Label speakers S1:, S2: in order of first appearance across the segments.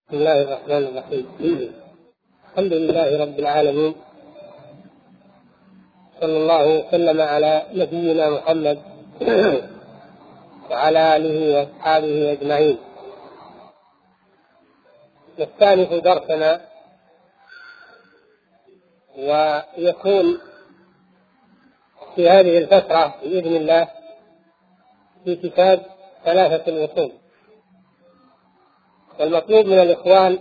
S1: بسم الله الرحمن الرحيم. الحمد لله رب العالمين، صلى الله وسلم على نبينا محمد وعلى آله وأصحابه أجمعين. نستأنف درسنا، ويكون في هذه الفترة بإذن الله في كتاب ثلاثة الأصول. والمطلوب من الإخوان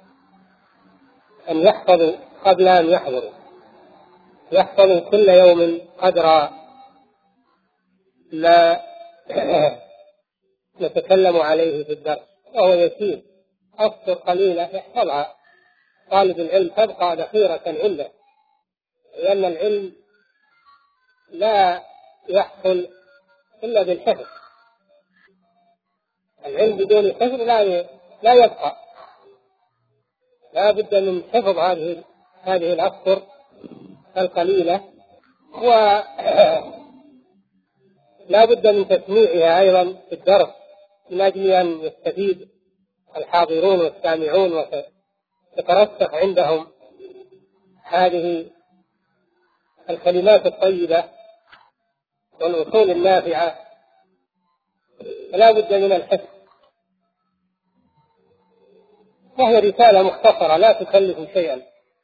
S1: أن يحفظوا قبل أن يحفظوا كل يوم قدر ما نتكلم عليه في الدرس، وهو يسير. أسطر قليلة يحفظها طالب العلم تبقى ذخيرة عنده، لأن العلم لا يحصل إلا بالحفظ. العلم بدون حفظ لا يبقى. لا بد من حفظ هذه الأسطر القليلة، ولا بد من تسميعها أيضا في الدرس من أجل أن يستفيد الحاضرون والسامعون وتترسخ عندهم هذه الكلمات الطيبة والأصول النافعة. فلا بد من الحفظ، وهي رسالة مختصرة لا تكلف شيئا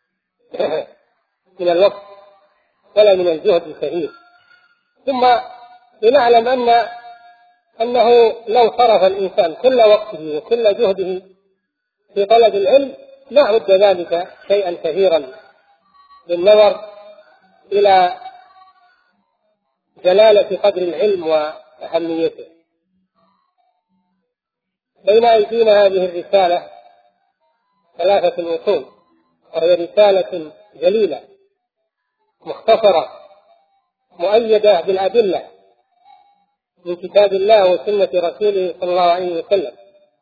S1: من الوقت ولا من الجهد الكثير. ثم لنعلم أنه لو صرف الإنسان كل وقته وكل جهده في طلب العلم لا عد ذلك شيئا كثيرا بالنظر إلى جلالة قدر العلم وأهميته. بين أيدينا هذه الرسالة ثلاثة الأصول، وهي رسالة جليلة مختصرة مؤيدة بالأدلة من كتاب الله وسنة رسوله صلى الله عليه وسلم،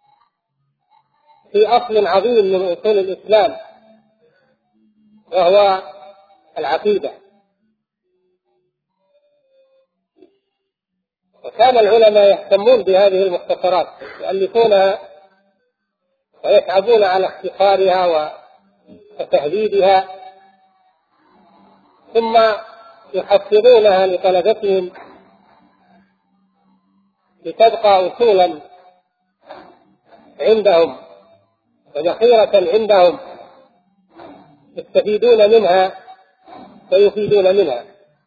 S1: في أصل عظيم من أصول الإسلام وهو العقيدة. وكان العلماء يهتمون بهذه المختصرات، يؤلفونها ويتعبون على اختصارها وتهذيبها، ثم يحفظونها لطلبتهم لتبقى أصولا عندهم وذخيرة عندهم يستفيدون منها ويفيدون منها.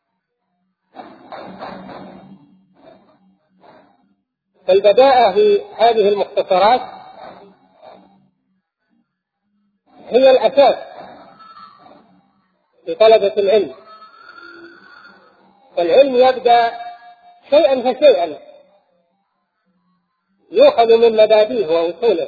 S1: فالبداءة في هذه المختصرات هي الأساس لطلبة العلم. فالعلم يبدأ شيئا فشيئا، يؤخذ من مبادئه وأصوله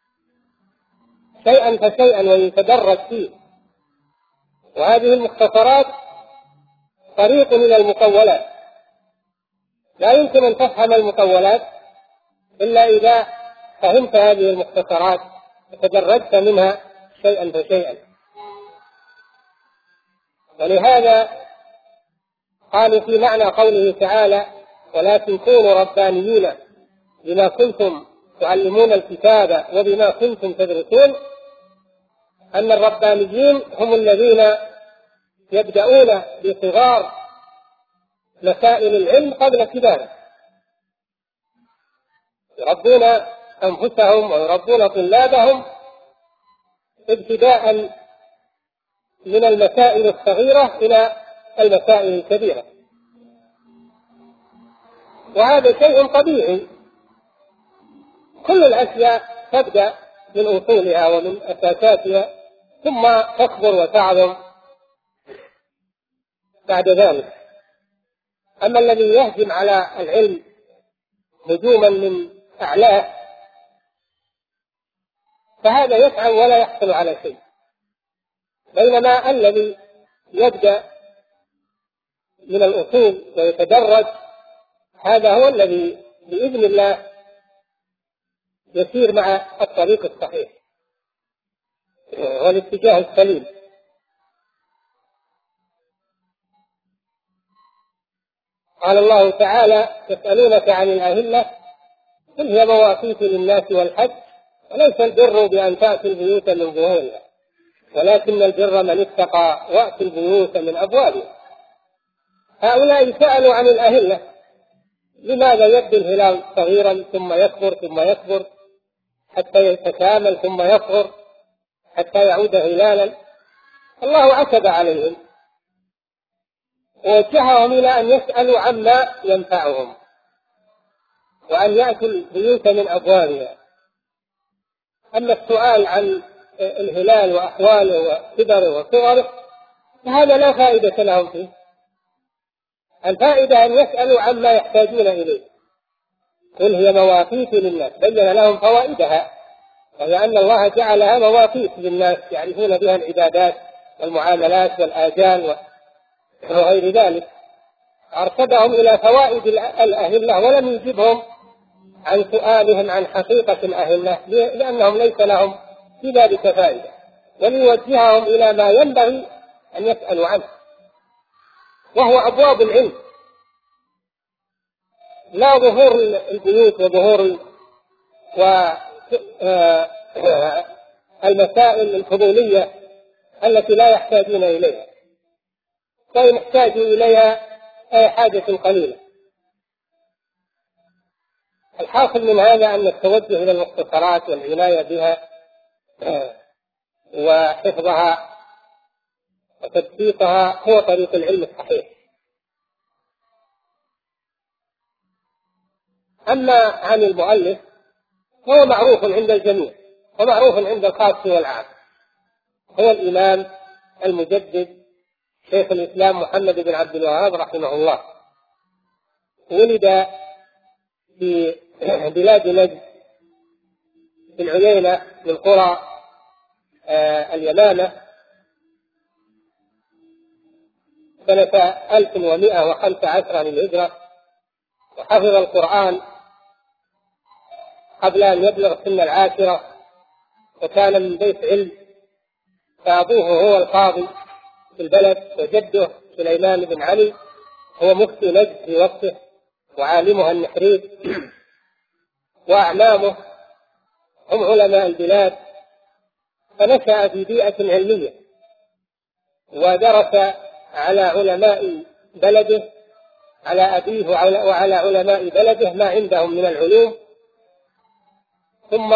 S1: شيئا فشيئا ويتدرج فيه. وهذه المختصرات طريق إلى المطولات. لا يمكن أن تفهم المطولات إلا إذا فهمت هذه المختصرات وتدرجت منها شيئا فشيئا. ولهذا قالوا في معنى قوله تعالى: ولكن كونوا ربانيين بما كنتم تعلمون الكتاب وبما كنتم تدرسون، أن الربانيين هم الذين يبدأون بصغار مسائل العلم قبل كباره، يربون أنفسهم ويربون طلابهم ابتداء من المسائل الصغيرة إلى المسائل الكبيرة. وهذا شيء طبيعي، كل الأشياء تبدأ من أصولها ومن أساساتها ثم تكبر وتعظم بعد ذلك. أما الذي يهجم على العلم هجوما من أعلاه فهذا يفعل ولا يحصل على شيء، بينما الذي يبدأ من الأصول ويتدرج هذا هو الذي بإذن الله يسير مع الطريق الصحيح والاتجاه السليم. قال الله تعالى: يسألونك عن الأهلة قل هي مواقيت للناس والحج وليس البر بأن تأتي البيوت من ظهورها، ولكن البر من اتقى وأتي البيوت من أبوابها. هؤلاء سألوا عن الأهلة، لماذا يبدو الهلال صغيرا ثم يكبر ثم يكبر حتى يتكامل ثم يصغر حتى يعود هلالا؟ الله عتب عليهم ووجههم إلى أن يسألوا عما ينفعهم وأن يأتوا البيوت من أبوابها. أما السؤال عن الهلال وأحواله وكبره وصغره فهذا لا فائدة لهم فيه. الفائدة أن يسألوا عما يحتاجون إليه. قل هي مواقيت للناس، بين لهم فوائدها، وهي أن الله جعلها مواقيت للناس يعرفون بها العبادات والمعاملات والآجال وغير ذلك. أرشدهم إلى فوائد الأهلة ولم يجبهم عن سؤالهم عن حقيقة الأهلة، لأنهم ليس لهم في ذلك فائدة، وليوجههم إلى ما ينبغي أن يسألوا عنه، وهو أبواب العلم، لا ظهور البيوت وظهور والمسائل الفضولية التي لا يحتاجون إليها، فإن احتاجوا إليها أي حاجة قليلة. الحاصل من هذا أن التوجه إلى المختصرات والعناية بها وحفظها وتدقيقها هو طريق العلم الصحيح. أما عن المؤلف هو معروف عند الجميع ومعروف عند الخاص والعام، هو الإمام المجدد شيخ الإسلام محمد بن عبد الوهاب رحمه الله. ولد في بلاد نجد في العيينة من قرى اليمامة سنة 1115 للهجرة، وحفظ القرآن قبل أن يبلغ سن 10، وكان من بيت علم، فأبوه هو القاضي في البلد، وجده سليمان بن علي هو مفتي نجد في وقته وعالمها النحرير، وأعمامه هم علماء البلاد. فنشأ في بيئة علمية ودرس على علماء بلده، على أبيه وعلى علماء بلده ما عندهم من العلوم. ثم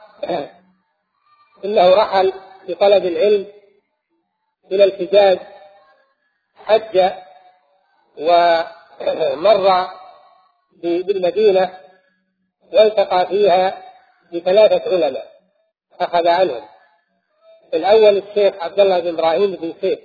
S1: إنه رحل في طلب العلم إلى الحجاز، حج ومر بالمدينة والتقى فيها ب3 علماء أخذ عنهم. الأول الشيخ عبد الله بن إبراهيم بن سيف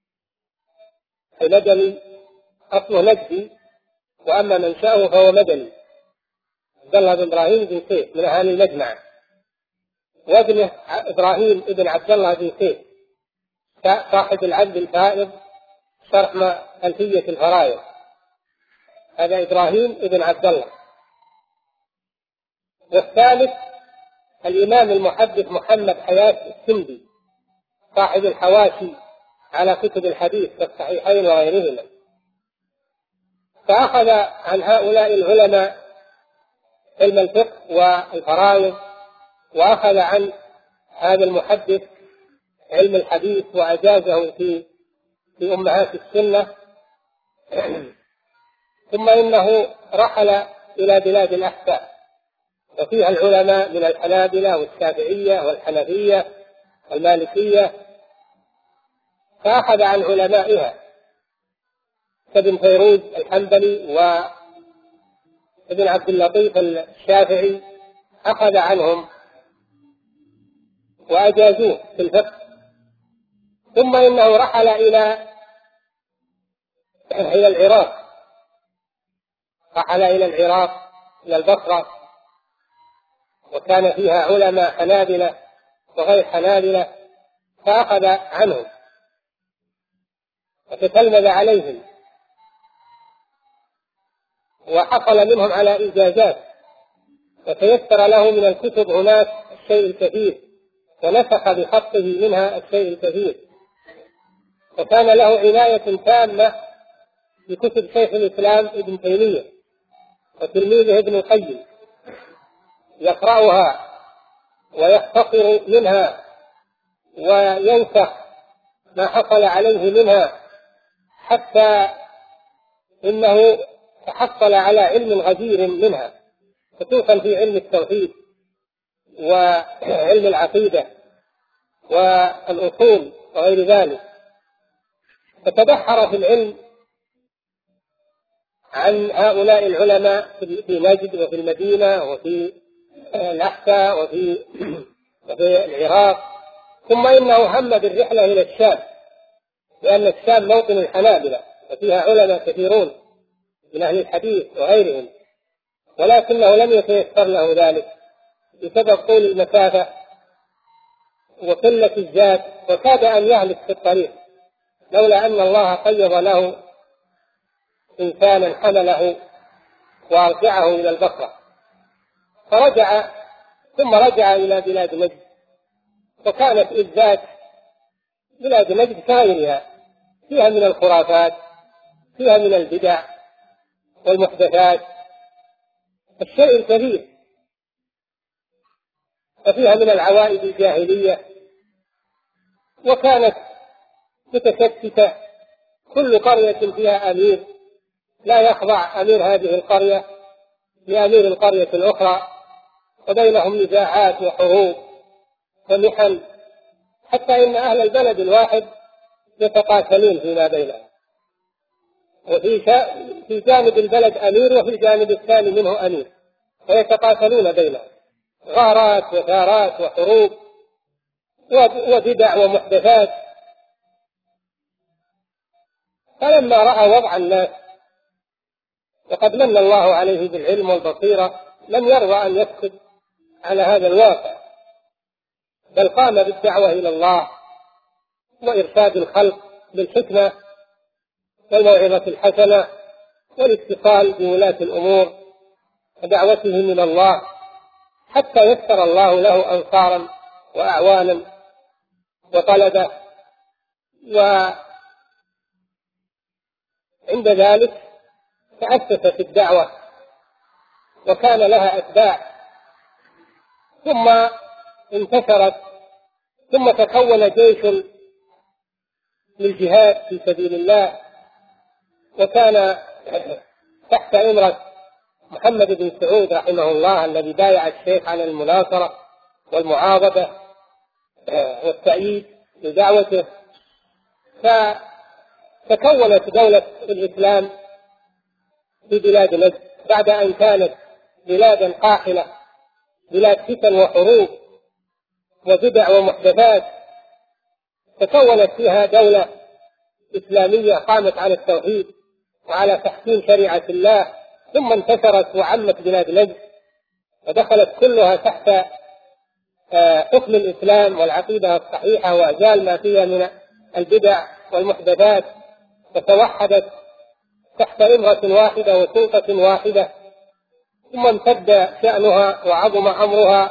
S1: المدني، أصله نجدي وأما منشأه فهو مدني، عبد الله بن إبراهيم بن سيف من أهالي المجمع، وابنه إبراهيم بن عبد الله بن سيف صاحب العبد الفائض شرح ألفية الفرائض، هذا إبراهيم بن عبد الله. والثالث الإمام المحدث محمد حياة السندي صاحب الحواشي على كتب الحديث في الصحيحين وغيرهما. فأخذ عن هؤلاء العلماء علم الفقه والفرائض، وأخذ عن هذا المحدث علم الحديث وأجازه في أمهات السنة. ثم إنه رحل إلى بلاد الأحساء، وفيها العلماء من الحنابلة والشافعية والحنفية والمالكية، فأخذ عن علمائها كابن فيروز الحنبلي وابن عبد اللطيف الشافعي، أخذ عنهم وأجازوه في الفقه. ثم إنه رحل إلى العراق، إلى البصرة، وكان فيها علماء حنابلة وغير حنابلة، فأخذ عنهم وتتلمذ عليهم، وحصل منهم على إجازات، وتيسر له من الكتب هناك الشيء الكثير، ونسخ بخطه منها الشيء الكثير، وكان له عناية تامة بكتب شيخ الإسلام ابن تيمية وتلميذه ابن القيم، يقرأها ويختصر منها وينسخ ما حصل عليه منها، حتى إنه تحصل على علم غزير منها، خصوصا في علم التوحيد وعلم العقيدة والأصول وغير ذلك. فتبحر في العلم عن هؤلاء العلماء في نجد وفي المدينة وفي الأحساء وفي العراق. ثم إنه هم بالرحلة إلى الشام، لأن الشام موطن الحنابلة وفيها علماء كثيرون من أهل الحديث وغيرهم، ولكنه لم يتيسر له ذلك بسبب طول المسافة وقلة الزاد، وكاد أن يهلك في الطريق لولا أن الله قيض له إنسانا حمله وأرجعه إلى البصرة. فرجع، ثم رجع إلى بلاد نجد، وكانت إذ ذاك بلاد نجد كغيرها، فيها من الخرافات، فيها من البدع والمحدثات الشيء الكثير، وفيها من العوائد الجاهلية، وكانت متشتتة، كل قرية فيها أمير لا يخضع أمير هذه القرية لأمير القرية الأخرى، وبينهم نزاعات وحروب ومحن، حتى إن أهل البلد الواحد يتقاتلون فيما بينهم، وفي جانب البلد أمير وفي الجانب الثاني منه أمير، ويتقاتلون بينهم، غارات وثارات وحروب وبدع ومحدثات. فلما رأى وضع الناس وقد من الله عليه بالعلم والبصيرة لم يرضى أن يسكت على هذا الواقع، بل قام بالدعوة إلى الله وإرشاد الخلق بالحكمة والموعظة الحسنة والاتصال بولاة الأمور ودعوتهم إلى الله، حتى يسر الله له أنصارا وأعوانا وطلبة. وعند ذلك تأسست الدعوة وكان لها أتباع، ثم انتشرت، ثم تكون جيش للجهاد في سبيل الله، وكان تحت إمرة محمد بن سعود رحمه الله الذي بايع الشيخ على المناصرة والمعاضدة والتأييد لدعوته. فتكونت دولة الإسلام في بلاد نجد بعد أن كانت بلادا قاحلة، بلاد فتن وحروب وبدع ومحدثات، تكونت فيها دولة إسلامية قامت على التوحيد وعلى تحكيم شريعة الله، ثم انتشرت وعمت بلاد نجد ودخلت كلها تحت حكم الإسلام والعقيدة الصحيحة، وأزال ما فيها من البدع والمحدثات، وتوحدت تحت إمرة واحدة وسلطة واحدة، ثم امتد شأنها وعظم أمرها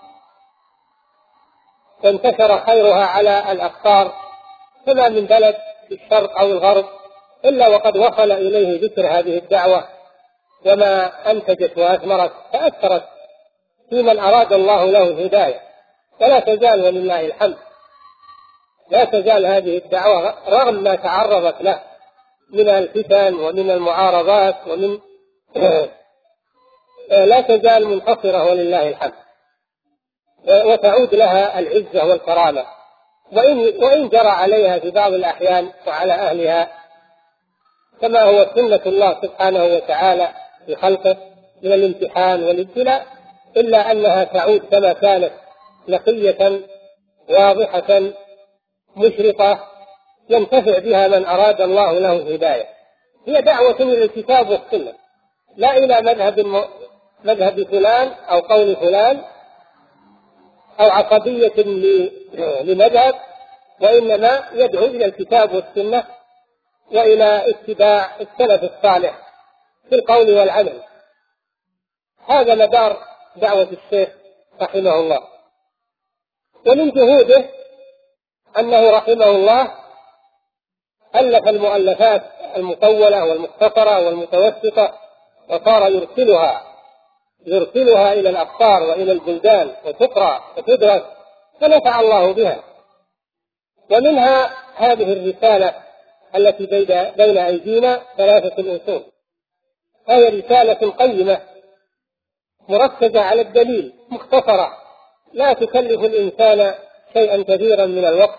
S1: وانتشر خيرها على الأقطار. فما من بلد في الشرق أو الغرب إلا وقد وصل إليه ذكر هذه الدعوة وما أنتجت وأثمرت، فأثرت في من أراد الله له الهداية. ولا تزال ولله الحمد لا تزال هذه الدعوة رغم ما تعرضت له من الفتن ومن المعارضات ومن لا تزال منتصرة ولله الحمد، وتعود لها العزة والكرامة، وإن جرى عليها في بعض الأحيان وعلى أهلها كما هو سنة الله سبحانه وتعالى في خلقه من الامتحان والابتلاء، إلا أنها تعود كما كانت نقية واضحة مشرقة ينتفع بها من أراد الله له الهداية. هي دعوة إلى الكتاب والسنة، لا إلى مذهب فلان أو قول فلان أو عصبية لمذهب، وإنما يدعو إلى الكتاب والسنة وإلى اتباع السلف الصالح في القول والعمل. هذا مدار دعوة الشيخ رحمه الله. ومن جهوده أنه رحمه الله ألف المؤلفات المطولة والمختصرة والمتوسطة، وصار يرسلها يرسلها إلى الأقطار وإلى البلدان وتقرأ وتدرس، فنفع الله بها. ومنها هذه الرسالة التي بين أيدينا 3 أصول، هي رسالة قيمة مركزة على الدليل، مختصرة، لا تكلف الإنسان شيئا كثيرا من الوقت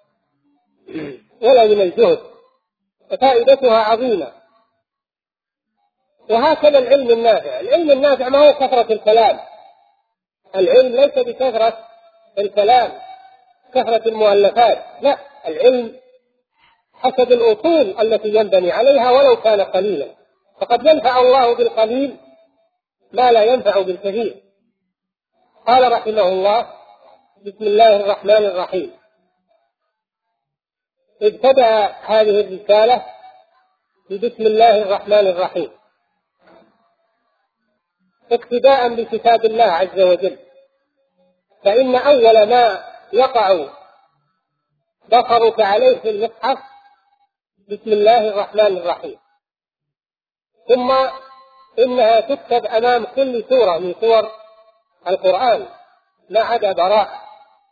S1: ولا من الجهد، وفائدتها عظيمة. وهكذا العلم النافع. العلم النافع ما هو كثرة الكلام، العلم ليس بكثرة الكلام، كثرة المؤلفات، لا، العلم حسب الأصول التي ينبني عليها ولو كان قليلا، فقد ينفع الله بالقليل ما لا ينفع بالكثير. قال رحمه الله: بسم الله الرحمن الرحيم. ابتدأ هذه الرسالة ببسم الله الرحمن الرحيم اقتداء بكتاب الله عز وجل، فإن أول ما يقع بصرك عليه في المصحف بسم الله الرحمن الرحيم، ثم إنها تكتب أمام كل سورة من سور القرآن ما عدا براءة.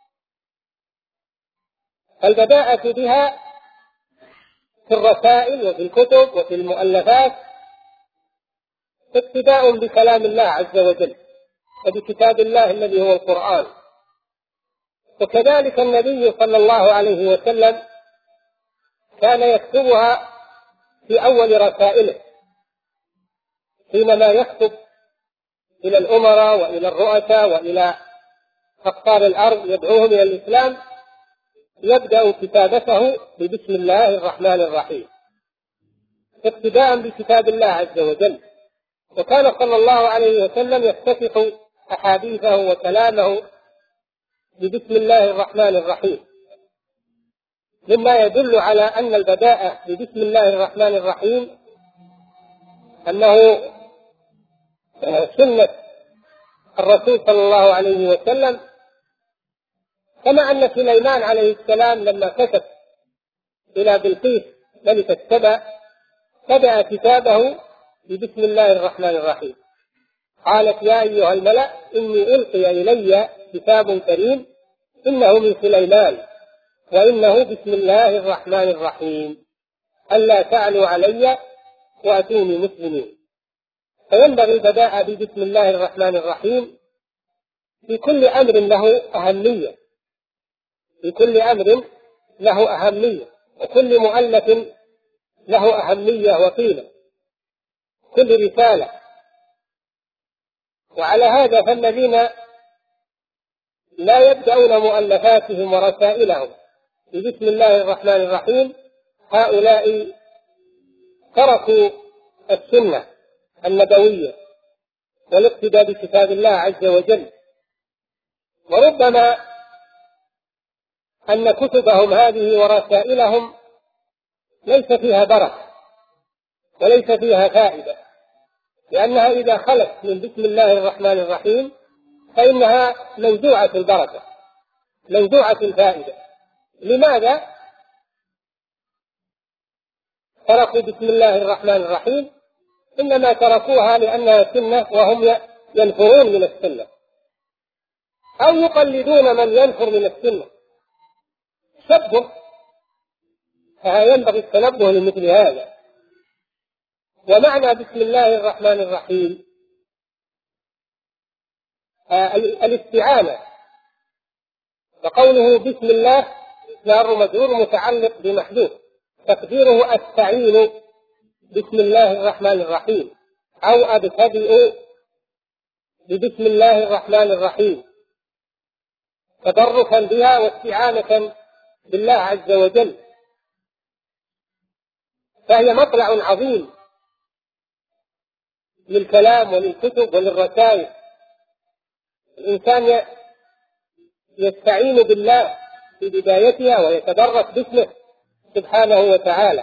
S1: فالبداءة بها في الرسائل وفي الكتب وفي المؤلفات اقتداء بكلام الله عز وجل وبكتاب الله الذي هو القرآن. وكذلك النبي صلى الله عليه وسلم كان يكتبها في أول رسائله، حينما يكتب إلى الأمراء وإلى الرؤساء وإلى أقطار الأرض يدعوهم إلى الإسلام، يبدأ كتابته ببسم الله الرحمن الرحيم اقتداء بكتاب الله عز وجل. وكان صلى الله عليه وسلم يفتتح أحاديثه وكلامه ببسم الله الرحمن الرحيم، مما يدل على أن البداءة ببسم الله الرحمن الرحيم أنه سنة الرسول صلى الله عليه وسلم، كما أن سليمان عليه السلام لما كتب إلى بلقيس ملكة سبأ بدأ كتابه ببسم الله الرحمن الرحيم. قالت: يا أيها الملأ إني ألقي إلي كتاب كريم إنه من سليمان وإنه بسم الله الرحمن الرحيم ألا تعلوا علي وأتوني مسلمين. فينبغي البداء ببسم الله الرحمن الرحيم في كل أمر له أهمية، في كل أمر له أهمية، وكل مؤلف له أهمية وقيمة، كل رسالة. وعلى هذا فالذين لا يبدأون مؤلفاتهم ورسائلهم ببسم الله الرحمن الرحيم هؤلاء تركوا السنة النبوية والاقتداء بكتاب الله عز وجل. وربما أن كتبهم هذه ورسائلهم ليس فيها بركة وليس فيها فائدة، لأنها إذا خلت من بسم الله الرحمن الرحيم فإنها منزوعة البركة منزوعة الفائدة. لماذا تركوا بسم الله الرحمن الرحيم؟ إنما تركوها لأنها سنة وهم ينفرون من السنة أو يقلدون من ينفر من السنة. شبه، فينبغي التنبه لمثل هذا. ومعنى بسم الله الرحمن الرحيم الاستعانة، وقوله بسم الله جار مجرور متعلق بمحذوف تقديره أستعين بسم الله الرحمن الرحيم أو أبتدئ ببسم الله الرحمن الرحيم تبركا بها واستعانة بالله عز وجل. فهي مطلع عظيم للكلام وللكتب وللرسائل. الإنسان يستعين بالله في بدايتها ويتبرك باسمه سبحانه وتعالى.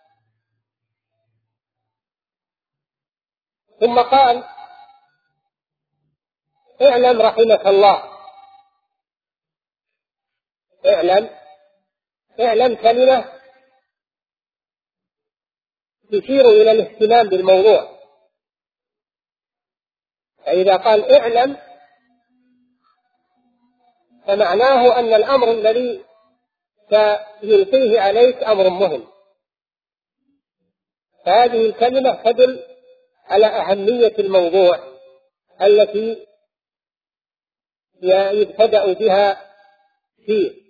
S1: ثم قال: اعلم رحمك الله. اعلم كلمة تشير إلى الاهتمام بالموضوع، فإذا قال اعلم فمعناه أن الأمر الذي سيلقيه عليك أمر مهم. فهذه الكلمة تدل على أهمية الموضوع التي يبتدأ بها فيه.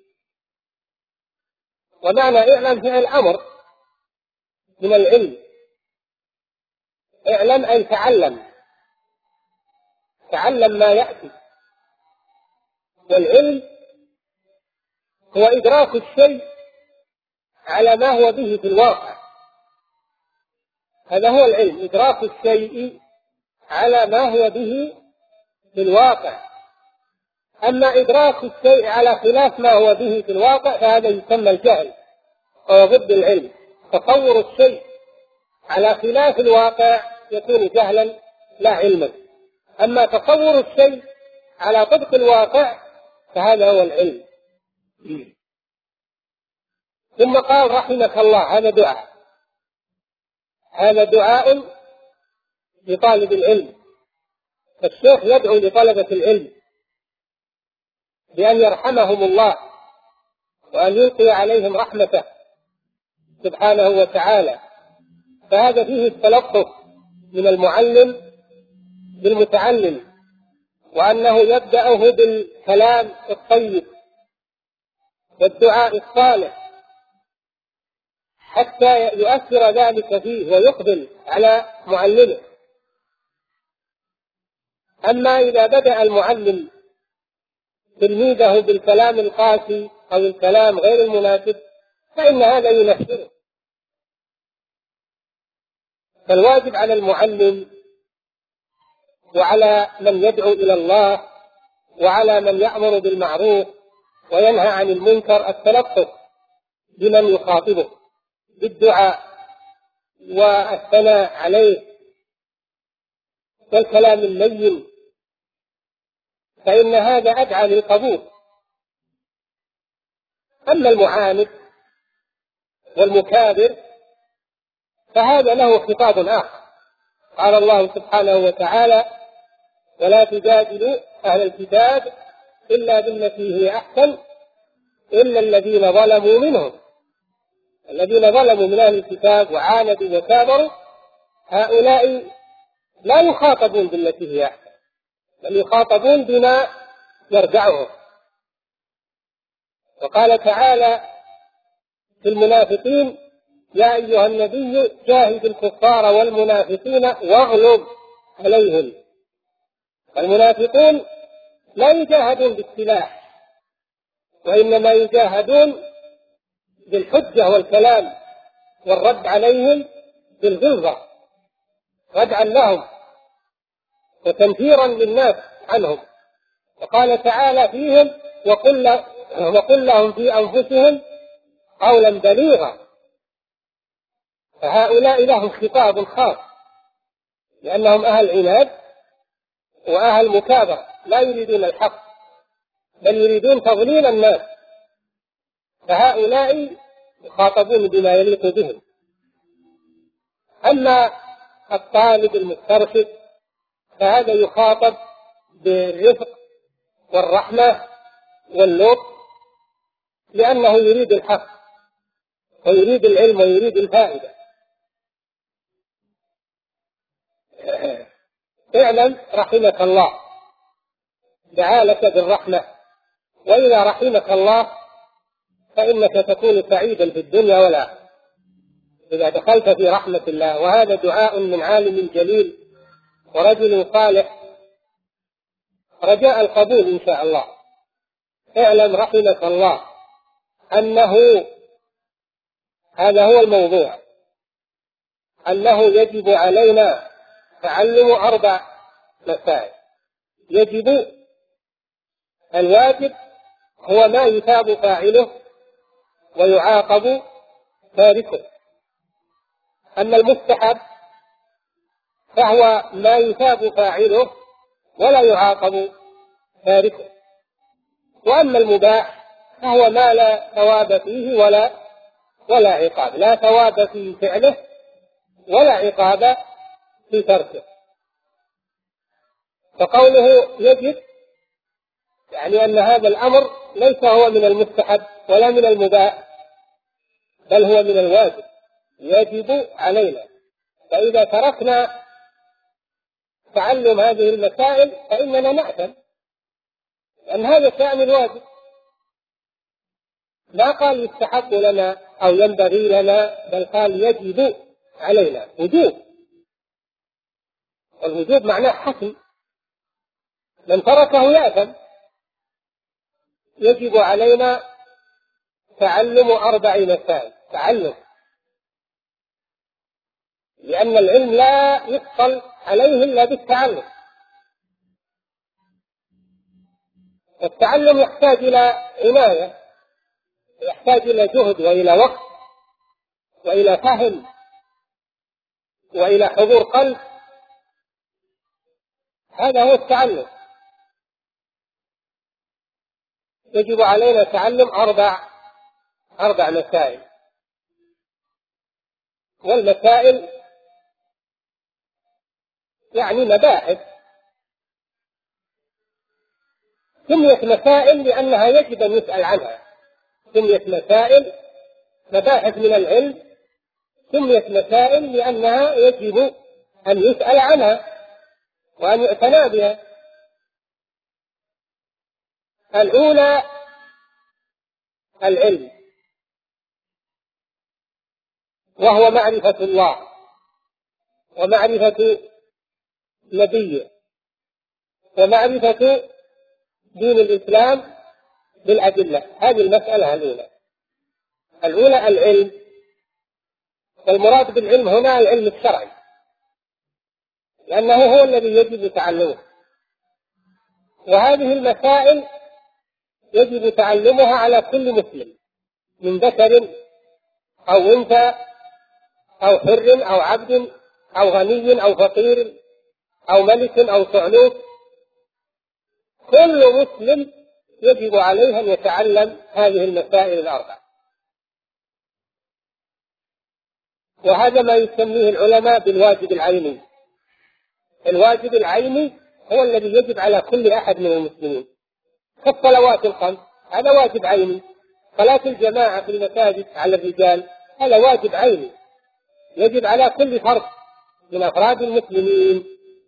S1: ومعنى اعلم فعل أمر من العلم. اعلم أي تعلم ما يأتي. والعلم هو إدراك الشيء على ما هو به في الواقع. هذا هو العلم، إدراك الشيء على ما هو به في الواقع. أما إدراك الشيء على خلاف ما هو به في الواقع فهذا يسمى الجهل، وهو ضد العلم. تصور الشيء على خلاف الواقع يكون جهلا لا علما. أما تصور الشيء على طبق الواقع فهذا هو العلم. ثم قال رحمك الله، هذا دعاء لطالب العلم. الشيخ يدعو لطلبة العلم بأن يرحمهم الله وأن يلقي عليهم رحمته سبحانه وتعالى. فهذا فيه التلطف من المعلم بالمتعلم، وأنه يبدأه بالكلام الطيب والدعاء الصالح حتى يؤثر ذلك فيه ويقبل على معلمه. أما إذا بدأ المعلم تلميذه بالكلام القاسي أو الكلام غير المناسب فإن هذا ينفره. فالواجب على المعلم وعلى من يدعو إلى الله وعلى من يأمر بالمعروف وينهى عن المنكر التلطف بمن يخاطبه بالدعاء والثناء عليه والكلام اللين، فإن هذا أدعى للقبول. أما المعاند والمكابر فهذا له خطاب آخر. قال الله سبحانه وتعالى: ولا تجادلوا أهل الكتاب إلا بالتي هي أحسن إلا الذين ظلموا منهم. الذين ظلموا من أهل الكتاب وعاندوا وكابروا هؤلاء لا يخاطبون بالتي هي أحسن، بل يخاطبون بما يردعهم. وقال تعالى في المنافقين: يا أيها النبي جاهد الكفار والمنافقين واغلظ عليهم. المنافقون لا يجاهدون بالسلاح، وإنما يجاهدون بالحجة والكلام والرد عليهم بالغلظة، ردعا لهم وتنفيرا للناس عنهم. وقال تعالى فيهم: وقل لهم في أنفسهم قولا بليغا. فهؤلاء لهم خطاب خاص لأنهم أهل عناد وأهل مكابرة، لا يريدون الحق بل يريدون تضليل الناس، فهؤلاء يخاطبون بما يليق بهم. أما الطالب المسترشد فهذا يخاطب بالرفق والرحمة واللطف، لأنه يريد الحق ويريد العلم ويريد الفائدة. اعلم رحمك الله، دعا لك بالرحمة، وإذا رحمك الله فإنك تكون سعيدا في الدنيا والآخرة إذا دخلت في رحمة الله. وهذا دعاء من عالم جليل ورجل صالح رجاء القبول إن شاء الله. اعلم رحمك الله أنه هذا هو الموضوع، أنه يجب علينا تعلم 4 مسائل. يجب، الواجب هو ما يثاب فاعله ويعاقب تاركه. أما المستحب فهو ما يثاب فاعله ولا يعاقب تاركه. وأما المباح فهو ما لا ثواب فيه ولا عقاب، لا ثواب في فعله ولا عقاب في تركه. فقوله يجب يعني أن هذا الأمر ليس هو من المستحب ولا من المباح، بل هو من الواجب، يجب علينا. فإذا تركنا تعلم هذه المسائل فإننا نأثم، لأن هذا شأن الواجب. لا قال يستحق لنا أو ينبغي لنا، بل قال يجب علينا، وجوب. والوجوب معناه حتم، من تركه يأثم. يجب علينا تعلم 4 مسائل، تعلم، لأن العلم لا يحصل عليه إلا بالتعلم. التعلم يحتاج إلى عناية، يحتاج إلى جهد وإلى وقت وإلى فهم وإلى حضور قلب. هذا هو التعلم. يجب علينا تعلم 4 مسائل. والمسائل يعني مباحث، سميت مسائل لأنها يجب أن يسأل عنها. سميت مسائل، مباحث من العلم، سميت مسائل لأنها يجب أن يسأل عنها وأن يعتنى بها. الأولى العلم، وهو معرفة الله ومعرفة نبيه ومعرفة دين الإسلام بالأدلة. هذه المسألة الأولى العلم. والمراد بالعلم هنا العلم الشرعي، لأنه هو الذي يجب تعلمه. وهذه المسائل يجب تعلمها على كل مسلم، من ذكر أو أنثى أو حر أو عبد أو غني أو فقير أو ملك أو صعلوك. كل مسلم يجب عليه أن يتعلم هذه المسائل ال4. وهذا ما يسميه العلماء بالواجب العيني. الواجب العيني هو الذي يجب على كل أحد من المسلمين، كالصلوات ال5 هذا واجب عيني. صلاة الجماعة في المساجد على الرجال هذا واجب عيني، يجب على كل فرد من أفراد المسلمين.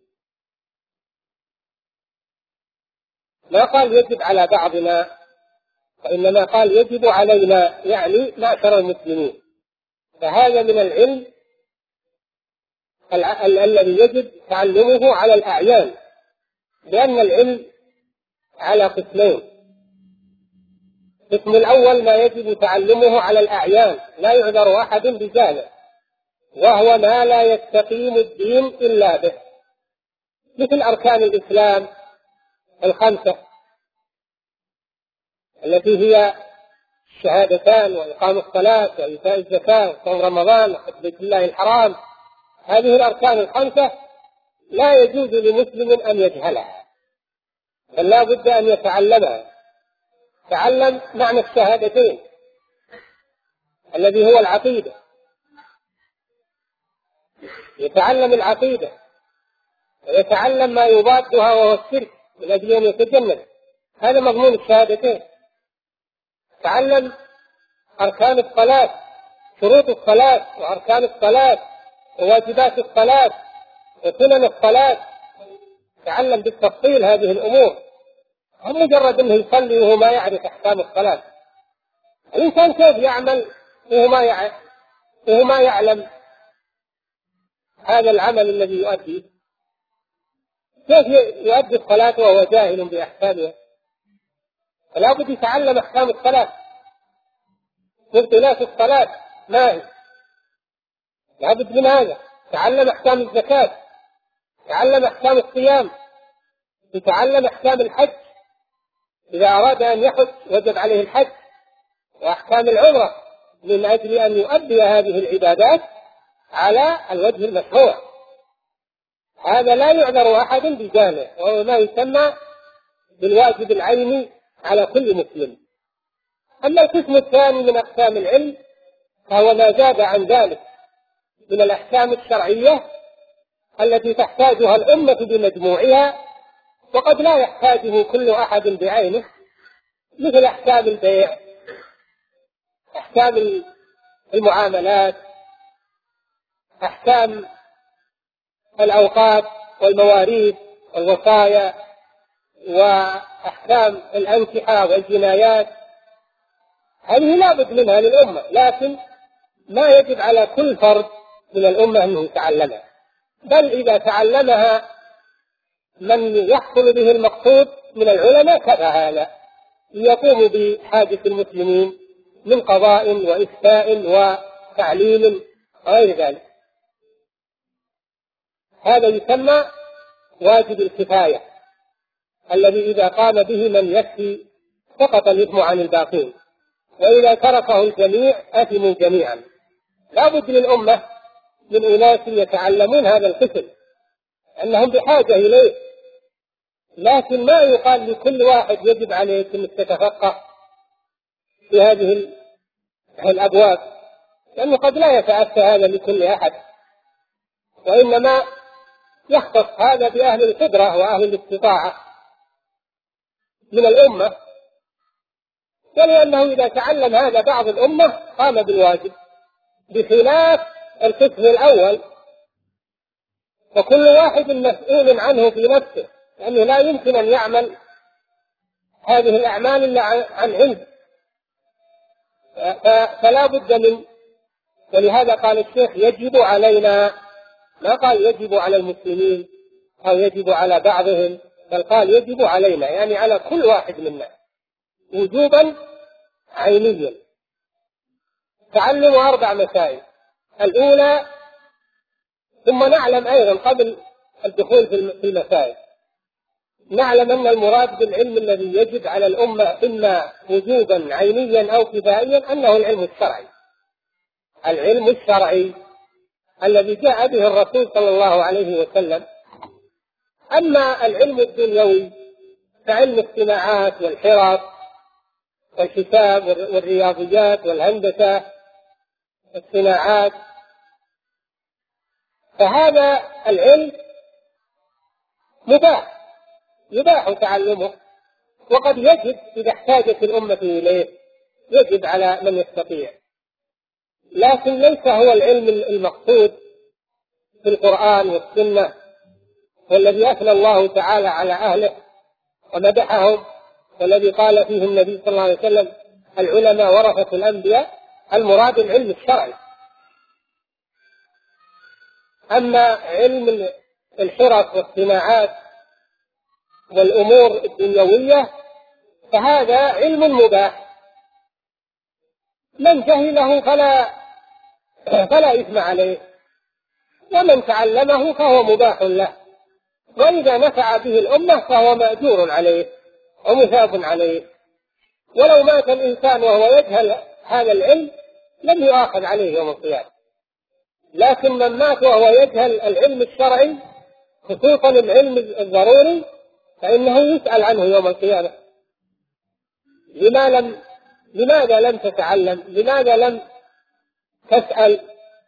S1: ما قال يجب على بعضنا، وإنما قال يجب علينا، يعني معشر المسلمين. فهذا من العلم الذي يجب تعلمه على الأعيان، لأن العلم على قسمين. القسم الأول ما يجب تعلمه على الأعيان، لا يعذر أحد بجهله، وهو ما لا يستقيم الدين إلا به، مثل أركان الإسلام ال5 التي هي الشهادتان وإقام الصلاة وإيتاء الزكاة وصوم رمضان وحج بيت الله الحرام. هذه الأركان ال5 لا يجوز لمسلم أن يجهلها، بل لا بد أن يتعلمها. تعلم معنى الشهادتين الذي هو العقيدة، يتعلم العقيدة ويتعلم ما يضادها وهو الشرك من أجل أن يتجنب. هذا مضمون الشهادتين. تعلم أركان الصلاة، شروط الصلاة وأركان الصلاة وواجبات الصلاة وسنن الصلاة. تعلم بالتفصيل هذه الأمور، هم مجرد أنه يصلي وهو ما يعرف أحكام الصلاة. الإنسان كيف يعمل وهو ما يعلم هذا العمل الذي يؤديه؟ كيف يؤدي الصلاة وهو جاهل بأحكامها؟ فلا بد يتعلم أحكام الصلاة، مبطلات الصلاة ما هي، لا بد من هذا. تعلم أحكام الزكاة، تعلم أحكام الصيام، يتعلم أحكام الحج، إذا أراد أن يحج وجب عليه الحج، وأحكام العمرة من أجل أن يؤدي هذه العبادات على الوجه المشروع. هذا لا يعذر أحد بجهله، وهو ما يسمى بالواجب العيني على كل مسلم. أما القسم الثاني من أقسام العلم فهو ما زاد عن ذلك من الأحكام الشرعية التي تحتاجها الأمة بمجموعها وقد لا يحتاجه كل أحد بعينه، مثل أحكام البيع، أحكام المعاملات، أحكام الأوقات والمواريث والوصايا، وأحكام الأنكحة والجنايات. هذه لا بد منها للأمة، لكن ما يجب على كل فرد من الأمة أنه يتعلمها، بل إذا تعلمها من يحصل به المقصود من العلماء كفى هذا ليقوموا بحاجة المسلمين من قضاء وإفتاء وتعليم وغير ذلك. هذا يسمى واجب الكفاية، الذي إذا قام به من يكفي سقط الإثم عن الباقين، وإذا تركه الجميع أثموا جميعا. لا بد للأمة من أناس يتعلمون هذا القسم، أنهم بحاجة إليه، لكن ما يقال لكل واحد يجب عليك أن تتفقه في هذه الأبواب، لأنه قد لا يتأتى هذا لكل أحد، وإنما يختص هذا بأهل القدرة وأهل الاستطاعة من الأمة، ولأنه إذا تعلم هذا بعض الأمة قام بالواجب، بخلاف القسم الأول، وكل واحد مسؤول عنه في نفسه، لأنه لا يمكن أن يعمل هذه الأعمال إلا عن علم، فلا بد من. ولهذا قال الشيخ يجب علينا، ما قال يجب على المسلمين أو يجب على بعضهم، بل قال يجب علينا، يعني على كل واحد منا وجوبا عينيا. تعلموا 4 مسائل. الأولى، ثم نعلم أيضا قبل الدخول في المسائل، نعلم أن المراد بالعلم الذي يجب على الأمة إما وجوبا عينيا أو كفائيا أنه العلم الشرعي، العلم الشرعي الذي جاء به الرسول صلى الله عليه وسلم. أما العلم الدنيوي كعلم الصناعات والحرف والحساب والرياضيات والهندسة والصناعات، فهذا العلم يباح تعلمه، وقد يجب إذا احتاجت الأمة إليه، يجب على من يستطيع، لكن ليس هو العلم المقصود في القرآن والسنة، والذي أثنى الله تعالى على أهله ومدحهم، والذي قال فيه النبي صلى الله عليه وسلم العلماء ورثة الأنبياء. المراد العلم الشرعي. أما علم الحرف والصناعات والأمور الدنيوية فهذا علم مباح، من جهله فلا إثم عليه، ومن تعلمه فهو مباح له، وإذا نفع به الأمة فهو مأجور عليه ومثاب عليه. ولو مات الإنسان وهو يجهل هذا العلم لم يؤاخذ عليه يوم القيامة، لكن من مات وهو يجهل العلم الشرعي خصوصا العلم الضروري فإنه يسأل عنه يوم القيامة. لماذا لم تتعلم؟ لماذا لم تسأل؟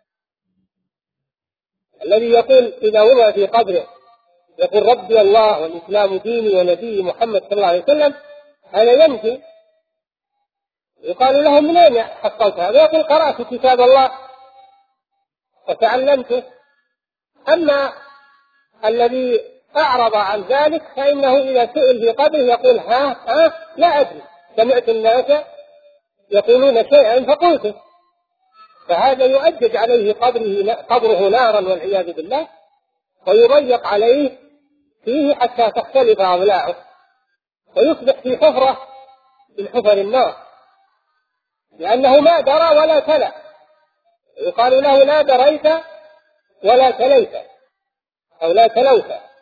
S1: الذي يقول إذا وضع في قبره يقول ربي الله والإسلام ديني ونبي محمد صلى الله عليه وسلم، هذا ينفي. يقال له من أين حصلت هذا؟ يقول قرأت كتاب الله وتعلمته. أما الذي أعرض عن ذلك فإنه إذا سئل في قبره يقول لا أدري، سمعت الناس يقولون شيئا فقلته، فهذا يؤجج عليه قبره نارا والعياذ بالله، ويضيق عليه فيه حتى تختلف أضلاعه ويصبح في حفرة من حفر النار، لأنه ما درى ولا تلا. يقال له لا دريت ولا تليت أو لا تلوت،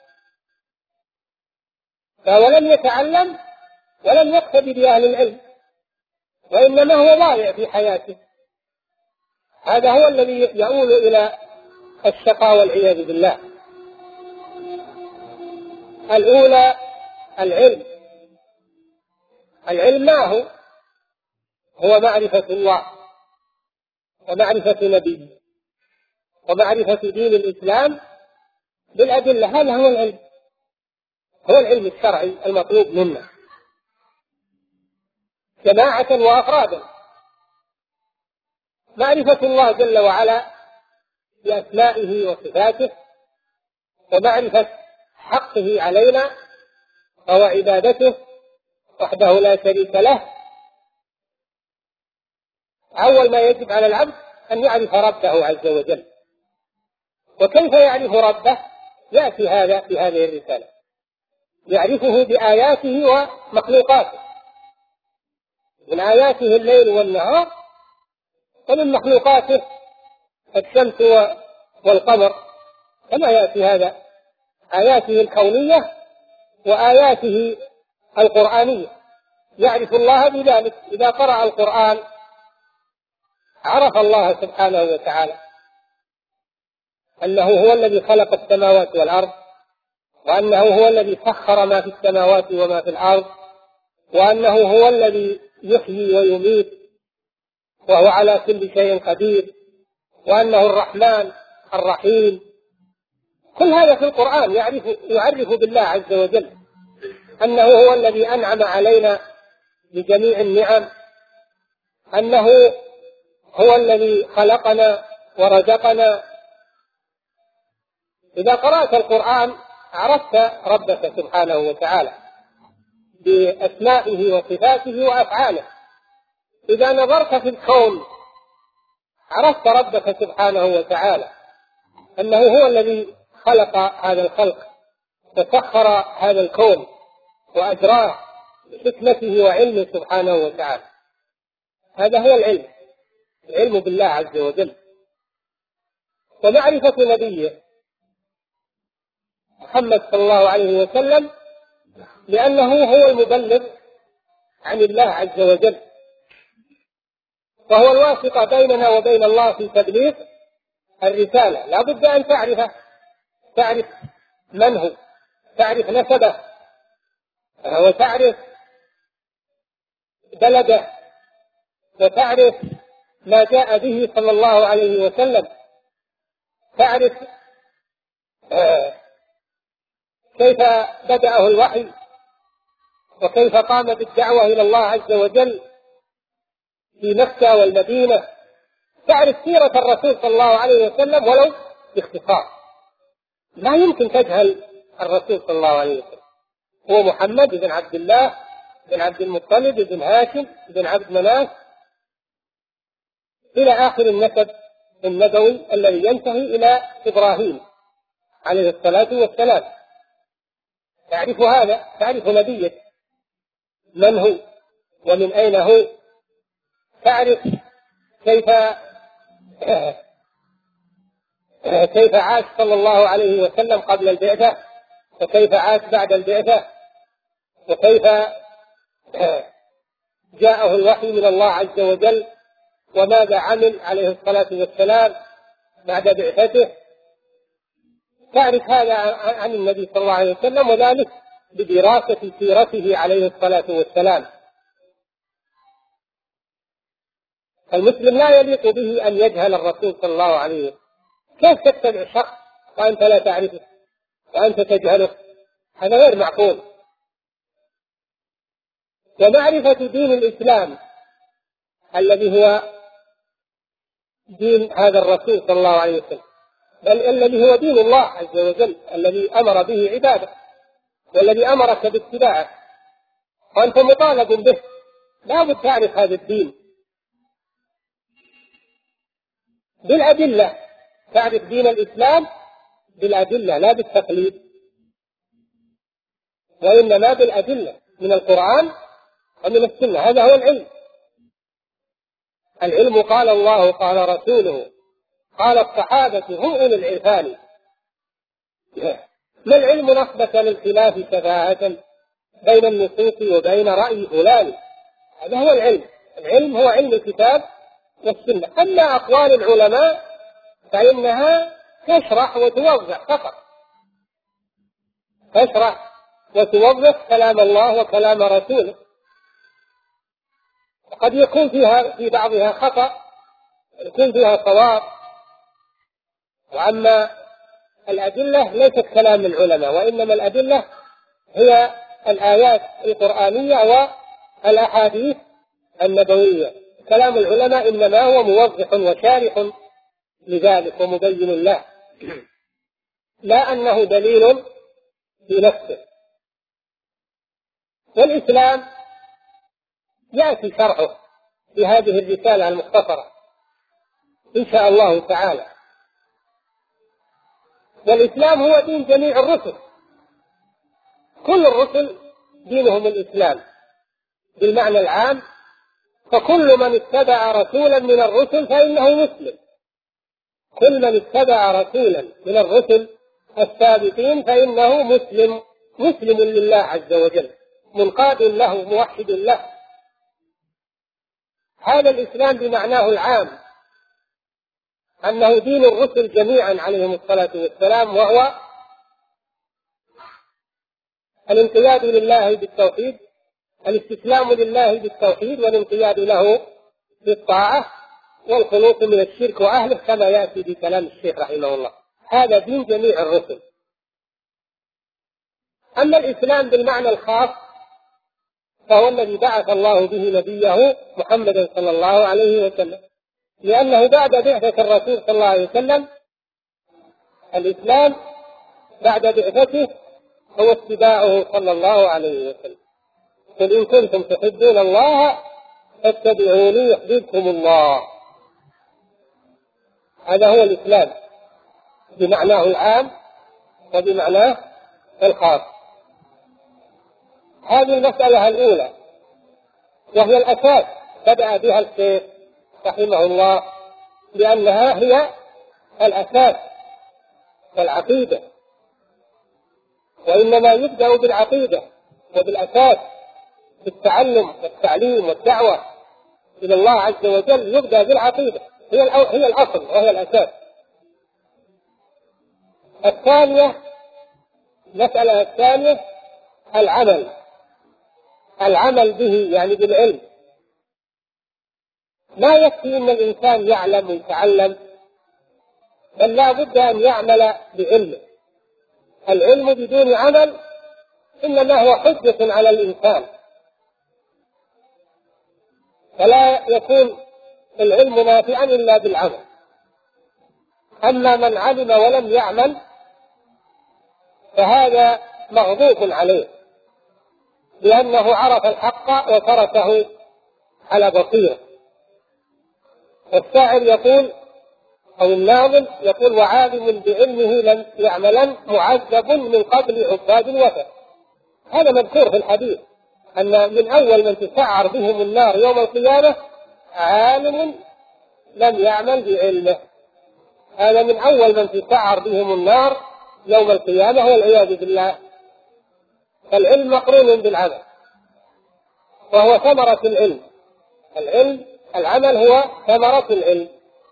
S1: فهو لم يتعلم ولم يقتدي بأهل العلم، وإنما هو ضائع في حياته. هذا هو الذي يؤول إلى الشقاء والعياذ بالله. الأولى العلم ما هو معرفة الله ومعرفة نبيه ومعرفة دين الإسلام بالأدلة، هذا هو العلم. هو العلم الشرعي المطلوب منا جماعة وأفرادا. معرفة الله جل وعلا بأسمائه وصفاته، ومعرفة حقه علينا وهو عبادته وحده لا شريك له. أول ما يجب على العبد أن يعرف ربه عز وجل. وكيف يعرف ربه؟ يأتي هذا في هذه الرسالة. يعرفه بآياته ومخلوقاته. من آياته الليل والنهار، ومن مخلوقاته الشمس والقمر، كما يأتي هذا آياته الكونية وآياته القرآنية. يعرف الله بذلك. إذا قرأ القرآن عرف الله سبحانه وتعالى أنه هو الذي خلق السماوات والأرض، وأنه هو الذي سخر ما في السماوات وما في الأرض، وأنه هو الذي يحيي ويميت وهو على كل شيء قدير، وأنه الرحمن الرحيم. كل هذا في القرآن يعرف بالله عز وجل أنه هو الذي أنعم علينا بجميع النعم، أنه هو الذي خلقنا ورزقنا. إذا قرأت القرآن عرفت ربك سبحانه وتعالى بأسمائه وصفاته وأفعاله. إذا نظرت في الكون عرفت ربك سبحانه وتعالى أنه هو الذي خلق هذا الخلق وسخر هذا الكون وأجراه بحكمته وعلمه سبحانه وتعالى. هذا هو العلم بالله عز وجل. ومعرفة نبيه محمد صلى الله عليه وسلم، لأنه هو المبلغ عن الله عز وجل، وهو الواسطة بيننا وبين الله في تبليغ الرسالة. لا بد أن تعرف من هو، تعرف نسبه، وتعرف بلده، وتعرف ما جاء به صلى الله عليه وسلم، تعرف كيف بدأه الوحي، وكيف قام بالدعوة إلى الله عز وجل في مكة والمدينة. تعرف سيرة الرسول صلى الله عليه وسلم ولو باختصار. لا يمكن تجهل الرسول صلى الله عليه وسلم. هو محمد بن عبد الله بن عبد المطلب بن هاشم بن عبد مناف إلى آخر النسب النبوي الذي ينتهي إلى إبراهيم عليه الصلاة والسلام. تعرف هذا، تعرف نبيك من هو ومن أين هو، تعرف كيف عاش صلى الله عليه وسلم قبل البعثة، وكيف عاش بعد البعثة، وكيف جاءه الوحي من الله عز وجل، وماذا عمل عليه الصلاة والسلام بعد بعثته. تعرف هذا عن النبي صلى الله عليه وسلم، وذلك بدراسة سيرته عليه الصلاة والسلام. المسلم لا يليق به أن يجهل الرسول صلى الله عليه وسلم. كيف تتبع شخص وأنت لا تعرفه وأنت تجهله؟ هذا غير معقول. ومعرفة دين الإسلام الذي هو دين هذا الرسول صلى الله عليه وسلم، بل الذي هو دين الله عز وجل الذي أمر به عباده والذي أمرك باتباعه، وأنت مطالب به. لا بد تعرف هذا الدين بالأدلة. تعرف دين الإسلام بالأدلة لا بالتقليد، وإنما بالأدلة من القرآن ومن السنة. هذا هو العلم. العلم قال الله قال رسوله قال الصحابة هم أولو العرفان. ما العلم نصبة للخلاف شفاعة بين النصوص وبين رأي فلان. هذا هو العلم. العلم هو علم الكتاب والسنة. أما أقوال العلماء فإنها تشرح وتوضح فقط، تشرح وتوضح كلام الله وكلام رسوله. وقد يكون في بعضها خطأ، يكون فيها صواب. وأما الأدلة ليست كلام العلماء، وإنما الأدلة هي الآيات القرآنية والأحاديث النبوية. كلام العلماء إنما هو موضح وشارح لذلك ومبين له، لا أنه دليل بنفسه. والإسلام يأتي شرحه في هذه الرسالة المختصرة إن شاء الله تعالى. والإسلام هو دين جميع الرسل، كل الرسل دينهم الإسلام بالمعنى العام، فكل من اتبع رسولا من الرسل فإنه مسلم. كل من اتبع رسولا من الرسل السابقين فإنه مسلم لله عز وجل، منقاد له، موحد له. هذا الإسلام بمعناه العام، أنه دين الرسل جميعا عليهم الصلاة والسلام، وهو الانقياد لله بالتوحيد، الاستسلام لله بالتوحيد والانقياد له بالطاعة والخلوص من الشرك وأهله، كما يأتي بكلام الشيخ رحمه الله. هذا دين جميع الرسل. أما الإسلام بالمعنى الخاص فهو الذي بعث الله به نبيه محمدا صلى الله عليه وسلم، لأنه بعد بعثة الرسول صلى الله عليه وسلم الإسلام بعد بعثته هو اتباعه صلى الله عليه وسلم. قل إن كنتم تحبون الله فاتبعوني يحببكم الله. هذا هو الإسلام بمعناه العام وبمعناه الخاص. هذه المسألة الأولى وهي الأساس، بدأ بها الشيخ رحمه الله لأنها هي الأساس والعقيدة، وإنما يبدأ بالعقيدة وبالأساس، بالتعلم والتعليم والدعوة إلى الله عز وجل يبدأ بالعقيدة، هي الأصل وهي الأساس. الثانية، المسألة الثانية العمل به، يعني بالعلم. لا يكفي أن الإنسان يعلم ويتعلم، بل لا بد أن يعمل بعلمه. العلم بدون عمل إنما هو حجة على الإنسان، فلا يكون العلم نافعا إلا بالعمل. أما من علم ولم يعمل فهذا مغضوب عليه، لأنه عرف الحق وتركه على بصيرة. والشاعر يقول أو الناظم يقول: وعالم بعلمه لم يعملا معذب من قبل عباد الوثن. هذا مذكور في الحديث أن من أول من تسعر بهم النار يوم القيامة عالم لم يعمل بعلمه. هذا من أول من تسعر بهم النار يوم القيامة والعياذ بالله. فالعلم مقرون بالعمل وهو ثمرة العلم. العمل هو ثمرة العلم.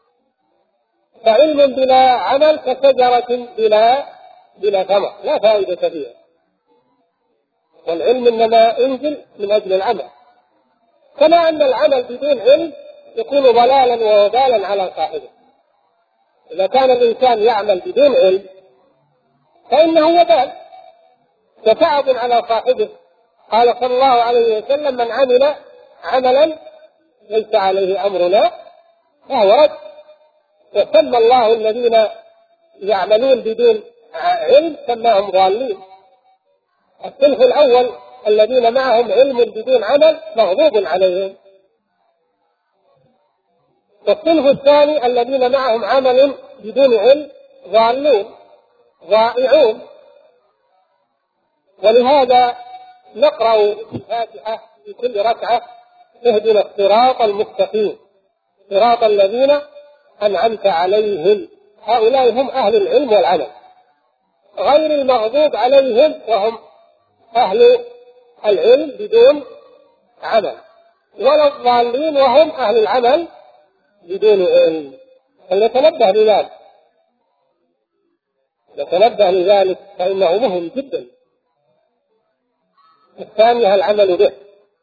S1: فعلم بلا عمل كشجرة بلا ثمر، لا فائدة فيها. والعلم إنما أنزل من أجل العمل، كما أن العمل بدون علم يكون ضلالا ووبالا على صاحبه. إذا كان الإنسان يعمل بدون علم فإنه وبال وتعب على صاحبه. قال صلى الله عليه وسلم: من عمل عملا ليس عليه أمرنا فهو رد. وسمى الله الذين يعملون بدون علم سماهم ضالين. الصنف الأول الذين معهم علم بدون عمل مغضوب عليهم، والصنف الثاني الذين معهم عمل بدون علم ضالون ضائعون. ولهذا نقرأ الفاتحة في كل ركعة: اهدنا الصراط المستقيم صراط الذين أنعمت عليهم. هؤلاء هم أهل العلم والعمل، غير المغضوب عليهم وهم أهل العلم بدون عمل، ولا الضالين وهم أهل العمل بدون علم. فلنتنبه لذلك فإنه مهم جدا. الثانية العمل به.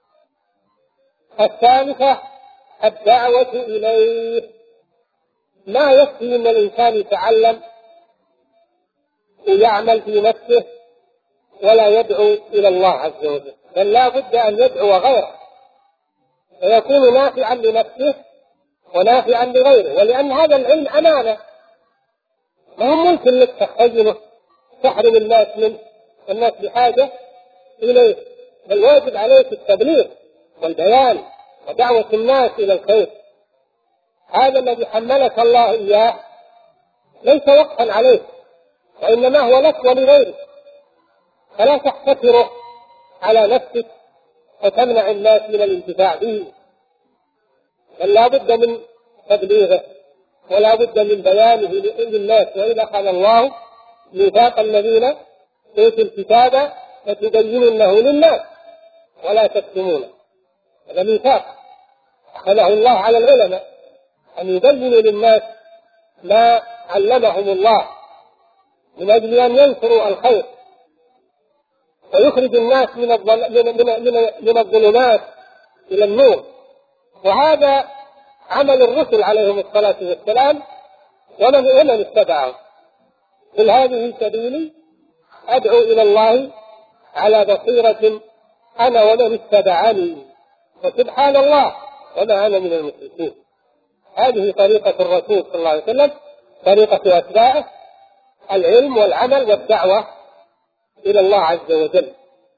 S1: الثالثة الدعوة إليه. لا يكفي أن الإنسان يتعلم ويعمل في نفسه ولا يدعو إلى الله عز وجل، بل لا بد أن يدعو غيره فيكون نافعا لنفسه ونافعا لغيره. ولأن هذا العلم أمانة، ما هو ممكن لك تخزنه تحرم الناس منه والناس بحاجة إليه، بل واجب عليك التبليغ والبيان ودعوة الناس إلى الخير. هذا الذي حملك الله إياه ليس وقفا عليك، وإنما هو لك ولغيرك، فلا تحتكره على نفسك وتمنع الناس من الانتفاع به، بل لا بد من تبليغه ولا بد من بيانه للناس. وإذا قال الله ميثاق الذين أوتوا الكتاب لتبيننه للناس ولا تكتمونه، هذا ميثاق أخذه الله على العلماء أن يبينوا للناس ما علمهم الله من أجل أن ينشروا الخير ويخرج الناس من الظلمات إلى النور. وهذا عمل الرسل عليهم الصلاة والسلام ومن اتبعهم. قل هذه سبيلي أدعو إلى الله على بصيرة أنا ومن اتبعني وسبحان الله وما أنا من المشركين. هذه طريقة الرسول صلى الله عليه وسلم، طريقة أتباعه، العلم والعمل والدعوة إلى الله عز وجل،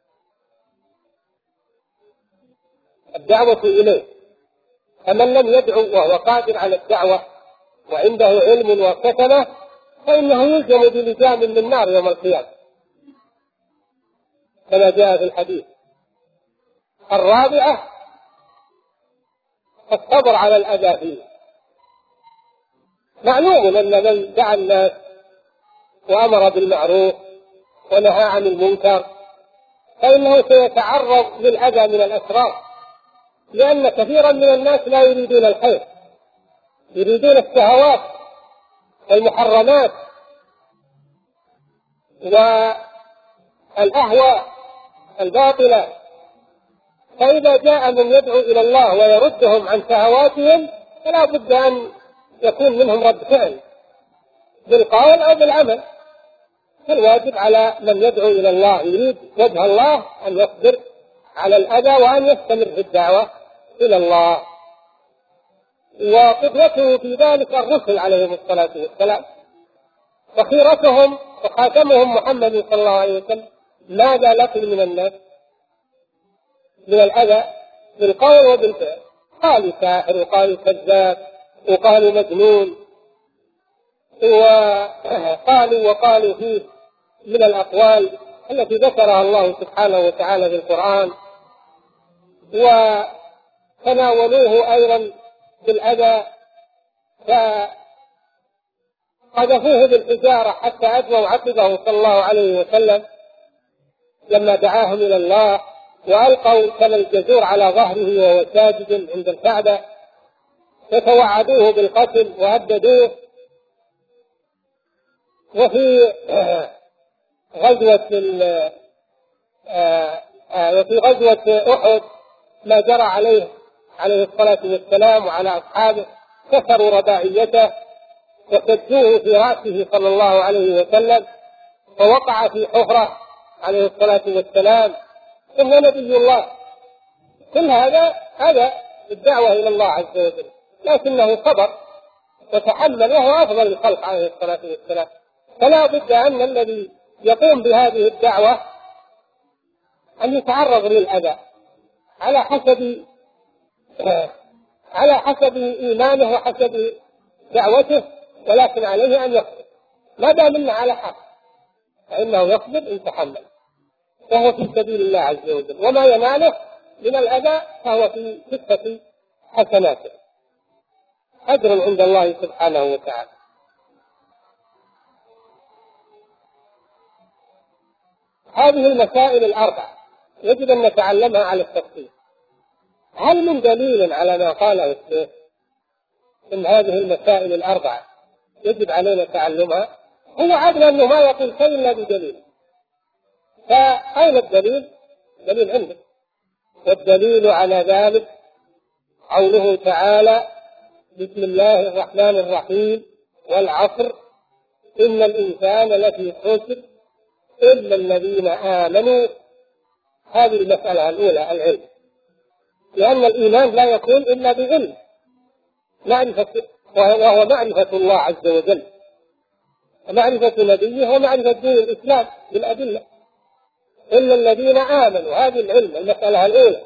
S1: الدعوة إليه. فمن لم يدعو وهو قادر على الدعوة وعنده علم وكتمة فإنه يلزم بلجام من نار يوم القيامة كما جاء في الحديث. الرابعة الصبر على الأذى فيه. معلوم أن من دعا الناس وأمر بالمعروف ونهى عن المنكر فإنه سيتعرض للأذى من الأشرار، لأن كثيرا من الناس لا يريدون الخير، يريدون الشهوات والمحرمات والأهواء الباطلة. فإذا جاء من يدعو إلى الله ويردهم عن شهواتهم فلا بد أن يكون منهم رد فعل بالقول أو بالعمل. فالواجب على من يدعو إلى الله يريد وجه الله أن يصبر على الأذى وأن يستمر في الدعوة إلى الله. وقدوته في ذلك الرسل عليهم الصلاة والسلام، وخيرتهم وخاتمهم محمد صلى الله عليه وسلم. ماذا لكن من الناس من الأذى بالقول وبالفعل؟ قالوا ساحر وقالوا كذاب وقالوا مجنون وقالوا فيه من الأقوال التي ذكرها الله سبحانه وتعالى في القرآن، وتناولوه أيضا بالأذى فقذفوه بالحجارة حتى أدموا عقبه صلى الله عليه وسلم لما دعاهم إلى الله، وألقوا كما الجزور على ظهره وهو ساجد عند الكعبة، وتوعدوه بالقتل وهددوه. وفي غزوة أحد ما جرى عليه الصلاة والسلام وعلى أصحابه، كسروا رباعيته وسدوه في رأسه صلى الله عليه وسلم، فوقع في حفرة عليه الصلاة والسلام. ثم نبي الله. كل هذا الدعوة إلى الله عز وجل، لكنه صبر وتحمل وهو أفضل الخلق عليه الصلاة والسلام. فلا بد أن الذي يقوم بهذه الدعوة أن يتعرض للأذى على حسب إيمانه وحسب دعوته، ولكن عليه أن يصبر. ما دام إنه على حق فإنه يصبر إن تحمل، وهو في سبيل الله عز وجل، وما يناله من الأذى فهو في كفة حسناته، أجر عند الله سبحانه وتعالى. هذه المسائل الأربع يجب أن نتعلمها على التفصيل. هل من دليل على ما قاله الشيخ إن هذه المسائل الأربع يجب علينا تعلمها؟ هو عدل أنه ما يقول شيء إلا بدليل. فأين الدليل؟ دليل عندك. والدليل على ذلك قوله تعالى: بسم الله الرحمن الرحيم، والعصر إن الإنسان لفي خسر إلا الذين آمنوا. هذه المسألة الأولى، العلم، لأن الإيمان لا يكون إلا بعلم، وهو معرفة الله عز وجل، ومعرفة نبيه، ومعرفة دين الإسلام بالأدلة. إلا الذين آمنوا، هذه العلم، المسألة الأولى.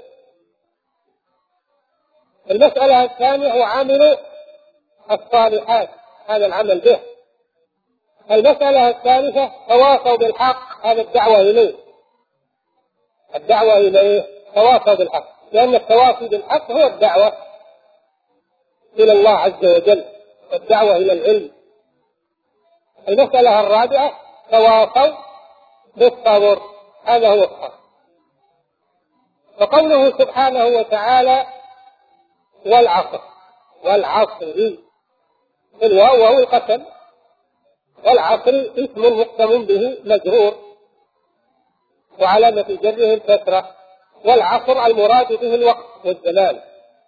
S1: المسألة الثانية هو عملوا الصالحات، هذا العمل به. المسألة الثالثة تواصوا بالحق، هذا الدعوة إليه، الدعوة إليه تواصوا بالحق، لأن التواصي بالحق هو الدعوة إلى الله عز وجل والدعوة إلى العلم. المسألة الرابعة تواصوا بالصبر، هذا هو الحق. وقوله سبحانه وتعالى والعصر، والعصر الواو وهو القسم، والعصر اسم مقسم به مجرور وعلامة جره الكسرة، والعصر المراد به الوقت والزمان.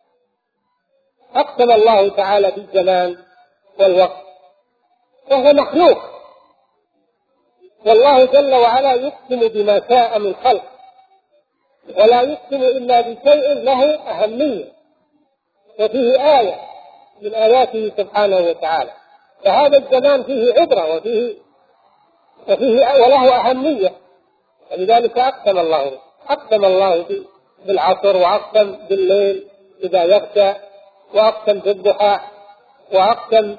S1: أقسم الله تعالى بالزمان والوقت، وهو مخلوق، والله جل وعلا يقسم بما شاء من خلق، ولا يقسم إلا بشيء له أهمية وفيه آية من آياته سبحانه وتعالى. فهذا الزمان فيه عبرة وله أهمية، ولذلك أقسم الله بالعصر، وأقسم بالليل إذا يغشى، وأقسم بالضحى، وأقسم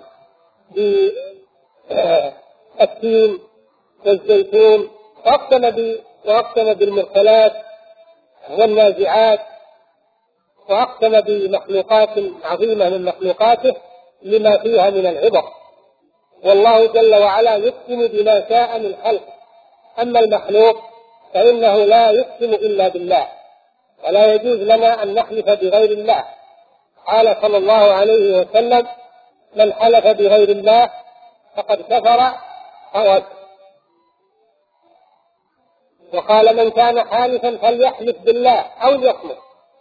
S1: بالتين والزيتون، وأقسم بالمرسلات والنازعات، وأقسم بمخلوقات عظيمة من مخلوقاته لما فيها من العبر. والله جل وعلا يقسم بما شاء من خلق، أما المخلوق فإنه لا يقسم إلا بالله، ولا يجوز لنا أن نحلف بغير الله. قال صلى الله عليه وسلم: من حلف بغير الله فقد كفر أو أشرك. وقال: من كان حالفا فليحلف بالله أو ليصمت.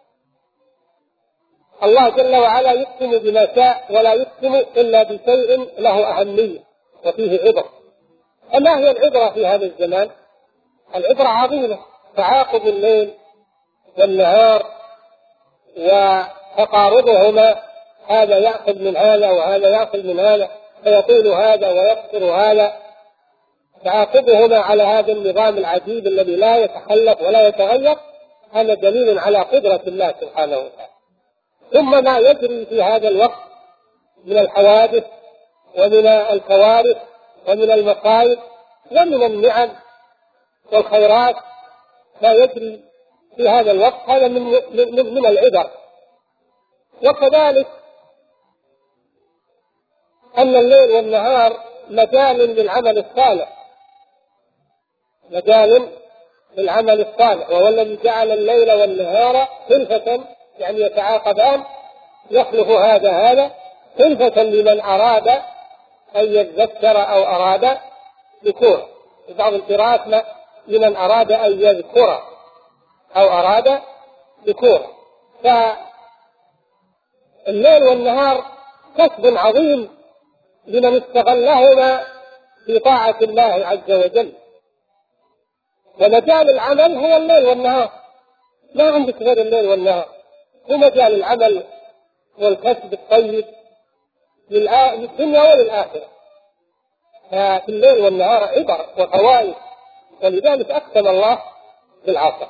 S1: الله جل وعلا يقسم بما شاء، ولا يقسم إلا بشيء له أهمية وفيه عبر. فما هي العبرة في هذا الزمان؟ العبرة عظيمة، تعاقب الليل والنهار وتقاربهما، هذا يأخذ من هذا وهذا يأخذ من هذا، فيطول هذا ويقصر هذا، تعاقبهما على هذا النظام العجيب الذي لا يتخلف ولا يتغير، هذا دليل على قدرة الله سبحانه وتعالى. ثم ما يجري في هذا الوقت من الحوادث ومن الكوارث ومن المصائب ومن النعم والخيرات، ما يجري في هذا الوقت هذا من العبر. وكذلك أن الليل والنهار مجال للعمل الصالح، مجال للعمل الصالح، وهو الذي جعل الليل والنهار خلفة، يعني يتعاقبان، يخلف هذا خلفة لمن أراد أن يذكر أو أراد ذكور. في بعض القراءات لمن أراد أن يذكر أو أراد ذكور. فالليل والنهار كسب عظيم لمن استغلهما في طاعة الله عز وجل. ومجال العمل هو الليل والنهار، ما عندك غير الليل والنهار، هو مجال العمل والكسب الطيب للدنيا وللآخرة. ففي الليل والنهار عبر وفوائد، ولذلك أقسم الله بالعصر.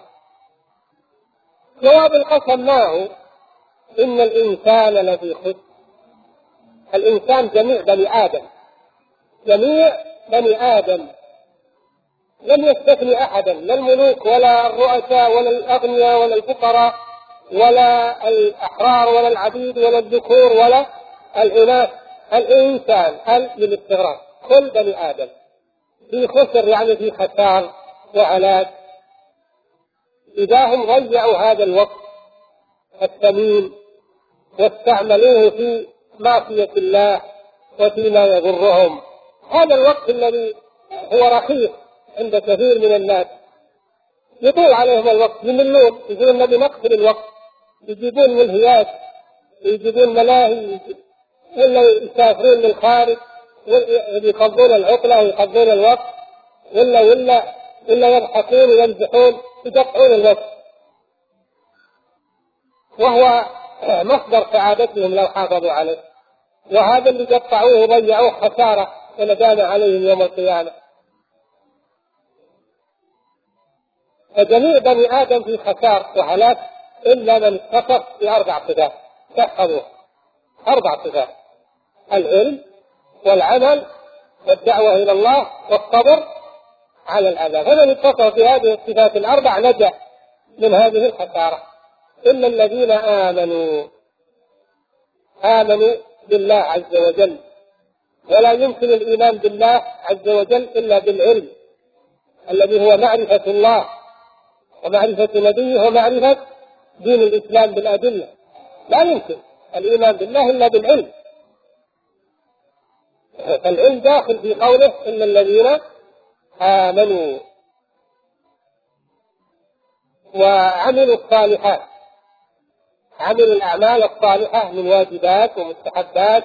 S1: جواب القسم ما هو؟ إن الإنسان لفي خسر. الإنسان جميع بني آدم، جميع بني آدم، لم يستثني أحدا، لا الملوك ولا الرؤساء ولا الأغنياء ولا الفقراء ولا الأحرار ولا العبيد ولا الذكور ولا الإناث. الإنسان للاستغراق، كل بني آدم في خسر، يعني في خسار وهلاك. إذا هم ضيعوا هذا الوقت الثمين واستعملوه في معصية الله وفيما يضرهم، هذا الوقت الذي هو رخيص عند كثير من الناس، يطول عليهم الوقت، يملون، يقولون نبي نقتل الوقت، يجيبون ملهيات، يجيبون ملاهي، ولا يسافرون للخارج، يقضون العطلة ويقضون الوقت، ولا إلا يضحكون ويمزحون يقطعون الوجه، وهو مصدر سعادتهم لو حافظوا عليه. وهذا اللي قطعوه وضيعوه خسارة وندامة عليهم يوم القيامة. فجميع بني آدم في خسار وهلاك إلا من اتصف ب4 صفات تحفظوه. 4 صفات: العلم والعمل والدعوة إلى الله والصبر على الأذى. فمن اتصف بهذه الصفات ال4 نجا من هذه الخسارة. إلا الذين آمنوا بالله عز وجل. ولا يمكن الإيمان بالله عز وجل إلا بالعلم الذي هو معرفة الله ومعرفة نبيه ومعرفة دين الإسلام بالأدلة. لا يمكن الإيمان بالله إلا بالعلم. فالعلم داخل في قوله إلا الذين آمنوا وعملوا الصالحات، عملوا الأعمال الصالحة من واجبات ومستحبات،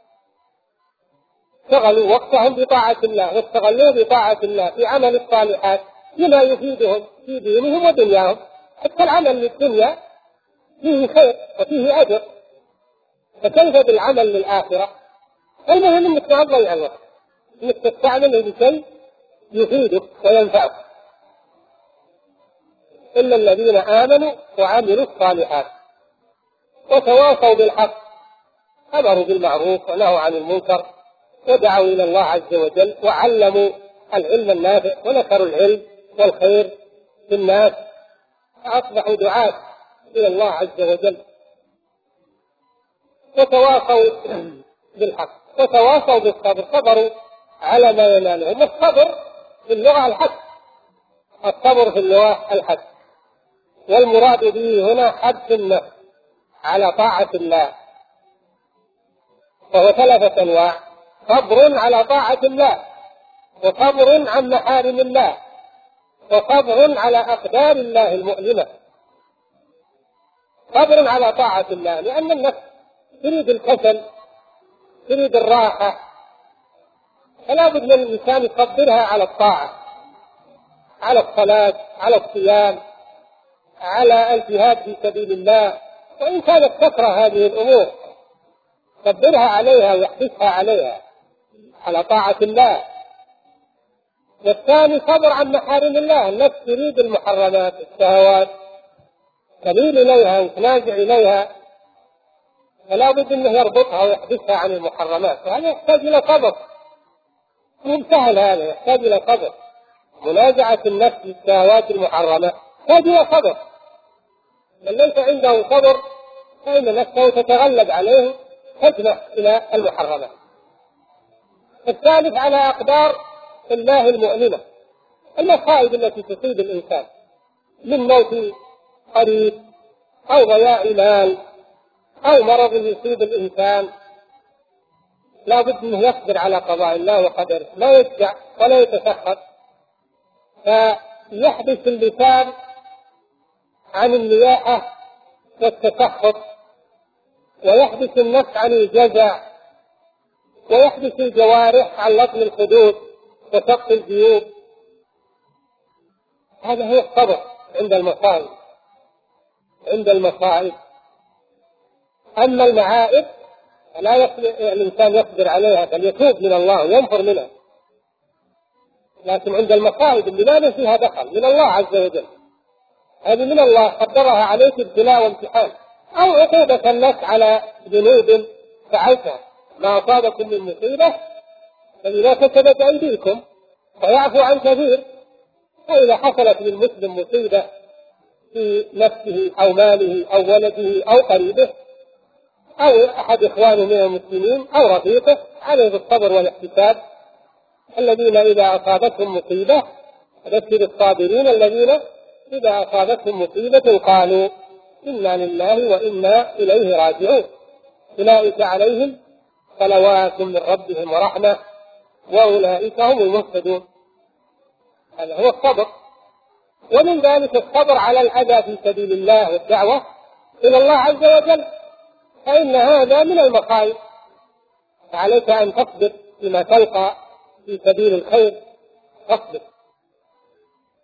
S1: شغلوا وقتهم بطاعة الله واستغلوا بطاعة الله في عمل الصالحات بما يفيدهم في دينهم ودنياهم. حتى العمل للدنيا فيه خير وفيه أجر، فكيف بالعمل للآخرة؟ المهم أنك ما تضيع الوقت، أنك تستعمله بشيء يفيدك وينفعك. إلا الذين آمنوا وعملوا الصالحات وتواصوا بالحق، أمروا بالمعروف ونهوا عن المنكر ودعوا إلى الله عز وجل وعلموا العلم النافع ونشروا العلم والخير للناس، فأصبحوا دعاة إلى الله عز وجل. وتواصوا بالحق وتواصوا بالصبر، صبروا على ما ينالهم. والصبر في اللغة الحث، الصبر في اللغة الحث، والمراد به هنا حث النفس على طاعة الله، فهو 3 أنواع: صبر على طاعة الله، وصبر عن محارم الله، وصبر على أقدار الله المؤلمة. صبر على طاعة الله لأن النفس تريد الكسل، تريد الراحة، فلا بد من الإنسان يصبرها على الطاعة، على الصلاة، على الصيام، على الجهاد في سبيل الله. وإن كانت تكره هذه الأمور صبرها عليها ويحبسها عليها على طاعة الله. والثاني صبر عن محارم الله، النفس تريد المحرمات الشهوات، تميل إليها وتنازع إليها، فلا بد أنه يربطها ويحبسها عن المحرمات، وهذا يحتاج إلى صبر. مو سهل، هذا يحتاج إلى صبر. منازعة النفس للشهوات المحرمة يحتاج إلى صبر. من ليس عنده صبر فإن نفسه تتغلب عليه تجنح إلى المحرمات. الثالث على أقدار الله المؤلمة، المصائب التي تصيب الإنسان من موت قريب أو ضياع مال أو مرض يصيب الإنسان، لا بد أنه يصبر على قضاء الله وقدره، لا يجزع ولا يتسخط، فيحبس اللسان عن النياحة والتسخط، ويحبس النفس عن الجزع، ويحبس الجوارح عن لطم الخدود وشق الجيوب. هذا هو الصبر عند المصائب. أما المعائب فلا الإنسان يصبر عليها، بل يتوب من الله وينفر منها. لكن عند المصائب اللي ما فيها دخل من الله عز وجل، هذه من الله قدرها عليك ابتلاء وامتحان، أو عقوبة لك على ذنوب فعلتها. ما أصابكم من مصيبة فبما كسبت أيديكم ويعفو عن كثير. فإذا حصلت للمسلم مصيبة في نفسه أو ماله أو ولده أو قريبه أو أحد إخوانه من المسلمين أو رفيقه، عليه بالصبر والاحتساب. الذين إذا أصابتهم مصيبة، بشر الصابرين الذين إذا أصابتهم مصيبة قالوا إنا لله وإنا إليه راجعون، أولئك عليهم صلوات من ربهم ورحمة وأولئك هم المهتدون. هذا هو الصبر. ومن ذلك الصبر على الأذى في سبيل الله والدعوة إلى الله عز وجل، فإن هذا من المصائب، فعليك أن تصبر بما تلقى في سبيل الخير، تصبر.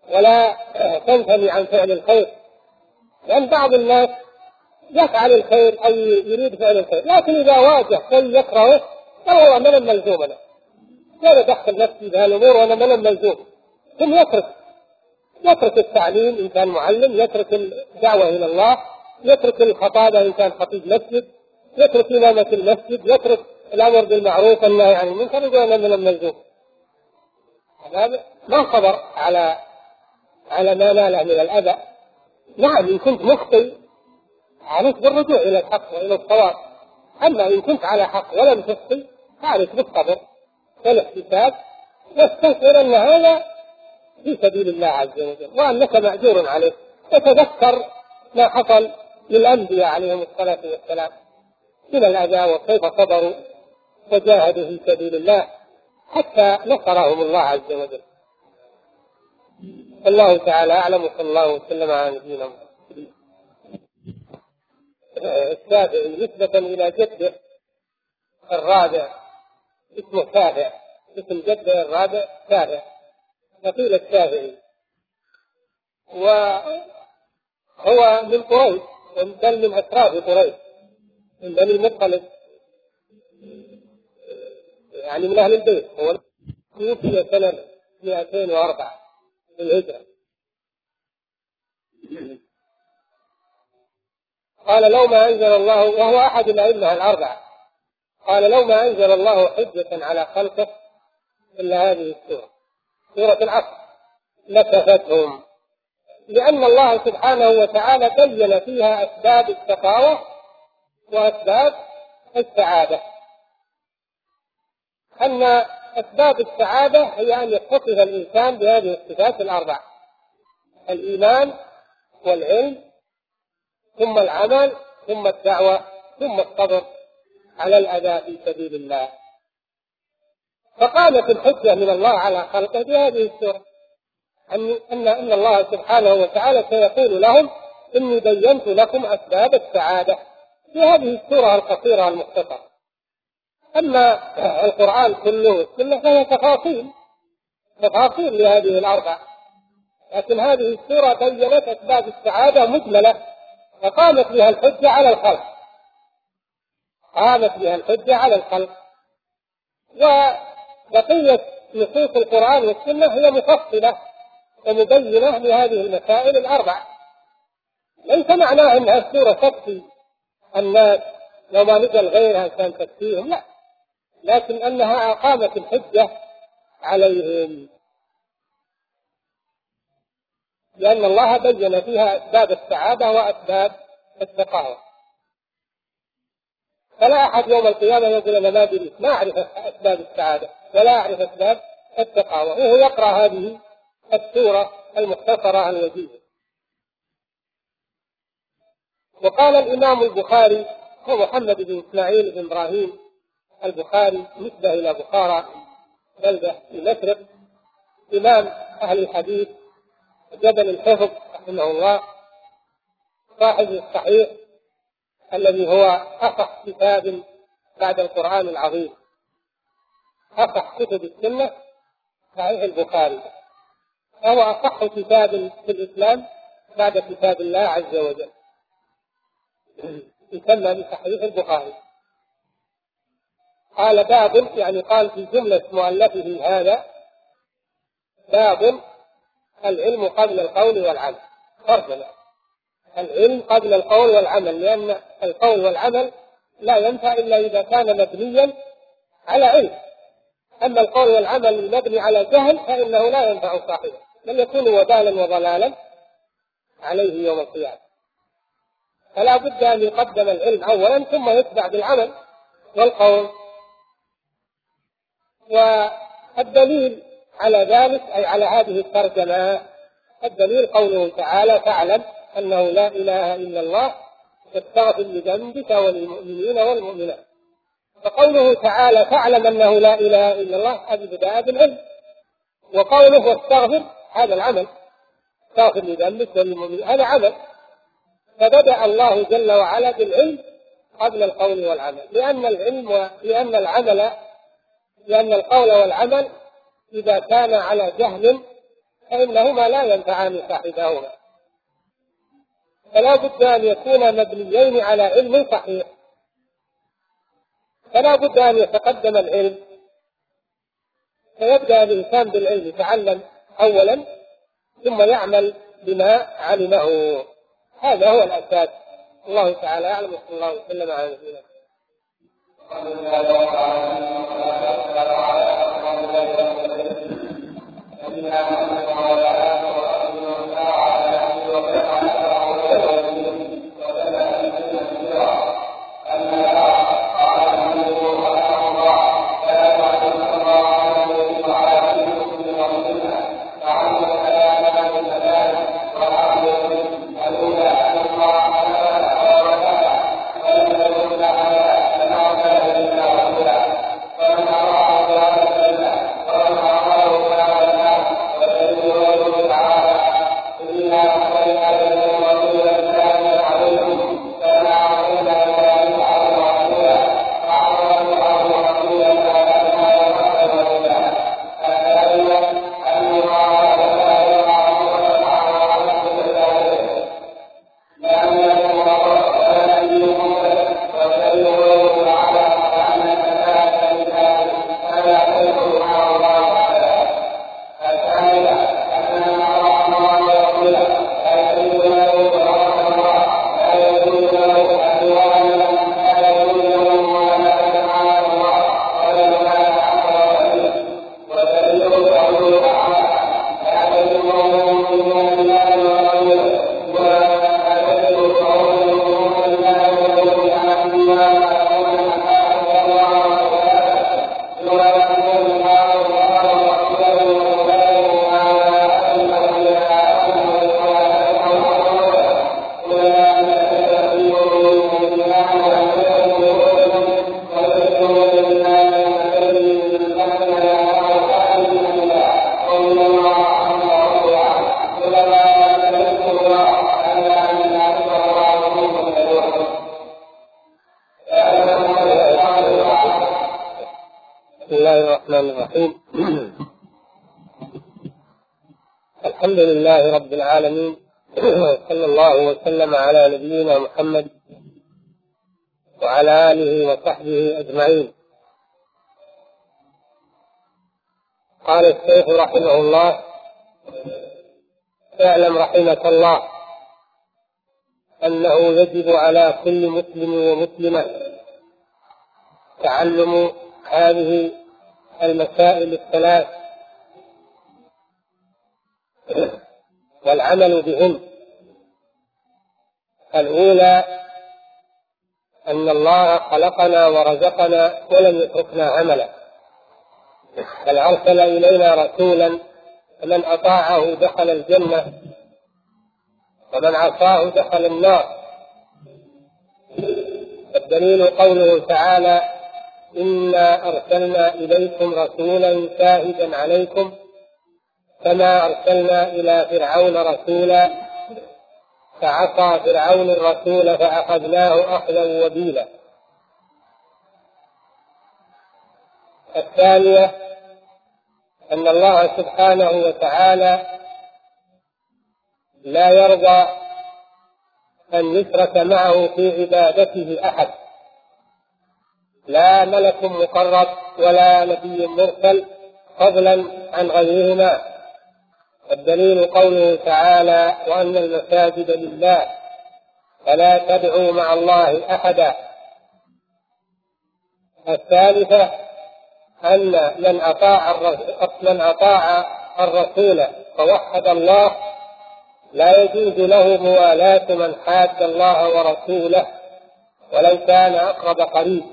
S1: ولا تنثني عن فعل الخير، لأن بعض الناس يفعل الخير أو يريد فعل الخير، لكن إذا واجه شيء يكرهه قال والله ما لم ملزوم، أنا لا أدخل نفسي بهالأمور وأنا ما لم ملزوم، ثم يترك التعليم إن كان معلم، يترك الدعوة إلى الله، يترك الخطابة إن كان خطيب مسجد، يترك إمامة المسجد، يترك الأمر بالمعروف والنهي عن المنكر، يقول أنا ما لم ملزوم. هذا ما صبر على ما ناله من الأذى. نعم إن كنت مخطئ عليك بالرجوع إلى الحق وإلى الصواب، أما إن كنت على حق ولم تخطئ فعليك بالصبر والاحتساب واستشعر أن هذا في سبيل الله عز وجل وأنك مأجور عليه. وتذكر ما حصل للأنبياء عليهم الصلاة والسلام من الأذى وكيف صبروا وجاهدوا في سبيل الله حتى نصرهم الله عز وجل. الله تعالى أعلم، وصلى الله وسلم على نبينا محمد. السابع نسبة إلى جده الرابع اسمه سابع، اسم جده الرابع سابع، نقيل السابعي، وهو من قريش، بل من أتراف قريش، من بني المطلب، يعني من أهل البيت. هو توفي سنة 204 للهجرة. قال لو ما أنزل الله، وهو أحد الأئمة الأربعة، قال لو ما أنزل الله حجة على خلقه إلا هذه السورة، سورة العصر، لكفتهم، لأن الله سبحانه وتعالى بين فيها أسباب الشقاوة وأسباب السعادة. أن أسباب السعادة هي أن يتصف الإنسان بهذه الصفات الأربع: الإيمان والعلم ثم العمل ثم الدعوة ثم الصبر على الأذى في سبيل الله. فقامت الحجة من الله على خلقه بهذه السورة، أن الله سبحانه وتعالى سيقول لهم إني بينت لكم أسباب السعادة في هذه السورة القصيرة المختصرة. أما القرآن كله فهي تفاصيل لهذه الأربع، لكن هذه السورة بينت أسباب السعادة مجملة، فقامت بها الحجة على الخلق، وبقية نصوص القرآن والسنة هي مفصلة ومبينة لهذه المسائل الأربع. ليس معناه أنها السورة تكفي الناس، لو ما نزل غيرها كان تكفيهم، لا، لكن أنها أقامت الحجة عليهم، لأن الله بين فيها أسباب السعادة وأسباب الشقاوة. فلا أحد يوم القيامة يقول أنا ما أدري، ما أعرف أسباب السعادة ولا أعرف أسباب الشقاوة، وهو يقرأ هذه السورة المختصرة الوجيزة. وقال الإمام البخاري، هو محمد بن إسماعيل بن إبراهيم البخاري، نسبة إلى بخارى بلدة في مشرق، إمام أهل الحديث جبل الحفظ رحمه الله، صاحب الصحيح الذي هو أصح كتاب بعد القرآن العظيم، أصح كتب السنة صحيح البخاري، فهو أصح كتاب في الإسلام بعد كتاب الله عز وجل، يسمى بصحيح البخاري. قال باب، يعني قال في جملة مؤلفه هذا باب العلم قبل القول والعمل، ترجمة العلم قبل القول والعمل، لأن القول والعمل لا ينفع إلا إذا كان مبنيا على علم، أما القول والعمل المبني على جهل فإنه لا ينفع صاحبه، بل يكون وبالا وضلالا عليه يوم القيامة. فلا بد أن يقدم العلم أولا ثم يتبع بالعمل والقول. والدليل على ذلك أي على هذه الترجمة، الدليل قوله تعالى فاعلم أنه لا إله إلا الله واستغفر لذنبك وللمؤمنين والمؤمنات. فقوله تعالى فاعلم أنه لا إله إلا الله هذه بداية بالعلم، وقوله واستغفر هذا العمل، استغفر لذنبك وللمؤمنين هذا عمل. فبدأ الله جل وعلا بالعلم قبل القول والعمل، لأن القول والعمل إذا كان على جهل فإنهما لا ينفعان صاحبهما، فلا بد أن يكون مبنيين على علم صحيح، فلا بد أن يتقدم العلم، فيبدأ الإنسان بالعلم، يتعلم أولا ثم يعمل بما علمه. هذا هو الأساس. الله تعالى أعلم، وصلى الله وسلم على نبينا. بسم الله الرحمن الرحيم. الحمد لله رب العالمين، صلى الله وسلم على نبينا محمد وعلى آله وصحبه أجمعين. قال الشيخ رحمه الله: اعلم رحمك الله أنه يجب على كل مسلم ومسلمة تعلم هذه المسائل الثلاث والعمل بهن. الأولى أن الله خلقنا ورزقنا ولم يتركنا عملا، بل أرسل إلينا رسولا، فمن أطاعه دخل الجنة ومن عصاه دخل النار. الدليل قوله تعالى: إنا أرسلنا إليكم رسولا شاهدا عليكم كما أرسلنا إلى فرعون رسولا فعصى فرعون الرسول فأخذناه أخذا وبيلا. الثانية أن الله سبحانه وتعالى لا يرضى أن يشرك معه في عبادته أحد، لا ملك مقرب ولا نبي مرسل، فضلا عن غيرهما. الدليل قوله تعالى: وأن المساجد لله فلا تدعوا مع الله أحدا. الثالثة أن من أطاع الرسول فوحد الله لا يجوز له موالاة من حاد الله ورسوله ولو كان أقرب قريب.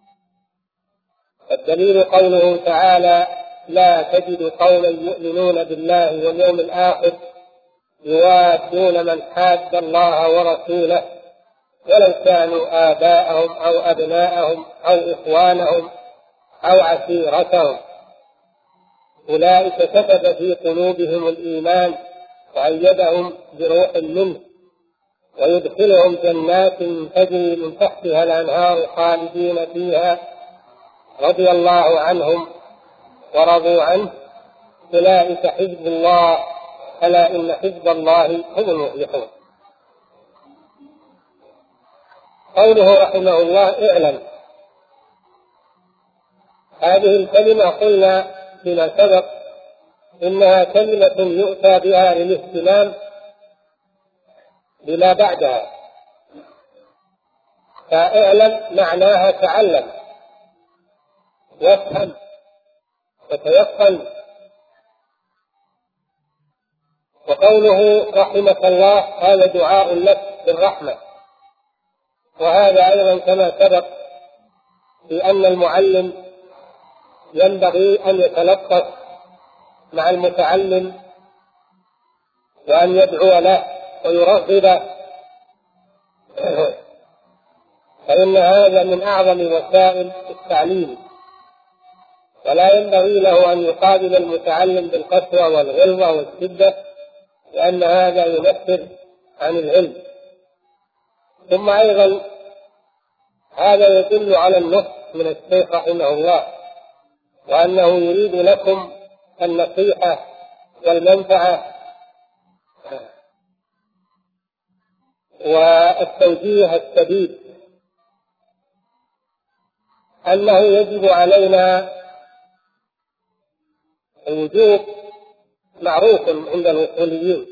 S1: الدليل قوله تعالى: لا تجد قوما يؤمنون بالله واليوم الآخر يوادون من حاد الله ورسوله ولو كانوا آباءهم أو أبناءهم أو إخوانهم أو عشيرتهم، أولئك كتب في قلوبهم الإيمان وأيدهم بروح منه ويدخلهم جنات تجري من تحتها الأنهار خالدين فيها رضي الله عنهم ورضوا عنه، أولئك حزب الله ألا إن حزب الله هم المفلحون. قوله رحمه الله اعلم، هذه الكلمة قلنا فيما سبق إنها كلمة يؤتى بها للاهتمام بما بعدها، فاعلم معناها تعلم وافهم وتيقن. وقوله رحمك الله هذا دعاء لك بالرحمة، وهذا أيضا كما سبق في أن المعلم ينبغي أن يتلطف مع المتعلم وأن يدعو له ويرغبه، فإن هذا من أعظم وسائل التعليم، ولا ينبغي له أن يقابل المتعلم بالقسوة والغلظة والشدة، لأن هذا ينفر عن العلم. ثم أيضا هذا يدل على النصح من الشيخ رحمه الله، وأنه يريد لكم النصيحة والمنفعة والتوجيه السديد، أنه يجب علينا الوجوب معروف عند الأصوليين،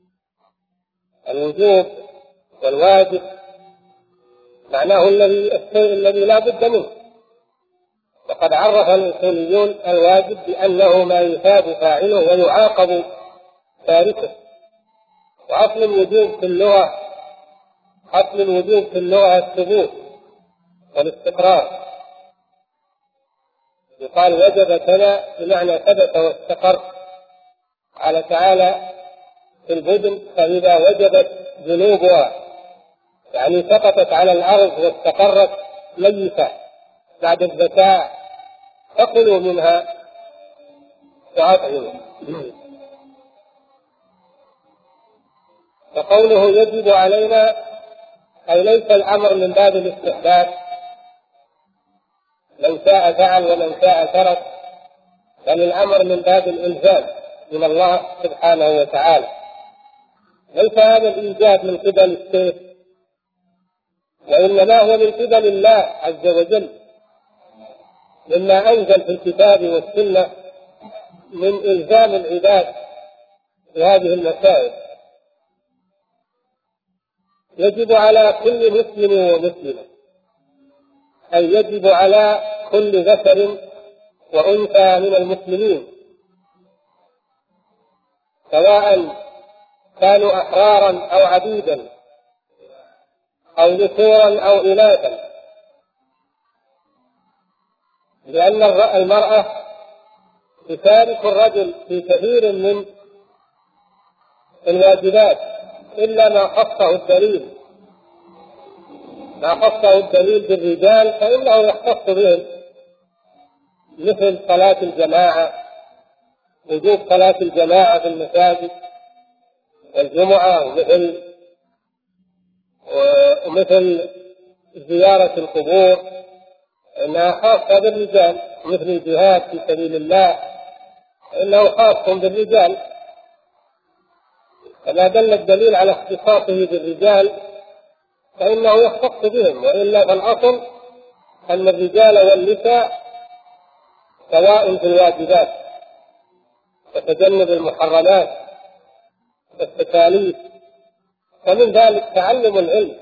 S1: الوجوب والواجب معناه الشيء الذي لا بد منه، وقد عرف الأصوليون الواجب بأنه ما يثاب فاعله ويعاقب تاركه. وأصل الوجوب في اللغة الثبوت والاستقرار، يقال وجب كذا بمعنى ثبت واستقر. قال تعالى في البدن فإذا وجبت جنوبها، يعني سقطت على الأرض واستقرت ميتة بعد الزكاة فكلوا منها وأطعموا. فقوله يجب علينا أي ليس الأمر من باب الاستحباب، من شاء فعل ومن شاء ترك، بل الأمر من باب الإلزام من الله سبحانه وتعالى. ليس هذا الإيجاب من قبل الشيخ، وإنما هو من قبل الله عز وجل، مما أنزل في الكتاب والسنة من إلزام العباد بهذه المسائل. يجب على كل مسلم ومسلمة، أي يجب على كل ذكر وأنثى من المسلمين، سواء كانوا أحرارا أو عبيدا أو ذكورا أو إناثا، لأن المرأة تشارك الرجل في كثير من الواجبات إلا ما خصه الدليل بالرجال فإنه يختص بهم، مثل صلاة الجماعة، وجوب صلاة الجماعة في المساجد والجمعة، ومثل زيارة القبور إنها خاصة بالرجال، مثل الجهاد في سبيل الله إنه خاص بالرجال. فما دل الدليل على اختصاصه بالرجال فإنه يختص بهم، وإلا فالأصل أن الرجال والنساء سواء في الواجبات وتجنب المحرمات والتكاليف. ومن ذلك تعلم العلم.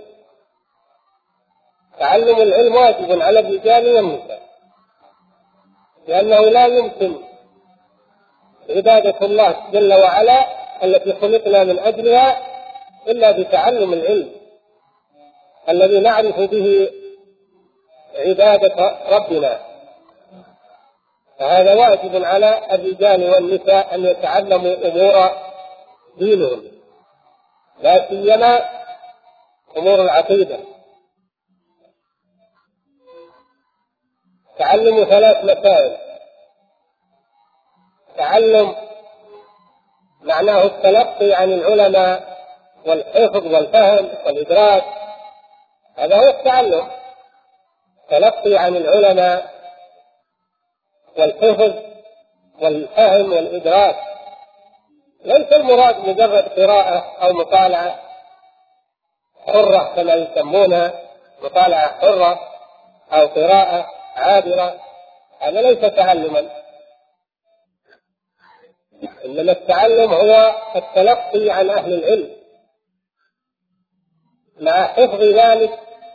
S1: تعلم العلم واجب على الرجال والنساء، لأنه لا يمكن عبادة الله جل وعلا التي خلقنا من أجلها إلا بتعلم العلم الذي نعرف به عبادة ربنا. فهذا واجب على الرجال والنساء أن يتعلموا أمور دينهم، لا سيما أمور العقيدة. تعلم 3 مسائل: تعلم معناه التلقي عن العلماء والحفظ والفهم والإدراك، هذا هو التعلم، تلقي عن العلماء والحفظ والفهم والإدراك. ليس المراد مجرد قراءة أو مطالعة حرة كما يسمونها، مطالعة حرة أو قراءة عابرة، هذا ليس تعلما. إنما التعلم هو التلقي عن أهل العلم مع حفظ ذلك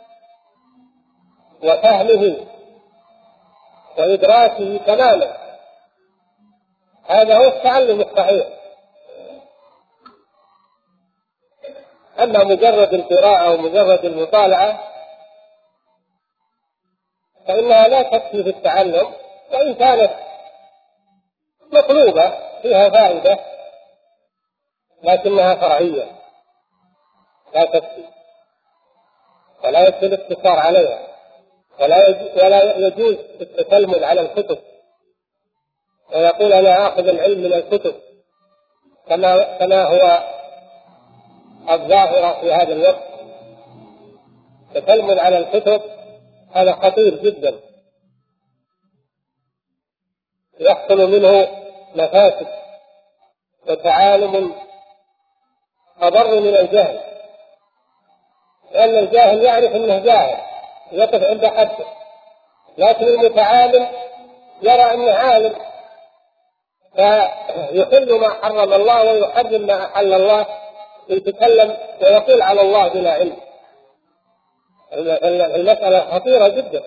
S1: وفهمه وإدراكه تماما، هذا هو التعلم الصحيح. أما مجرد القراءة أو مجرد المطالعة فإنها لا تكفي في التعلم، وإن كانت مطلوبة فيها فائدة لكنها فرعية لا تكفي، ولا يكفي الاقتصار عليها، ولا يجوز التتلمذ على الكتب ويقول أنا آخذ العلم من الكتب كما هو الظاهرة في هذا الوقت. التتلمذ على الكتب هذا خطير جدا، يحصل منه مفاسد وتعالم أضر من الجهل، لأن الجاهل يعرف أنه جاهل يقف عند حده، لكن المتعالم يرى أنه عالم فيحل ما حرم الله ويحرم ما أحل الله، يتكلم ويقول على الله بلا علم. المسألة خطيرة جدا.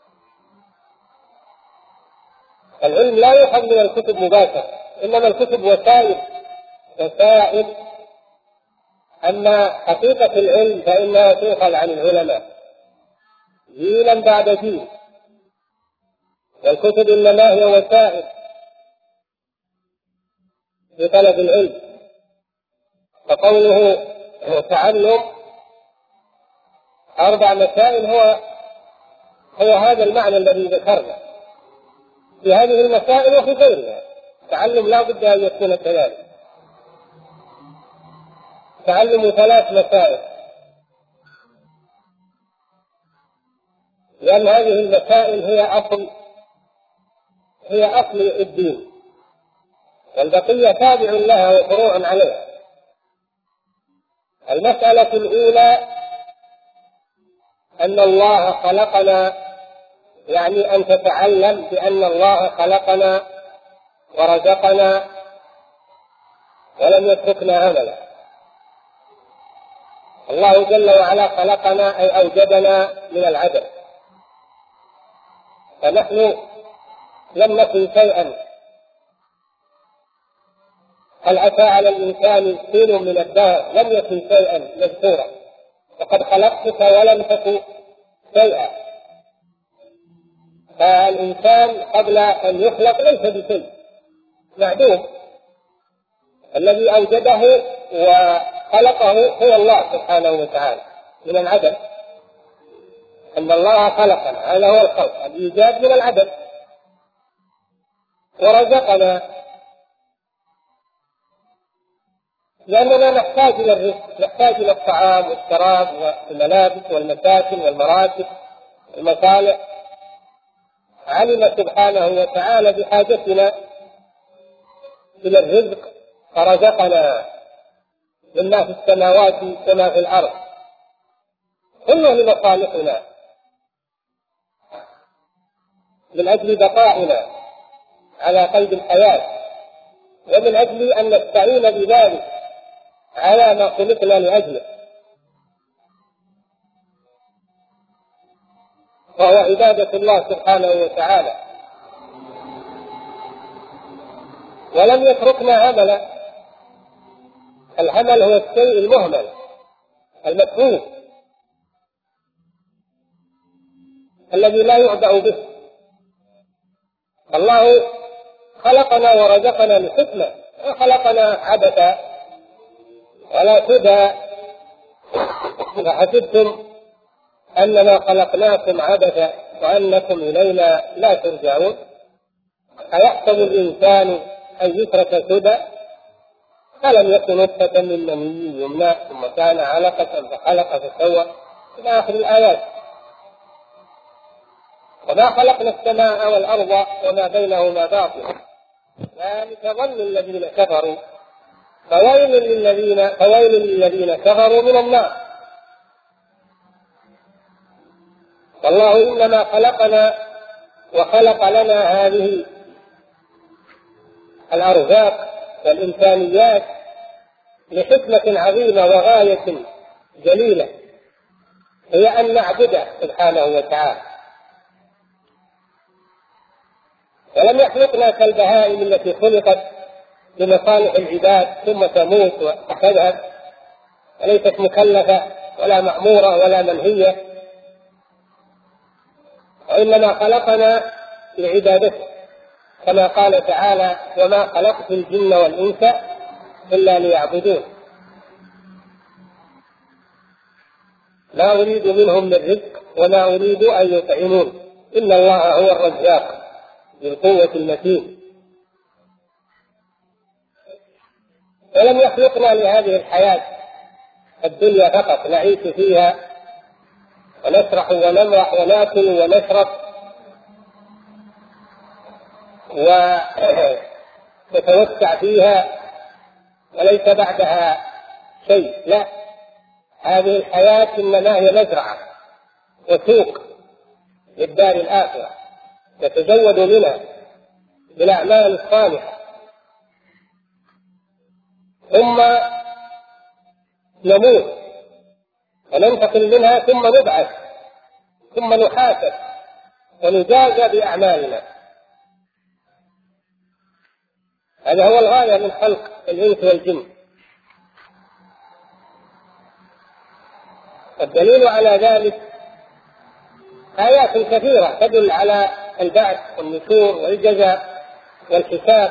S1: العلم لا يؤخذ من الكتب مباشرة، إنما الكتب وسائل. أما حقيقة العلم فإنها تؤخذ عن العلماء جيلا بعد جيل، والكتب إنما هي وسائل لطلب العلم. فقوله تعلم 4 مسائل هو هذا المعنى الذي ذكرنا في هذه المسائل وفي غيرها. تعلم لا بد أن يكون كذلك. تعلم 3 مسائل، لأن هذه المسائل هي أصل الدين، والبقية تابع لها وفروع عليها. المسألة الأولى أن الله خلقنا، يعني أن تتعلم بأن الله خلقنا ورزقنا ولم يتركنا هملا. الله جل وعلا خلقنا أي أوجدنا من العدم، فنحن لم نكن شيئا. هل أتى على الإنسان حين من الدهر لم يكن شيئا مذكورا، وقد خلقتك ولم تكن شيئا. فالإنسان قبل أن يخلق ليس بشيء، معدوم. الذي أوجده وخلقه هو الله سبحانه وتعالى من العدم. أن الله خلقنا، هذا هو الخلق، الإيجاد من العدم. ورزقنا لأننا نحتاج إلى الرزق، نحتاج إلى الطعام والشراب والملابس والمساكن والمراتب والمصالح. علم سبحانه وتعالى بحاجتنا إلى الرزق فرزقنا مما في السماوات كما في الأرض، كله لمصالحنا من أجل بقائنا على قيد الحياة، ومن أجل أن نستعين بذلك على ما خلقنا لأجله، وهو عبادة الله سبحانه وتعالى. ولم يتركنا هملا. الهمل هو الشيء المهمل المكروه الذي لا يعبأ به. الله خلقنا ورزقنا لحكمة، وخلقنا عبثا ولا سدى. فحسبتم أنما خلقناكم عبثا وأنكم إلينا لا ترجعون. أيحسب الإنسان أن يترك سدى؟ ألم يكن نطفة من مني يمنى ثم كان علقة فخلق فسوى إلى آخر الآيات. وما خلقنا السماء والأرض وما بينهما باطلا، ذلك ظن الذين كفروا فويل للذين كفروا من النار. والله إنما خلقنا وخلق لنا هذه الأرزاق والإمكانيات لحكمة عظيمة وغاية جليلة، هي أن نعبده سبحانه وتعالى. ولم يخلقنا كالبهائم التي خلقت لمصالح العباد ثم تموت وتذهب وليست مكلفة ولا مأمورة ولا منهية، وإنما خلقنا لعبادته، كما قال تعالى: وما خلقت الجن والإنس إلا ليعبدون لا أريد منهم من رزق ولا أريد أن يطعمون إن الله هو الرزاق ذو القوة المتين. ولم يخلقنا لهذه الحياة الدنيا فقط نعيش فيها ونسرح ونمرح ونأكل ونشرب ونتوسع فيها وليس بعدها شيء، لا، هذه الحياة إنما هي مزرعة وسوق للدار الآخرة نتزود منها بالأعمال الصالحة، ثم نموت وننتقل منها، ثم نبعث، ثم نحاسب ونجازى بأعمالنا. هذا هو الغاية من خلق الإنس والجن. الدليل على ذلك آيات كثيرة تدل على البعث والنشور والجزاء والحساب،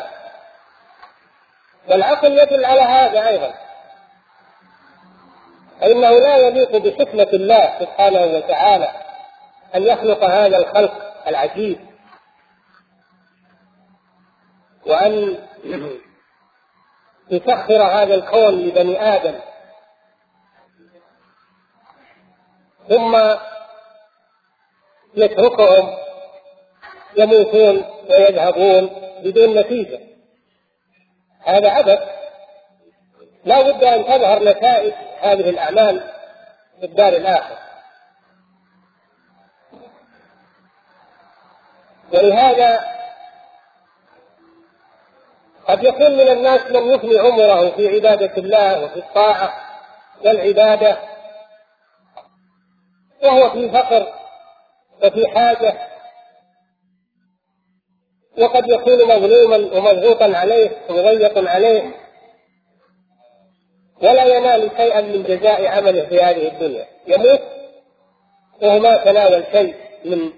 S1: والعقل يدل على هذا أيضا، فإنه لا يليق بحكمة الله سبحانه وتعالى أن يخلق هذا الخلق العجيب وأن يسخر هذا الكون لبني آدم ثم يتركهم يموتون ويذهبون بدون نتيجة. هذا عبث، لا بد أن تظهر نتائج هذه الأعمال في الدار الآخرة. ولهذا قد يكون من الناس من يفني عمره في عبادة الله وفي الطاعة والعبادة وهو في فقر وفي حاجة، وقد يكون مظلوما ومضغوطا عليه ومضيق عليه ولا ينال شيئا من جزاء عمله في هذه الدنيا، يموت وهو ما تناول شيء من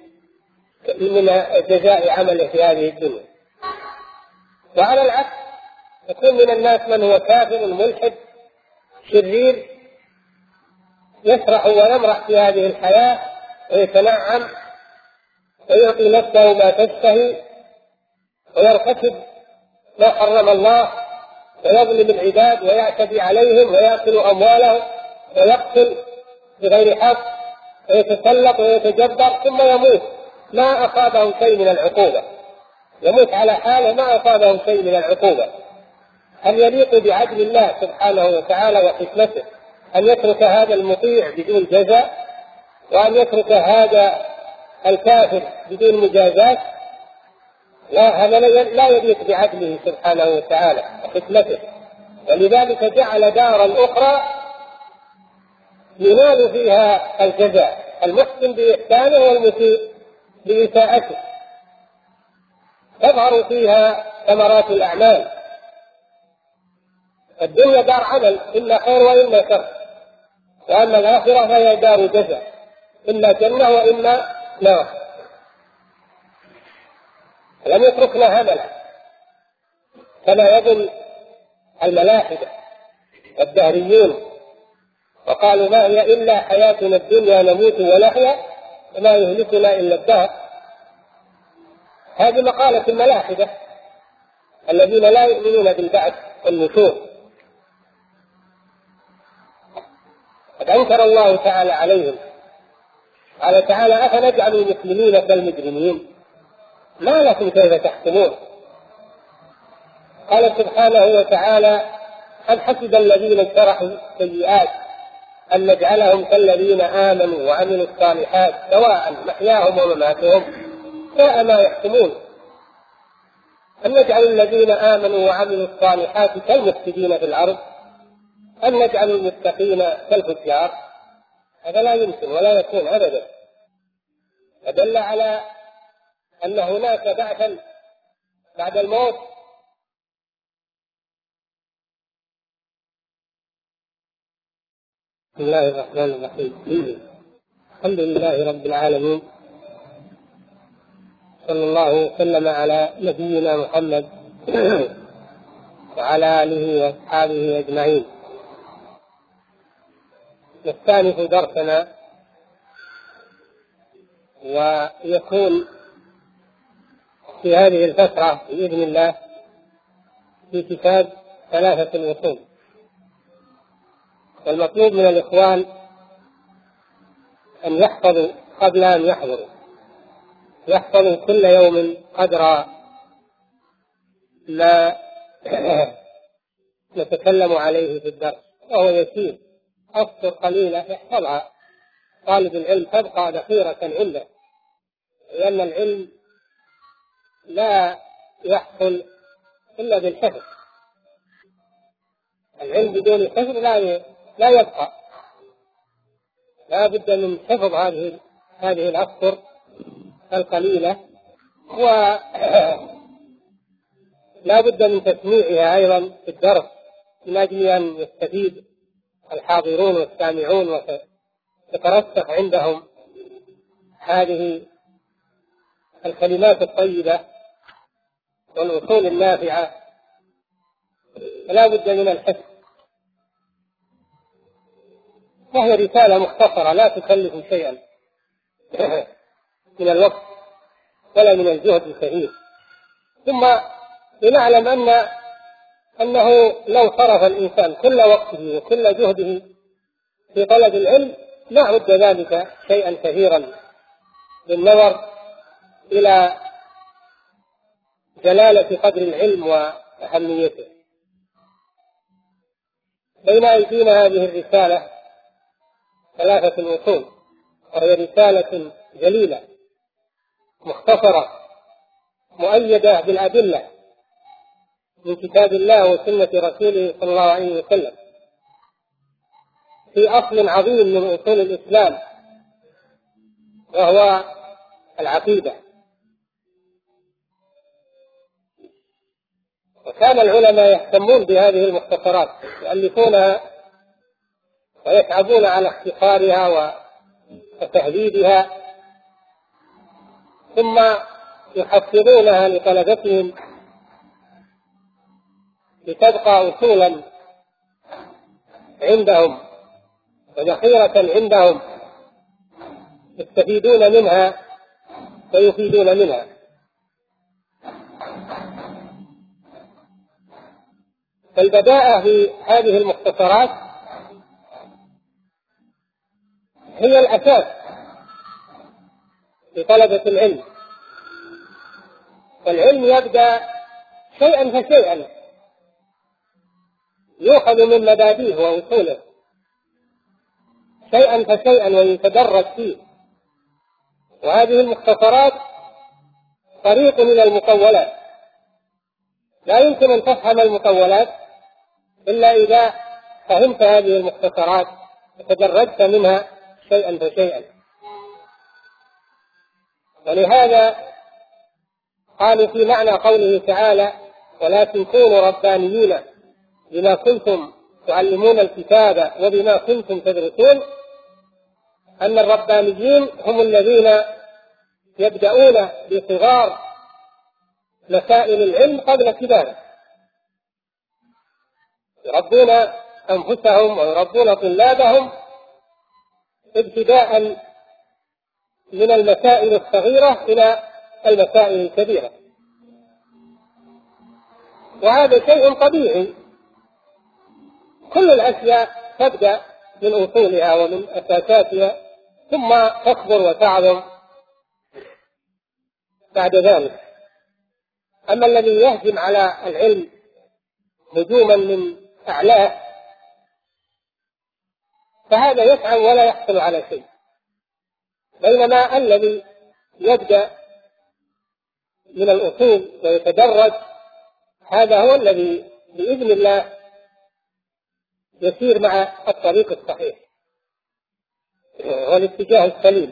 S1: جزاء عمله في هذه الدنيا. وعلى العكس يكون من الناس من هو كافر ملحد شرير يسرح ويمرح في هذه الحياة ويتنعم ويعطي نفسه ما تشتهي ويرتكب ما حرم الله ويظلم العباد ويعتدي عليهم ويأكل أموالهم ويقتل بغير حق ويتسلط ويتجبر، ثم يموت ما أصابه شيء من العقوبة، يموت على حاله ما أصابه شيء من العقوبة. هل يليق بعدل الله سبحانه وتعالى وحكمته أن يترك هذا المطيع بدون جزاء وأن يترك هذا الكافر بدون مجازات؟ لا، هذا لا يليق بعدله سبحانه وتعالى وحكمته. ولذلك جعل دارا أخرى ينال فيها الجزاء، المحسن بإحسانه والمسيء بإساءته، تظهر فيها ثمرات الأعمال. الدنيا دار عمل، إما خير وإما شر، وأما الآخرة فهي دار جزاء، إما جنة وإما نار. لم يتركنا هملا كما يظن الملاحدة والدهريون، وقالوا ما هي إلا حياتنا الدنيا نموت ونحيا وما يهلكنا إلا الدهر. هذه مقالة الملاحدة الذين لا يؤمنون بالبعث والنشور. قد أنكر الله تعالى عليهم، قال تعالى: أفنجعل المسلمين كالمجرمين ما لكم كيف تحكمون. قال سبحانه وتعالى: أم حسب الذين اجترحوا السيئات أن نجعلهم كالذين آمنوا وعملوا الصالحات سواء محياهم ومماتهم ساء ما يحكمون. أن نجعل الذين آمنوا وعملوا الصالحات كالمفسدين في الأرض أم نجعل المتقين كالفجار؟ هذا لا يمكن ولا يكون أبدا. فدل على أن هناك بعثا بعد الموت. بسم الله الرحمن الرحيم. الحمد لله رب العالمين، صلى الله وسلم على نبينا محمد وعلى آله وأصحابه أجمعين. نستأنف درسنا ويكون في هذه الفترة بإذن الله في كتاب ثلاثة الأصول. والمطلوب من الإخوان أن يحفظوا قبل أن يحضروا، يحفظوا كل يوم قدر ما نتكلم عليه في الدرس، وهو يسير، أسطر قليلة يحفظها. طالب العلم تبقى ذخيرة عنده، لأن العلم لا يحصل إلا بالحفظ. العلم بدون حفظ لا يبقى. لا بد من حفظ هذه الأسطر القليلة، ولا بد من تسميعها أيضا في الدرس من أجل أن يستفيد الحاضرون والسامعون وتترسخ عندهم هذه الكلمات الطيبة والأصول النافعة. فلا بد من الحفظ. وهي رسالة مختصرة لا تكلف شيئا من الوقت ولا من الجهد الكثير. ثم لنعلم أنه لو صرف الإنسان كل وقته وكل جهده في طلب العلم لا عد ذلك شيئا كثيرا بالنظر إلى جلالة قدر العلم وأهميته. بين أيدينا هذه الرسالة ثلاثة الأصول، وهي رسالة جليلة مختصرة مؤيدة بالأدلة من كتاب الله وسنة رسوله صلى الله عليه وسلم، في أصل عظيم من أصول الإسلام وهو العقيدة. وكان العلماء يهتمون بهذه المختصرات، يؤلفونها ويتعبون على اختصارها وتهذيبها، ثم يحفظونها لطلبتهم لتبقى أصولا عندهم وذخيرة عندهم يستفيدون منها ويفيدون منها. فالبداءة في هذه المختصرات هي الأساس لطلبة العلم. والعلم يبدأ شيئا فشيئا، يؤخذ من مبادئه وأصوله شيئا فشيئا ويتدرج فيه. وهذه المختصرات طريق إلى المطولات. لا يمكن أن تفهم المطولات إلا إذا فهمت هذه المختصرات وتدرجت منها شيئا فشيئا. ولهذا قالوا في معنى قوله تعالى: ولكن كونوا ربانيين بما كنتم تعلمون الكتاب وبما كنتم تدرسون، أن الربانيين هم الذين يبدأون بصغار مسائل العلم قبل كباره، يربون أنفسهم ويربون طلابهم ابتداء من المسائل الصغيرة إلى المسائل الكبيرة. وهذا شيء طبيعي، كل الأشياء تبدأ من أصولها ومن أساساتها ثم تكبر وتعظم بعد ذلك. أما الذي يهجم على العلم هجوما من أعلاه، فهذا يفعل ولا يحصل على شيء. بينما الذي يبدأ من الأصول ويتدرج هذا هو الذي بإذن الله يسير مع الطريق الصحيح والاتجاه السليم.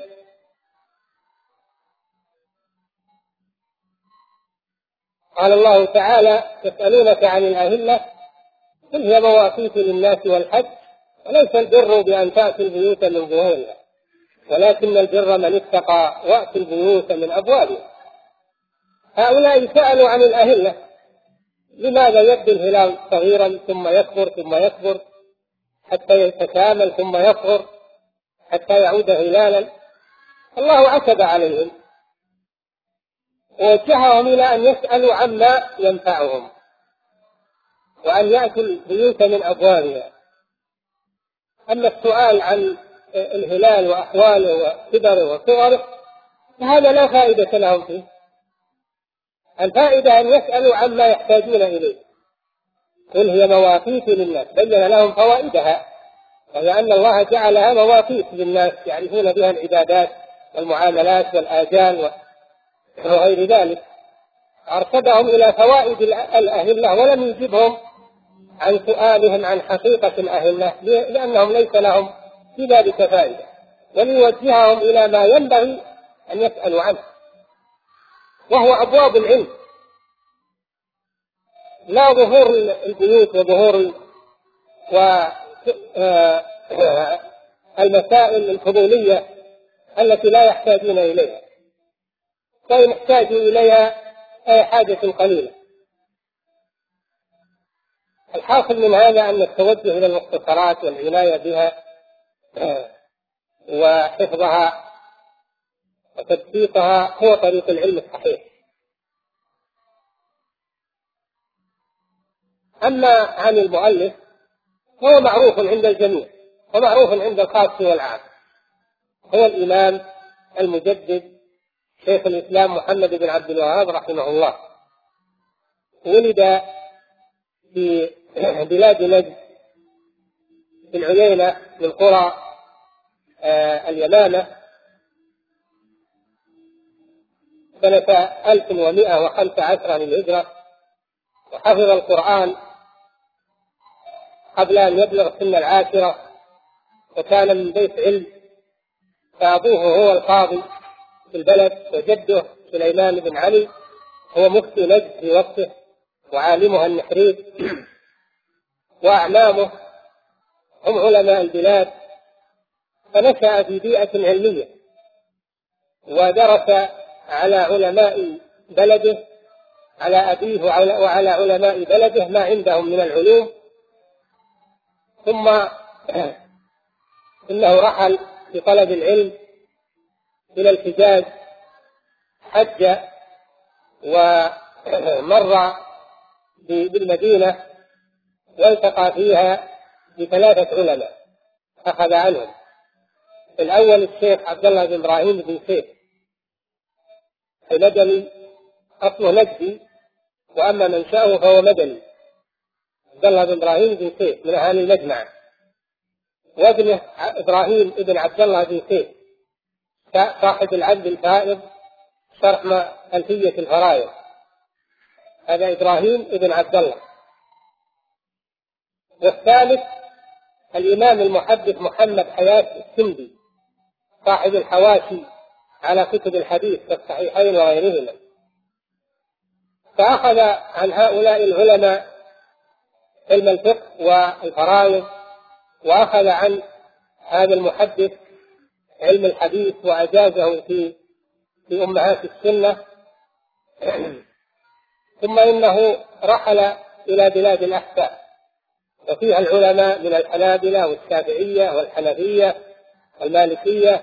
S1: قال الله تعالى: يسألونك عن الأهلة قل هي مواقيت للناس والحج وليس البر بأن تأتي البيوت من ظهورها ولكن البر من اتقى وأتي البيوت من أبوابها. هؤلاء سألوا عن الأهلة، لماذا يبدو الهلال صغيرا ثم يكبر ثم يكبر حتى يتكامل ثم يصغر حتى يعود هلالا؟ الله عتب عليهم ووجههم إلى أن يسألوا عما ينفعهم وأن يأتوا البيوت من أبوابها. أما السؤال عن الهلال وأحواله وكبره وصغره فهذا لا فائدة لهم فيه. الفائدة أن يسألوا عما يحتاجون إليه. قل هي مواقيت للناس، بين لهم فوائدها، وهي أن الله جعلها مواقيت للناس يعرفون بها العبادات والمعاملات والآجال وغير ذلك. أرشدهم إلى فوائد الأهلة ولم يجبهم عن سؤالهم عن حقيقة الأهلة، لأنهم ليس لهم في ذلك فائدة، وليوجههم إلى ما ينبغي أن يسألوا عنه، وهو أبواب العلم، لا ظهور البيوت وظهور والمسائل الفضولية التي لا يحتاجون إليها، فإن احتاجوا إليها أي حاجة قليلة. الحاصل من هذا أن التوجه إلى المختصرات والعناية بها وحفظها وتدقيقها هو طريق العلم الصحيح. أما عن المؤلف هو معروف عند الجميع ومعروف عند الخاص والعام، هو الإمام المجدد شيخ الإسلام محمد بن عبد الوهاب رحمه الله. ولد في بلاد نجد في العيينة من قرى اليمامة سنة 1115 للهجرة، وحفظ القرآن قبل أن يبلغ سن 10، وكان من بيت علم، فأبوه هو القاضي في البلد، وجده سليمان بن علي هو مفتي نجد في وقته وعالمها النحرير، وأعمامه هم علماء البلاد. فنشأ في بيئة علمية ودرس على علماء بلده، على أبيه وعلى علماء بلده ما عندهم من العلوم. ثم إنه رحل في طلب العلم إلى الحجاز، حج ومر بالمدينة والتقى فيها ب3 علماء أخذ عنهم. الأول الشيخ عبد الله بن إبراهيم بن سيف المدني، أصله نجدي وأما منشأه فهو مدني، عبد الله بن إبراهيم بن سيف من أهل المجمع، وابنه إبراهيم بن عبد الله بن سيف صاحب العبد الفائض شرح ألفية الفرائض، هذا إبراهيم بن عبد الله. والثالث الإمام المحدث محمد حياة السندي صاحب الحواشي على كتب الحديث في الصحيحين وغيرهما. فأخذ عن هؤلاء العلماء علم الفقه والفرائض، وأخذ عن هذا المحدث علم الحديث وأجازه في أمهات السنة. ثم إنه رحل إلى بلاد الأحساء، وفيها العلماء من الحنابلة والشافعية والحنفية والمالكية،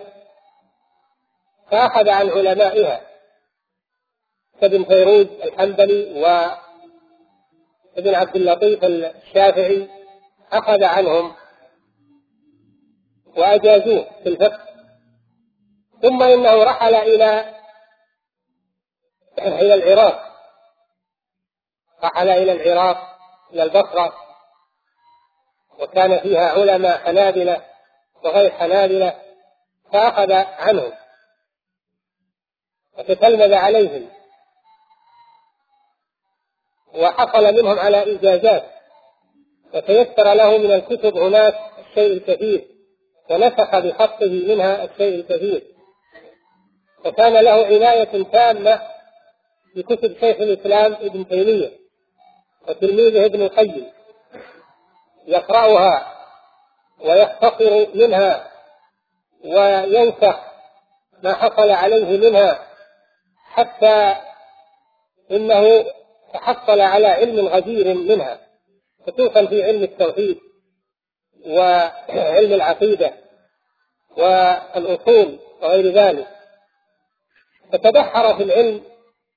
S1: فأخذ عن علمائها كابن فيروز الحنبلي وابن عبد اللطيف الشافعي، أخذ عنهم وأجازوه في الفقه. ثم إنه رحل إلى العراق، رحل إلى العراق إلى البصرة، وكان فيها علماء حنابلة وغير حنابلة، فأخذ عنهم وتتلمذ عليهم، وحصل منهم على إجازات، وتيسر له من الكتب هناك الشيء الكثير، ونسخ بخطه منها الشيء الكثير، وكان له عناية تامة بكتب شيخ الإسلام ابن تيمية وتلميذه ابن القيم، يقرأها ويختصر منها وينسخ ما حصل عليه منها، حتى إنه تحصل على علم غزير منها، خصوصا في علم التوحيد وعلم العقيدة والأصول وغير ذلك. فتبحر في العلم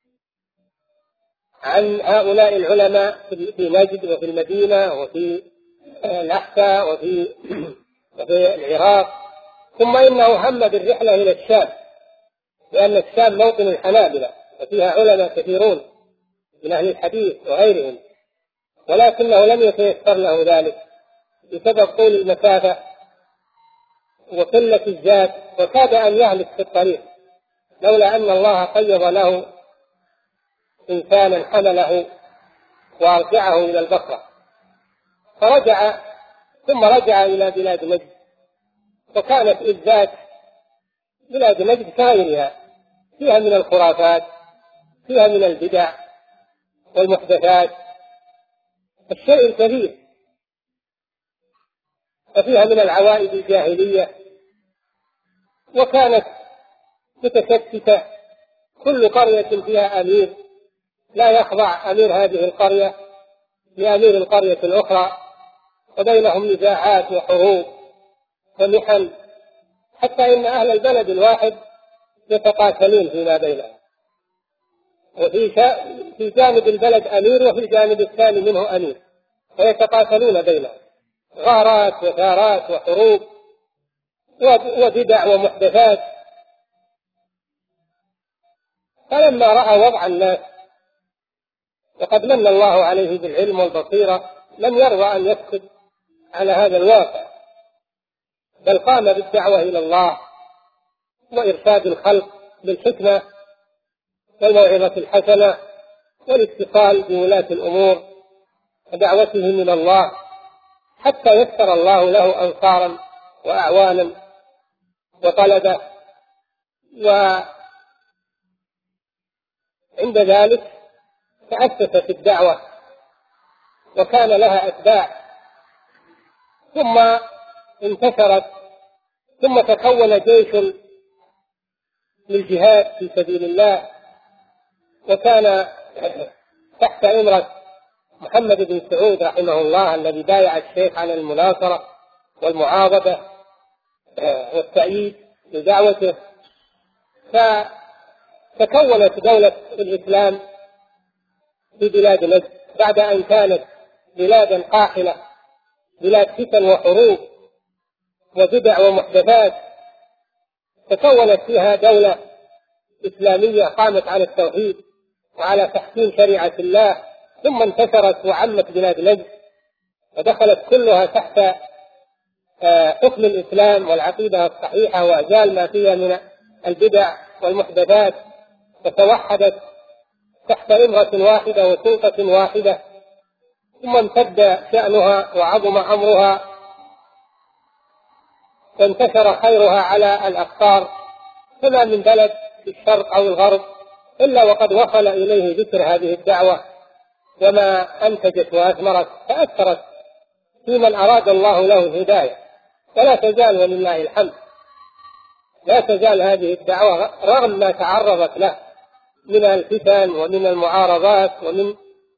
S1: عن هؤلاء العلماء في نجد وفي المدينة وفي الأحساء وفي العراق، ثم إنه هم بالرحلة إلى الشام، لأن الشام موطن الحنابلة وفيها علماء كثيرون من أهل الحديث وغيرهم، ولكنه لم يتيسر له ذلك بسبب طول المسافة وقلة الزاد، وكاد أن يهلك في الطريق لولا أن الله قيض له إنسانا حمله وأرجعه إلى البصرة، فرجع، ثم رجع إلى بلاد نجد. وكانت إذ ذاك بلاد نجد كغيرها، فيها من الخرافات، فيها من البدع والمحدثات الشيء الكثير، وفيها من العوائد الجاهلية، وكانت متشتتة، كل قرية فيها أمير، لا يخضع أمير هذه القرية لأمير القرية الأخرى، وبينهم نزاعات وحروب ومحن، حتى إن أهل البلد الواحد يتقاتلون فيما بينهم، وفي جانب البلد أمير وفي الجانب الثاني منه أمير، ويتقاتلون بينهم، غارات وثارات وحروب وبدع ومحدثات. فلما رأى وضع الناس وقد من الله عليه بالعلم والبصيرة لم يرضى أن يسكت على هذا الواقع، بل قام بالدعوة إلى الله وإرشاد الخلق بالحكمة والموعظة الحسنة والاتصال بولاة الأمور ودعوته من الله، حتى يسر الله له أنصارا وأعوانا وطلبة. وعند ذلك تأسست الدعوة وكان لها أتباع، ثم انتشرت، ثم تكون جيش للجهاد في سبيل الله، وكان تحت إمرة محمد بن سعود رحمه الله الذي بايع الشيخ على المناصرة والمعاضدة والتأييد لدعوته. فتكونت دولة الإسلام في بلاد نجد بعد أن كانت بلادا قاحلة، بلاد فتن وحروب وبدع ومحدثات، تكونت فيها دولة إسلامية قامت على التوحيد وعلى تحكيم شريعة الله، ثم انتشرت وعمت بلاد نجد ودخلت كلها تحت حكم الإسلام والعقيدة الصحيحة، وأزال ما فيها من البدع والمحدثات، وتوحدت تحت إمرة واحدة وسلطة واحدة، ثم امتد شأنها وعظم أمرها وانتشر خيرها على الأقطار. فما من بلد في الشرق أو الغرب إلا وقد وصل إليه ذكر هذه الدعوة وما أنتجت وأثمرت، فأثرت في من أراد الله له الهداية. ولا تزال ولله الحمد لا تزال هذه الدعوة رغم ما تعرضت له من الفتن ومن المعارضات ومن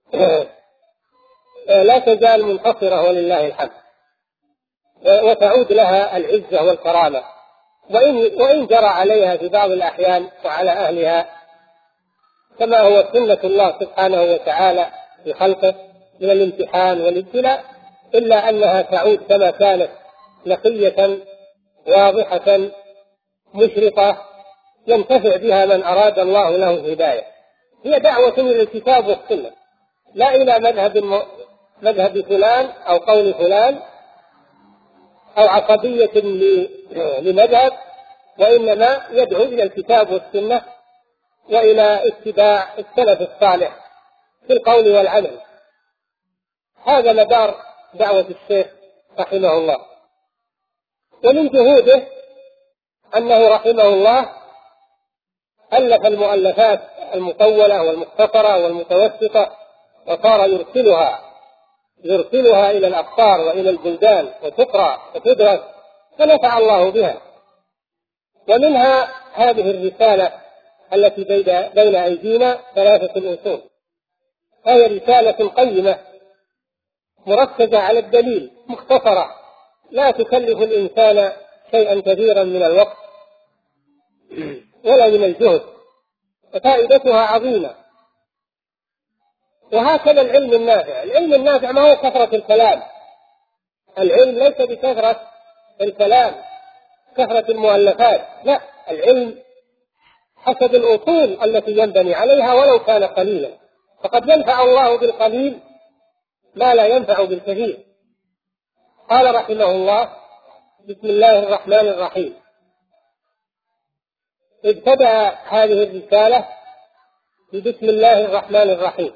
S1: لا تزال منتصرة ولله الحمد، وتعود لها العزة والكرامة، وإن جرى عليها في بعض الأحيان وعلى أهلها كما هو سنة الله سبحانه وتعالى في خلقه من الامتحان والابتلاء، إلا أنها تعود كما كانت نقية واضحة مشرقة ينتفع بها من أراد الله له الهداية. هي دعوة إلى الكتاب والسنة، لا إلى مذهب فلان أو قول فلان أو عصبية لمذهب، وإنما يدعو إلى الكتاب والسنة وإلى اتباع السلف الصالح في القول والعمل. هذا مدار دعوة الشيخ رحمه الله. ومن جهوده أنه رحمه الله ألف المؤلفات المطولة والمختصرة والمتوسطة، وصار يرسلها إلى الأقطار وإلى البلدان وتقرأ وتدرس، فنفع الله بها. ومنها هذه الرسالة التي بين أيدينا 3 أصول، هي رسالة قيمة مركزة على الدليل، مختصرة، لا تكلف الإنسان شيئا كثيرا من الوقت ولا من الجهد، وفائدتها عظيمة. وهكذا العلم النافع. العلم النافع ما هو كثرة الكلام، العلم ليس بكثرة الكلام، كثرة المؤلفات، لا، العلم حسب الأصول التي ينبني عليها ولو كان قليلا، فقد ينفع الله بالقليل ما لا ينفع بالكثير. قال رحمه الله: بسم الله الرحمن الرحيم. ابتدأ هذه الرسالة ببسم الله الرحمن الرحيم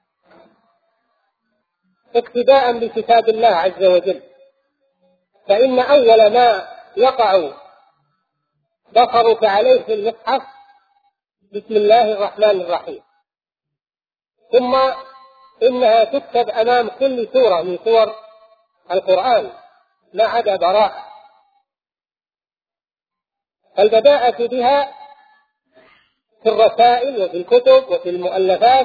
S1: اقتداء بكتاب الله عز وجل، فإن أول ما يقع بصرك عليه في المصحف بسم الله الرحمن الرحيم، ثم إنها تكتب أمام كل سورة من سور القرآن ما عدا براءة. البداءة بها في الرسائل وفي الكتب وفي المؤلفات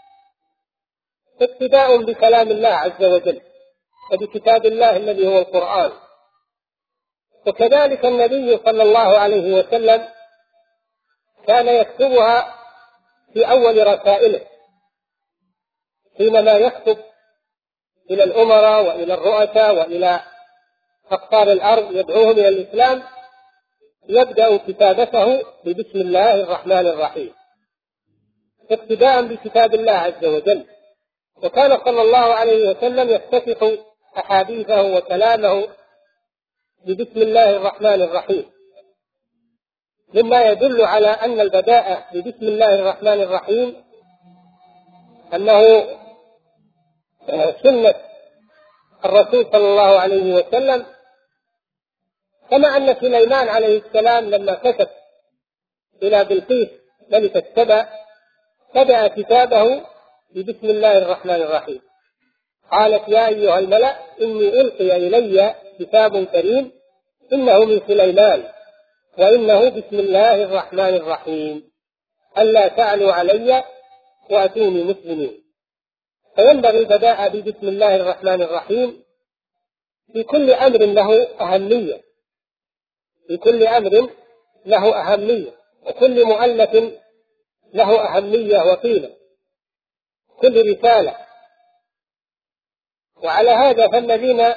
S1: اقتداء بكلام الله عز وجل وبكتاب الله الذي هو القرآن. وكذلك النبي صلى الله عليه وسلم كان يكتبها في أول رسائله، حينما يكتب إلى الأمراء وإلى الرؤساء وإلى أقطار الأرض يدعوهم إلى الإسلام، يبدأ كتابته ببسم الله الرحمن الرحيم اقتداء بكتاب الله عز وجل. وكان صلى الله عليه وسلم يفتتح أحاديثه وكلامه ببسم الله الرحمن الرحيم، مما يدل على أن البداءة ببسم الله الرحمن الرحيم أنه سنة الرسول صلى الله عليه وسلم، كما أن سليمان عليه السلام لما كتب إلى بلقيس ملكة سبأ بدأ كتابه ببسم الله الرحمن الرحيم. قالت: يا أيها الملأ إني ألقي إلي كتاب كريم إنه من سليمان وإنه بسم الله الرحمن الرحيم ألا تعلوا علي وأتوني مسلمين. فينبغي البداء ببسم الله الرحمن الرحيم في كل أمر له أهمية، في كل أمر له أهمية، وكل مؤلف له أهمية وقيمة، كل رسالة. وعلى هذا فالذين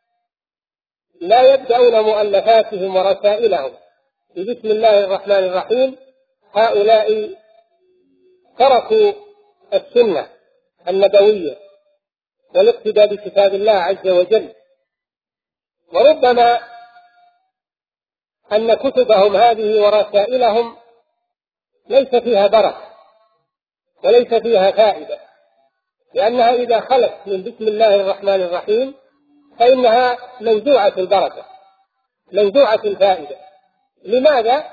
S1: لا يبدأون مؤلفاتهم ورسائلهم ببسم الله الرحمن الرحيم هؤلاء تركوا السنة النبوية والاقتداء بكتاب الله عز وجل. وربما أن كتبهم هذه ورسائلهم ليس فيها بركة وليس فيها فائدة، لأنها إذا خلت من بسم الله الرحمن الرحيم فإنها منزوعة البركة منزوعة الفائدة. لماذا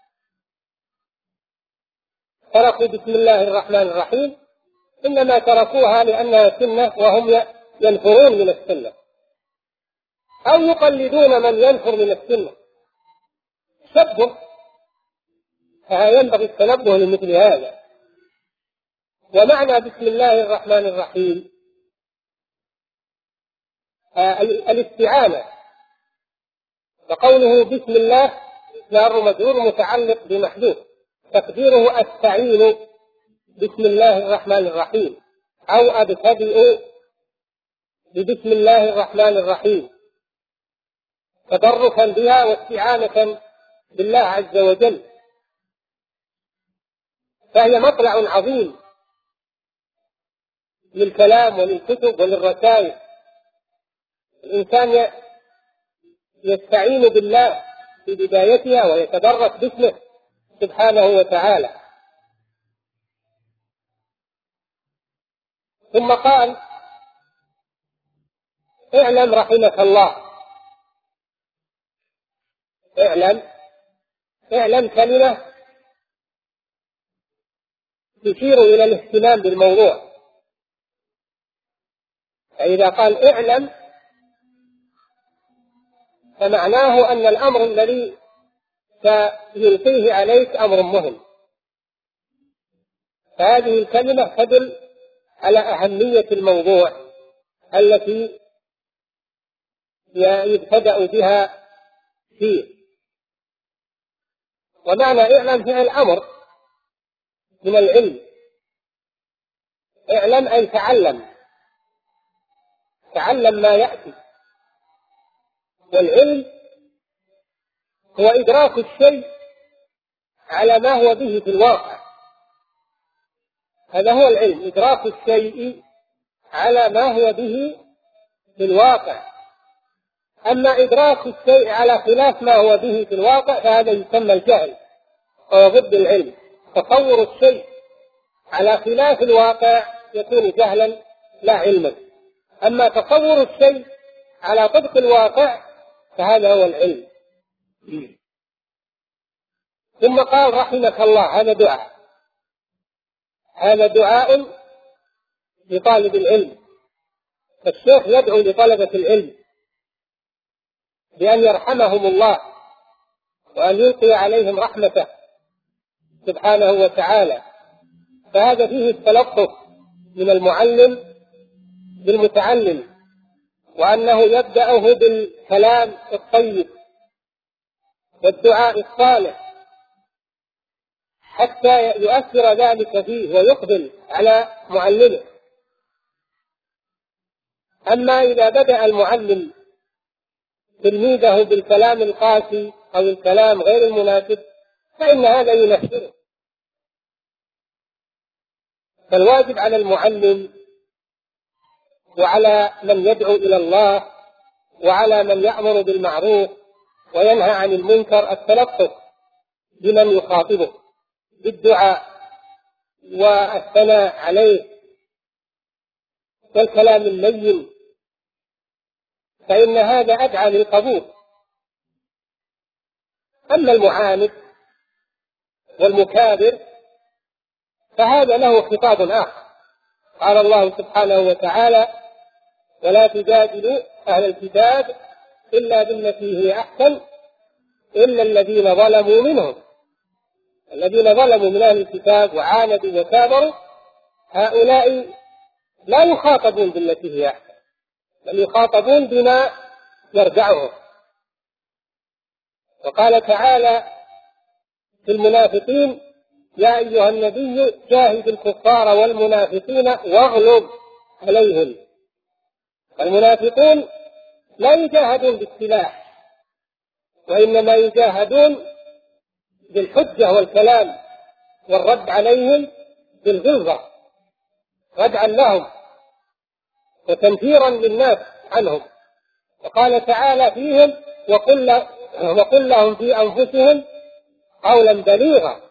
S1: تركوا بسم الله الرحمن الرحيم؟ إنما تركوها لأنها سنة وهم ينفرون من السنة أو يقلدون من ينفر من السنة. تشبه، فينبغي التنبه لمثل هذا. ومعنى بسم الله الرحمن الرحيم الاستعانة، وقوله بسم الله جار مجرور متعلق بمحذوف تقديره أستعين بسم الله الرحمن الرحيم أو أبتدئ ببسم الله الرحمن الرحيم تبركا بها واستعانة بالله عز وجل. فهي مطلع عظيم للكلام وللكتب وللرسائل. الإنسان يستعين بالله في بدايتها ويتبرك باسمه سبحانه وتعالى. ثم قال: اعلم رحمك الله. اعلم كلمة تشير إلى الاهتمام بالموضوع. فإذا قال اعلم فمعناه أن الأمر الذي سيلقيه عليك أمر مهم. فهذه الكلمة تدل على أهمية الموضوع التي يبتدأ بها فيه. ومعنى اعلم فعل أمر من العلم. اعلم أي تعلم ما يأتي. والعلم هو إدراك الشيء على ما هو به في الواقع. هذا هو العلم، إدراك الشيء على ما هو به في الواقع. أما إدراك الشيء على خلاف ما هو به في الواقع فهذا يسمى الجهل، وهو ضد العلم. تصور الشيء على خلاف الواقع يكون جهلا لا علما. أما تصور الشيء على طبق الواقع فهذا هو العلم. ثم قال رحمك الله. هذا دعاء لطالب العلم. فالشيخ يدعو لطلبة العلم بأن يرحمهم الله وأن يلقي عليهم رحمته سبحانه وتعالى. فهذا فيه التلطف من المعلم بالمتعلم، وأنه يبدأه بالكلام الطيب والدعاء الصالح حتى يؤثر ذلك فيه ويقبل على معلمه. أما إذا بدأ المعلم تلميذه بالكلام القاسي أو الكلام غير المناسب فإن هذا ينفره. فالواجب على المعلم وعلى من يدعو إلى الله وعلى من يأمر بالمعروف وينهى عن المنكر التلطف بمن يخاطبه بالدعاء والثناء عليه والكلام اللين، فإن هذا أدعى للقبول. أما المعاند والمكابر فهذا له خطاب آخر. قال الله سبحانه وتعالى: ولا تجادلوا أهل الكتاب إلا بالتي هي أحسن إلا الذين ظلموا منهم. الذين ظلموا من أهل الكتاب وعاندوا وكابروا هؤلاء لا يخاطبون بالتي هي أحسن، بل يخاطبون بما يردعهم. وقال تعالى في المنافقين: يا أيها النبي جاهد الكفار والمنافقين واغلظ عليهم. المنافقون لا يجاهدون بالسلاح، وإنما يجاهدون بالحجة والكلام والرد عليهم بالغلظة، ردعا لهم وتنفيرا للناس عنهم. وقال تعالى فيهم: وقل لهم في أنفسهم قولا بليغا.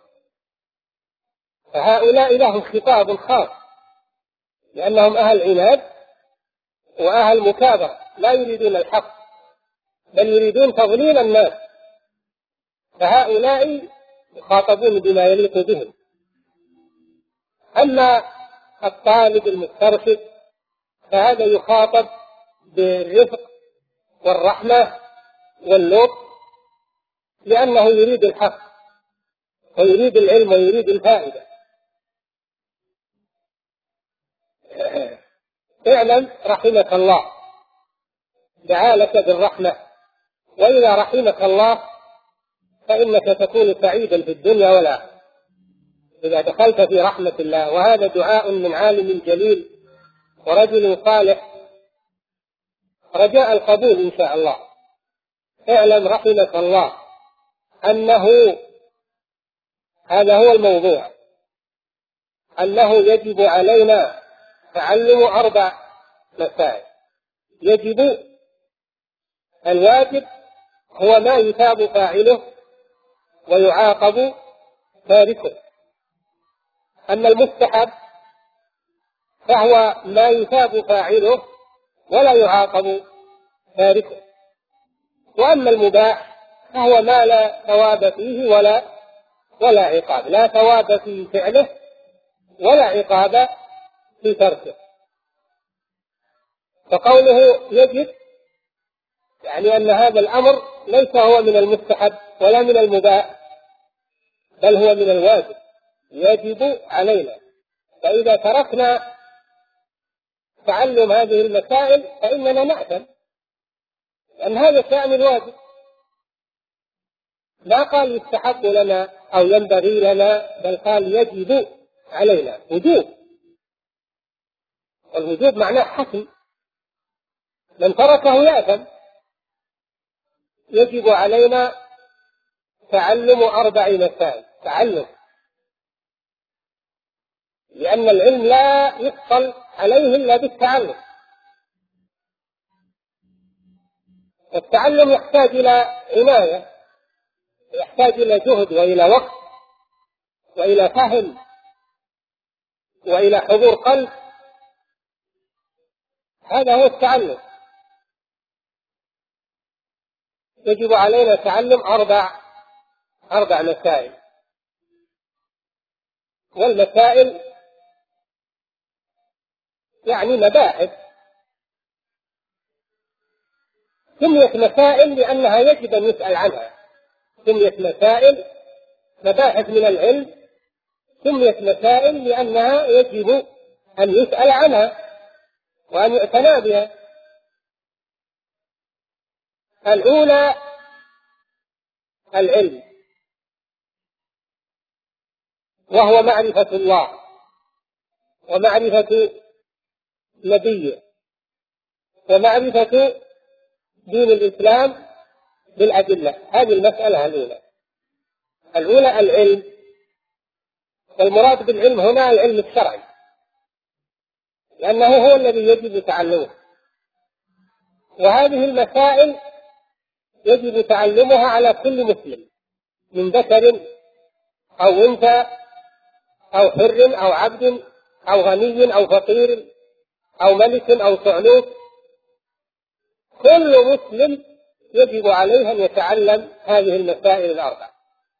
S1: فهؤلاء لهم خطاب خاص لأنهم أهل عناد وأهل مكابرة، لا يريدون الحق بل يريدون تضليل الناس، فهؤلاء يخاطبون بما يليق بهم. أما الطالب المسترشد فهذا يخاطب بالرفق والرحمة واللطف، لأنه يريد الحق ويريد العلم ويريد الفائدة. اعلم رحمك الله، دعا لك بالرحمة، وإذا رحمك الله فإنك تكون سعيدا في الدنيا والآخرة إذا دخلت في رحمة الله. وهذا دعاء من عالم جليل ورجل صالح رجاء القبول إن شاء الله. اعلم رحمك الله أنه هذا هو الموضوع، أنه يجب علينا تعلم 4 مسائل. يجب الواجب هو ما يثاب فاعله ويعاقب تاركه. أما المستحب فهو ما يثاب فاعله ولا يعاقب تاركه. وأما المباح فهو ما لا ثواب فيه ولا عقاب، لا ثواب في فعله ولا عقاب في تركه. فقوله يجب يعني أن هذا الأمر ليس هو من المستحب ولا من المباح، بل هو من الواجب، يجب علينا. فإذا تركنا تعلم هذه المسائل فإننا نأثم، لأن هذا شأن الواجب. لا قال يستحب لنا أو ينبغي لنا، بل قال يجب علينا، وجوب. والوجوب معناه حتم، من تركه يأثم. يجب علينا تعلم 4 مسائل، تعلم، لأن العلم لا يحصل عليه إلا بالتعلم. التعلم يحتاج إلى عناية، يحتاج إلى جهد وإلى وقت وإلى فهم وإلى حضور قلب. هذا هو التعلم. يجب علينا تعلم 4 مسائل. والمسائل يعني مباحث، سميت مسائل لأنها يجب أن يسأل عنها. سميت مسائل، مباحث من العلم، سميت مسائل لأنها يجب أن يسأل عنها وأن يعتنى بها. الأولى العلم، وهو معرفة الله ومعرفة نبيه ومعرفة دين الإسلام بالأدلة. هذه المسألة الأولى العلم. والمراد بالعلم هنا العلم الشرعي، لأنه هو الذي يجب تعلمه. وهذه المسائل يجب تعلمها على كل مسلم، من ذكر أو أنثى أو حر أو عبد أو غني أو فقير أو ملك أو صعلوك. كل مسلم يجب عليه أن يتعلم هذه المسائل 4.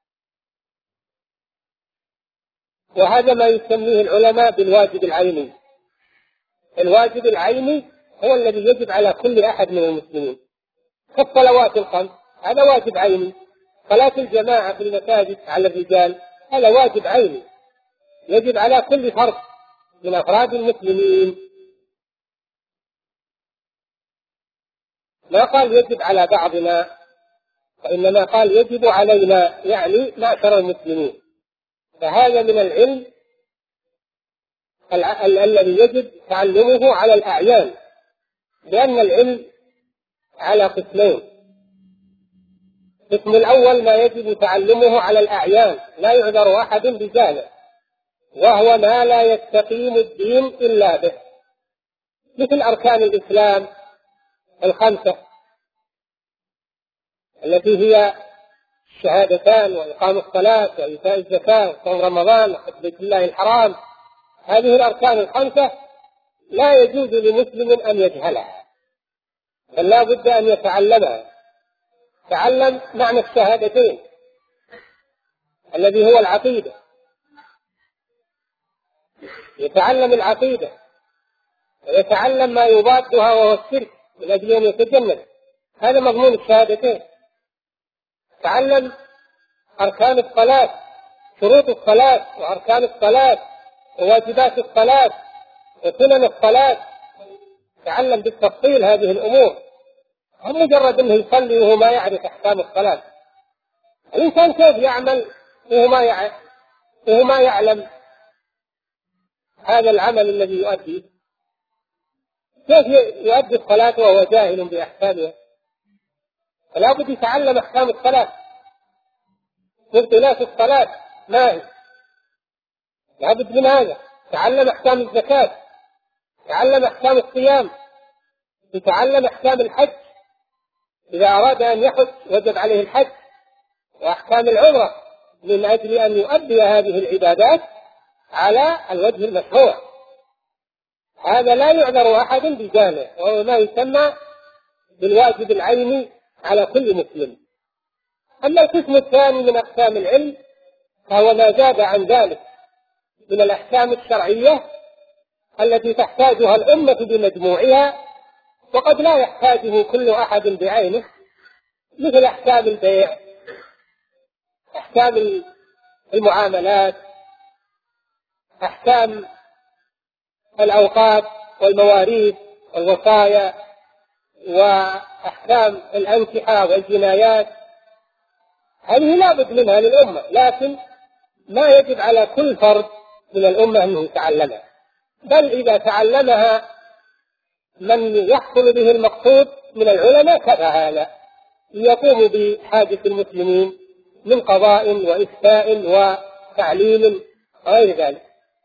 S1: وهذا ما يسميه العلماء بالواجب العيني. الواجب العيني هو الذي يجب على كل أحد من المسلمين، كالصلوات الخمس، هذا واجب عيني. صلاة الجماعة في المساجد على الرجال، هذا واجب عيني، يجب على كل فرد من أفراد المسلمين. ما قال يجب على بعضنا، وإنما قال يجب علينا، يعني معشر المسلمين. فهذا من العلم الذي يجب تعلمه على الأعيان، لأن العلم على قسمين. القسم الأول ما يجب تعلمه على الأعيان، لا يعذر أحد بجهله، وهو ما لا يستقيم الدين إلا به، مثل أركان الإسلام 5 التي هي الشهادتان وإقام الصلاة وإيتاء الزكاة وصوم رمضان وحج بيت الله الحرام. هذه الأركان 5 لا يجوز لمسلم أن يجهلها، بل لا بد أن يتعلمها. تعلم معنى الشهادتين الذي هو العقيدة، يتعلم العقيدة ويتعلم ما يضادها وهو الشرك من أجل أن يتجنب. هذا مضمون الشهادتين. تعلم أركان الصلاة، شروط الصلاة وأركان الصلاة وواجبات الصلاة وسنن الصلاة. تعلم بالتفصيل هذه الأمور، هم مجرد أنه يصلي وهو ما يعرف أحكام الصلاة. الإنسان كيف يعمل وهو ما يعلم هذا العمل الذي يؤدي؟ كيف يؤدي الصلاة وهو جاهل بأحكامها؟ فلا بد يتعلم أحكام الصلاة، مبطلات الصلاة ما هي، لا بد من هذا. تعلم أحكام الزكاة، تعلم أحكام الصيام، يتعلم أحكام الحج، إذا أراد أن يحج وجب عليه الحج وأحكام العمرة من أجل أن يؤدي هذه العبادات على الوجه المشروع. هذا لا يعذر أحد بجهله، وهو ما يسمى بالواجب العيني على كل مسلم. أما القسم الثاني من أقسام العلم فهو ما زاد عن ذلك من الأحكام الشرعية التي تحتاجها الأمة بمجموعها وقد لا يحتاجه كل أحد بعينه، مثل أحكام البيع، أحكام المعاملات، أحكام الأوقات والمواريث والوصايا، وأحكام الأنكحة والجنايات. هذه لا بد منها للأمة، لكن ما يجب على كل فرد من الأمة أنه يتعلمها، بل إذا تعلمها من يحصل به المقصود من العلماء كفى هذا ليقوموا بحاجة المسلمين من قضاء وإفتاء وتعليم وغير ذلك.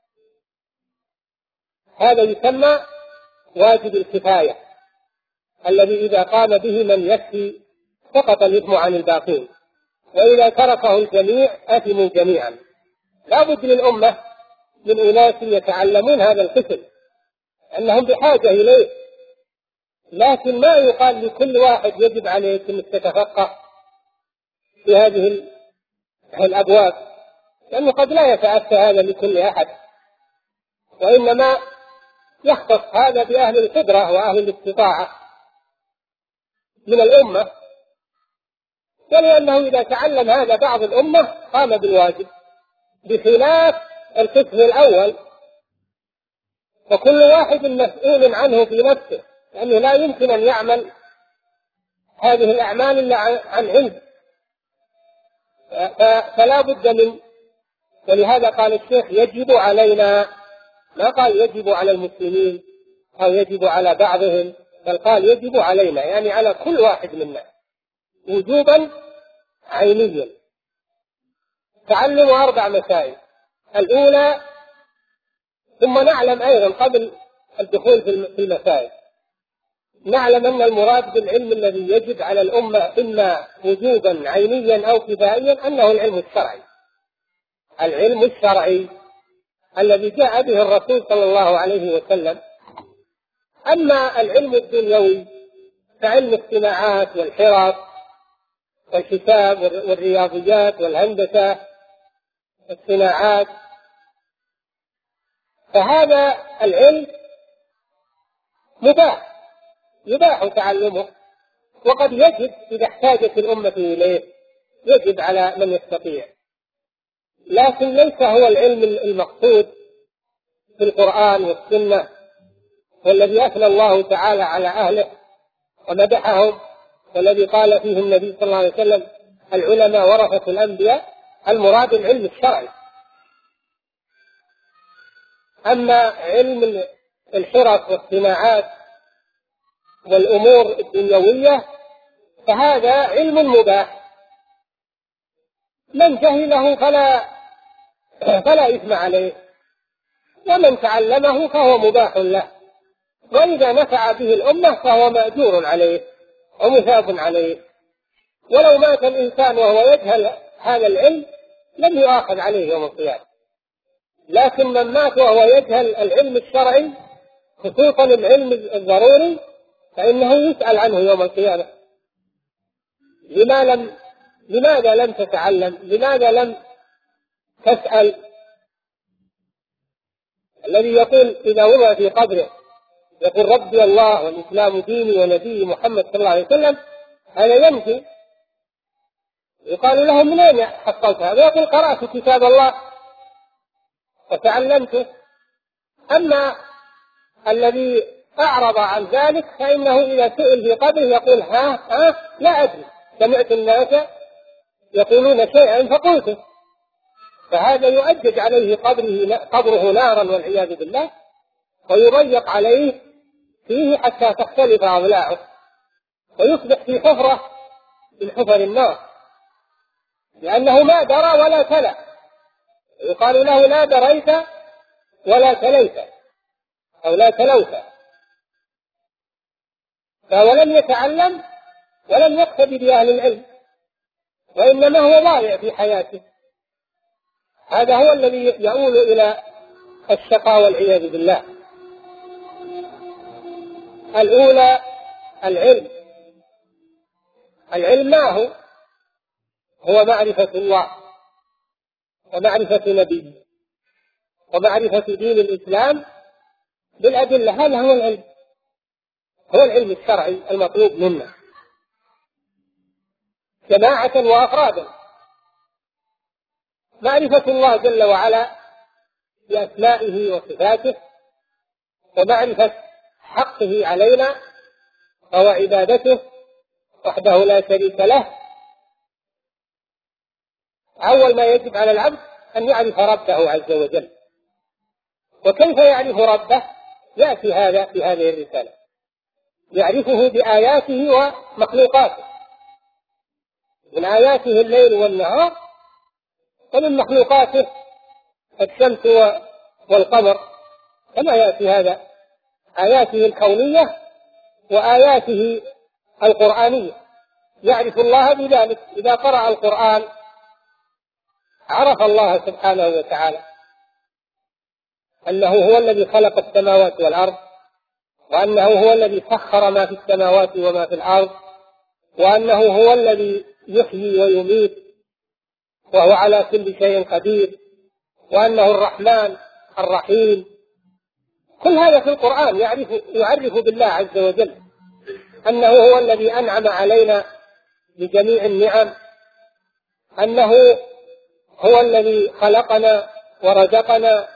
S1: هذا يسمى واجب الكفاية الذي إذا قام به من يكفي سقط الإثم عن الباقين، وإذا تركه الجميع أثموا جميعا. لا بد للأمة من أناس يتعلمون هذا القسم أنهم بحاجة إليه، لكن ما يقال لكل واحد يجب عليك أن تتفقه في هذه الأبواب، لأنه قد لا يتأتى هذا لكل أحد، وإنما يختص هذا بأهل القدرة وأهل الاستطاعة من الأمة، ولأنه إذا تعلم هذا بعض الأمة قام بالواجب، بخلاف القسم الأول فكل واحد مسؤول عنه في نفسه، لأنه لا يمكن أن يعمل هذه الأعمال إلا عن علم، فلا بد من. ولهذا قال الشيخ يجب علينا، ما قال يجب على المسلمين أو يجب على بعضهم، بل قال يجب علينا، يعني على كل واحد منا وجوبا عينيا. تعلم 4 مسائل. الأولى، ثم نعلم أيضا قبل الدخول في المسائل، نعلم أن المراد بالعلم الذي يجب على الأمة إما وجوبا عينيا أو كفائيا أنه العلم الشرعي، العلم الشرعي الذي جاء به الرسول صلى الله عليه وسلم. أما العلم الدنيوي كعلم الصناعات والحرف والحساب والرياضيات والهندسة والصناعات، فهذا العلم يباح تعلمه، وقد يجب إذا احتاجت الأمة إليه، يجب على من يستطيع، لكن ليس هو العلم المقصود في القرآن والسنة والذي أثنى الله تعالى على أهله ومدحهم، والذي قال فيه النبي صلى الله عليه وسلم العلماء ورثة الأنبياء. المراد العلم الشرعي. أما علم الحرف والصناعات والأمور الدنيوية فهذا علم مباح، من جهله فلا إثم عليه، ومن تعلمه فهو مباح له، وإذا نفع به الأمة فهو مأجور عليه ومثاب عليه. ولو مات الإنسان وهو يجهل هذا العلم لم يؤاخذ عليه يوم القيامة، لكن من مات وهو يجهل العلم الشرعي خصوصا العلم الضروري فإنه يسأل عنه يوم القيامة. لماذا لم تتعلم؟ لماذا لم تسأل؟ الذي يقول إذا وضع في قبره يقول ربي الله والإسلام ديني ونبي محمد صلى الله عليه وسلم، هذا ينفي. يقال له من أين حصلت هذا؟ يقول قرأت كتاب الله وتعلمته. أما الذي أعرض عن ذلك فإنه إذا سئل في قبره يقول لا أدري، سمعت الناس يقولون شيئا فقلته، فهذا يؤجج عليه قبره نارا والعياذ بالله، ويضيق عليه فيه حتى تختلف أضلاعه ويصبح في حفرة من حفر النار، لأنه ما درى ولا تلا. يقال له لا دريت ولا تليت أو لا تلوت، فهو لم يتعلم ولم يقتدي بأهل العلم، وإنما هو ضايع في حياته. هذا هو الذي يؤول إلى الشقاء والعياذ بالله. الأولى العلم. العلم ما هو معرفة الله ومعرفة نبيه ومعرفة دين الإسلام بالأدلة. هذا هو العلم، هو العلم الشرعي المطلوب منا جماعة وأفرادا. معرفة الله جل وعلا بأسمائه وصفاته، ومعرفة حقه علينا وهو عبادته وحده لا شريك له. أول ما يجب على العبد أن يعرف ربه عز وجل. وكيف يعرف ربه؟ يأتي هذا في هذه الرسالة. يعرفه بآياته ومخلوقاته. من آياته الليل والنهار، ومن مخلوقاته الشمس والقمر، كما يأتي هذا آياته الكونية وآياته القرآنية. يعرف الله بذلك. إذا قرأ القرآن عرف الله سبحانه وتعالى أنه هو الذي خلق السماوات والأرض، وأنه هو الذي سخر ما في السماوات وما في الأرض، وأنه هو الذي يحيي ويميت وهو على كل شيء قدير، وأنه الرحمن الرحيم. كل هذا في القرآن يعرف بالله عز وجل أنه هو الذي أنعم علينا بجميع النعم، أنه هو الذي خلقنا ورزقنا.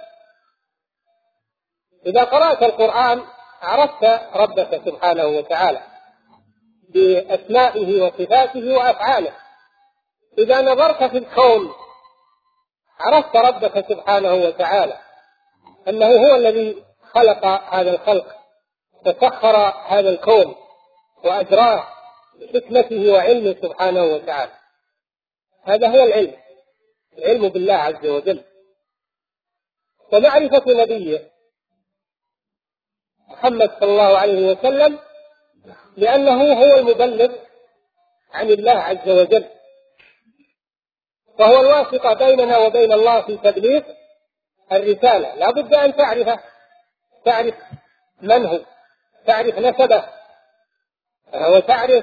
S1: إذا قرأت القرآن عرفت ربك سبحانه وتعالى بأسمائه وصفاته وأفعاله. إذا نظرت في الكون عرفت ربك سبحانه وتعالى أنه هو الذي خلق هذا الخلق وسخر هذا الكون وأجراه بحكمته وعلمه سبحانه وتعالى. هذا هو العلم، العلم بالله عز وجل. ومعرفة نبيه محمد صلى الله عليه وسلم، لأنه هو المبلغ عن الله عز وجل، وهو الواسطة بيننا وبين الله في تبليغ الرسالة. لا بد أن تعرفه، تعرف من هو، تعرف نسبه، وتعرف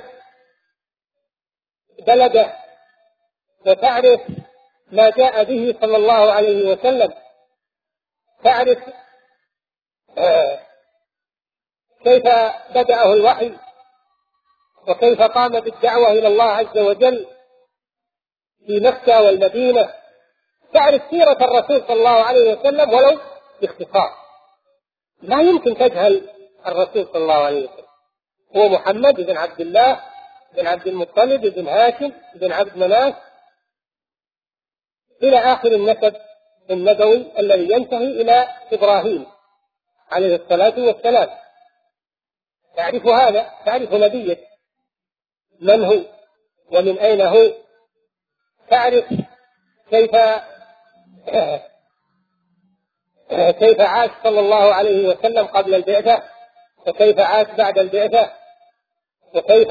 S1: بلده، وتعرف ما جاء به صلى الله عليه وسلم، تعرف كيف بدأه الوحي وكيف قام بالدعوة إلى الله عز وجل في مكة والمدينة. تعرف سيرة الرسول صلى الله عليه وسلم ولو باختصار. لا يمكن تجهل الرسول صلى الله عليه وسلم. هو محمد بن عبد الله بن عبد المطلب بن هاشم بن عبد مناف إلى آخر النسب النبوي الذي ينتهي إلى إبراهيم عليه الصلاة والسلام. تعرف هذا، تعرف نبيك من هو ومن أين هو، تعرف كيف عاش صلى الله عليه وسلم قبل البعثة، وكيف عاش بعد البعثة، وكيف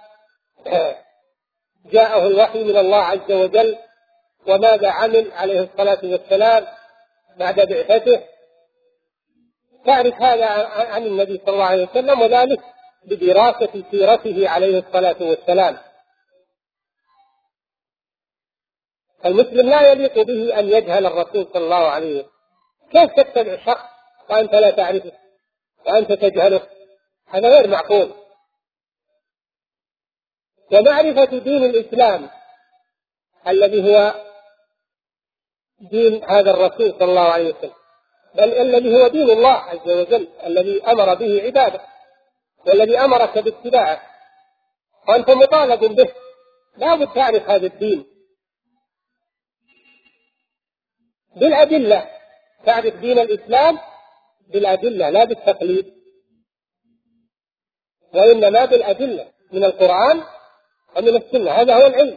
S1: جاءه الوحي من الله عز وجل، وماذا عمل عليه الصلاة والسلام بعد بعثته. تعرف هذا عن النبي صلى الله عليه وسلم، وذلك بدراسة سيرته عليه الصلاة والسلام. المسلم لا يليق به أن يجهل الرسول صلى الله عليه وسلم. كيف تتبع شخص وأنت لا تعرفه وأنت تجهله؟ هذا غير معقول. ومعرفة دين الإسلام الذي هو دين هذا الرسول صلى الله عليه وسلم، بل الذي هو دين الله عز وجل الذي أمر به عباده والذي أمرك باتباعه، وأنت مطالب به. لا بد تعرف هذا الدين بالأدلة. تعرف دين الإسلام بالأدلة لا بالتقليد، وإنما بالأدلة من القرآن ومن السنة. هذا هو العلم.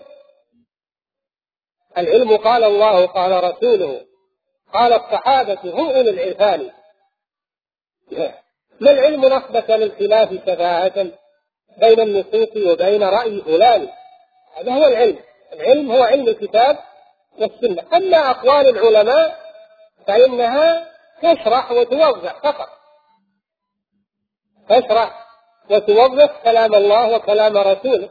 S1: العلم قال الله قال رسوله قال الصحابة هم أولو العرفان. ما العلم نصبة للخلاف شفاعة، بين النصوص وبين رأي فلان. هذا هو العلم. العلم هو علم الكتاب والسنة. أما أقوال العلماء فإنها تشرح وتوضح فقط، تشرح وتوضح كلام الله وكلام رسوله.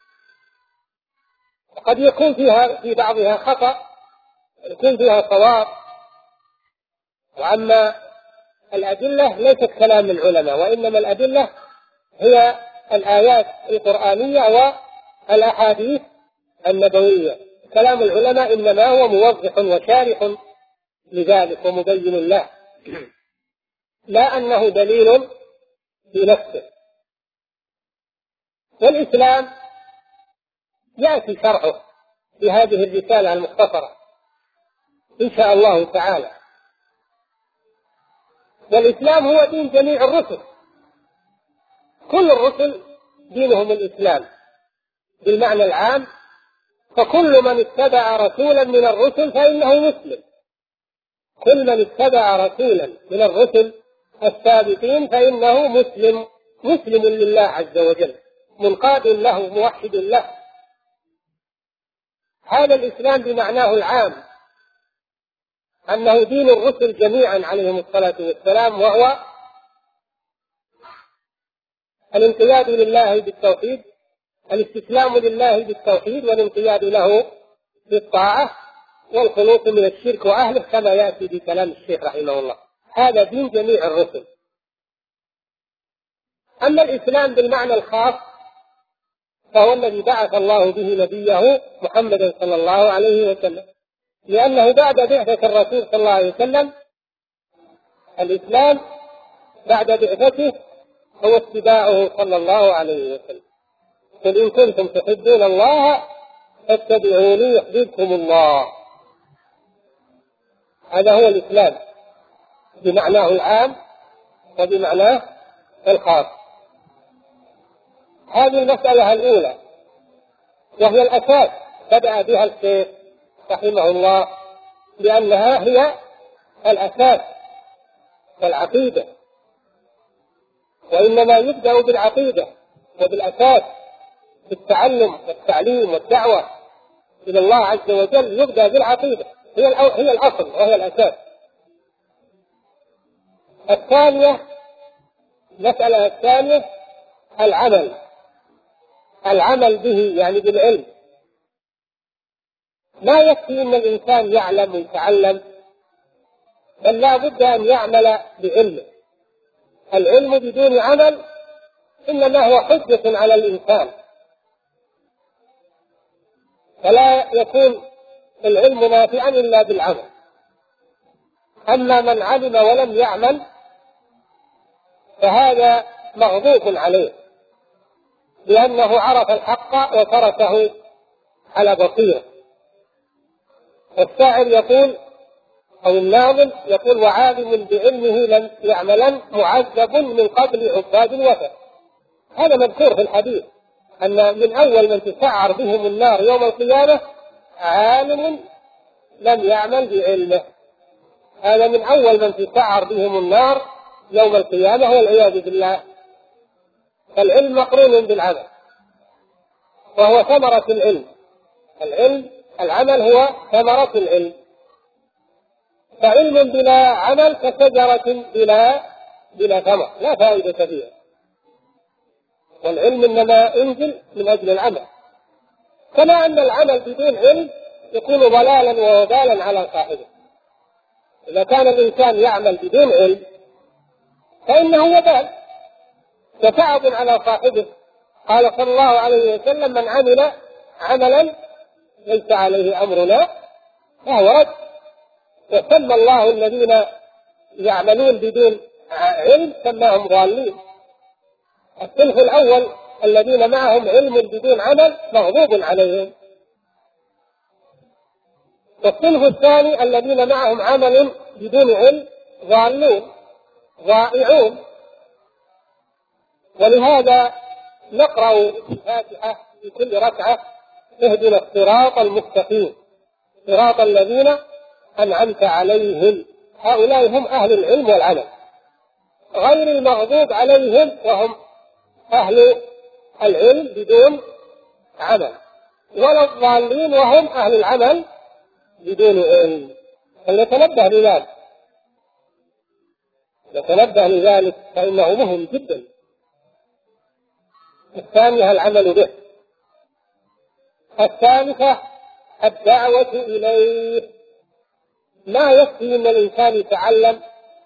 S1: قد يكون فيها في بعضها خطأ، يكون فيها صواب. وأما الأدلة ليست كلام العلماء، وإنما الأدلة هي الآيات القرآنية والأحاديث النبوية. كلام العلماء إنما هو موضح وشارح لذلك ومبين له، لا أنه دليل في نفسه. والإسلام يأتي شرحه في هذه الرسالة المختصرة إن شاء الله تعالى. والإسلام هو دين جميع الرسل، كل الرسل دينهم الإسلام بالمعنى العام، فكل من اتبع رسولا من الرسل فإنه مسلم. كل من اتبع رسولا من الرسل السابقين فإنه مسلم، مسلم لله عز وجل، منقاد له، موحد له. هذا الإسلام بمعناه العام، أنه دين الرسل جميعا عليهم الصلاة والسلام، وهو الانقياد لله بالتوحيد، الاستسلام لله بالتوحيد والانقياد له بالطاعة والخلوص من الشرك وأهله، كما يأتي بكلام الشيخ رحمه الله. هذا دين جميع الرسل. أما الإسلام بالمعنى الخاص فهو الذي بعث الله به نبيه محمدا صلى الله عليه وسلم، لأنه بعد بعثة الرسول صلى الله عليه وسلم الإسلام بعد بعثته هو اتباعه صلى الله عليه وسلم. قل إن كنتم تحبون الله فاتبعوني يحببكم الله. هذا هو الإسلام بمعناه العام وبمعناه الخاص. هذه المسألة الأولى وهي الأساس، بدأ بها الشيخ رحمه الله لأنها هي الأساس والعقيدة، وإنما يبدأ بالعقيدة وبالأساس، بالتعلم والتعليم والدعوة إلى الله عز وجل يبدأ بالعقيدة، هي الأصل وهي الأساس. الثانية، المسألة الثانية العمل به، يعني بالعلم. لا يكفي أن الإنسان يعلم ويتعلم، بل لا بد أن يعمل بعلمه. العلم بدون عمل إنما هو حجة على الإنسان، فلا يكون العلم نافعا إلا بالعمل. أما من علم ولم يعمل فهذا مغضوب عليه، لأنه عرف الحق وتركه على بصيرة. والشاعر يقول أو الناظم يقول: وعالم بعلمه لم يعملا معذب من قبل عباد الوثن. هذا مذكور في الحديث أن من أول من تسعر بهم النار يوم القيامة عالم لم يعمل بعلمه. هذا من أول من تسعر بهم النار يوم القيامة والعياذ بالله. فالعلم مقرون بالعمل وهو ثمرة العلم. العمل هو ثمرة العلم. فعلم بلا عمل كشجرة بلا ثمر، لا فائدة فيها. والعلم إنما أنزل من أجل العمل، كما أن العمل بدون علم يكون ضلالا ووبالا على صاحبه. إذا كان الإنسان يعمل بدون علم فإنه وبال وتعب على صاحبه. قال صلى الله عليه وسلم: من عمل عملا ليس عليه أمرنا فهو رد. وسمى الله الذين يعملون بدون علم سماهم ضالين. الصنف الأول الذين معهم علم بدون عمل مغضوب عليهم، والصنف الثاني الذين معهم عمل بدون علم ضالون ضائعون. ولهذا نقرأ الفاتحة في كل ركعة: اهدنا الصراط المستقيم صراط الذين أنعمت عليهم. هؤلاء هم أهل العلم والعمل، غير المغضوب عليهم وهم أهل العلم بدون عمل، ولا الضالين وهم أهل العمل بدون علم. فلنتنبه لذلك، نتنبه لذلك فإنه مهم جدا. الثانية العمل به. الثالثة الدعوة إليه. لا يكفي أن الإنسان يتعلم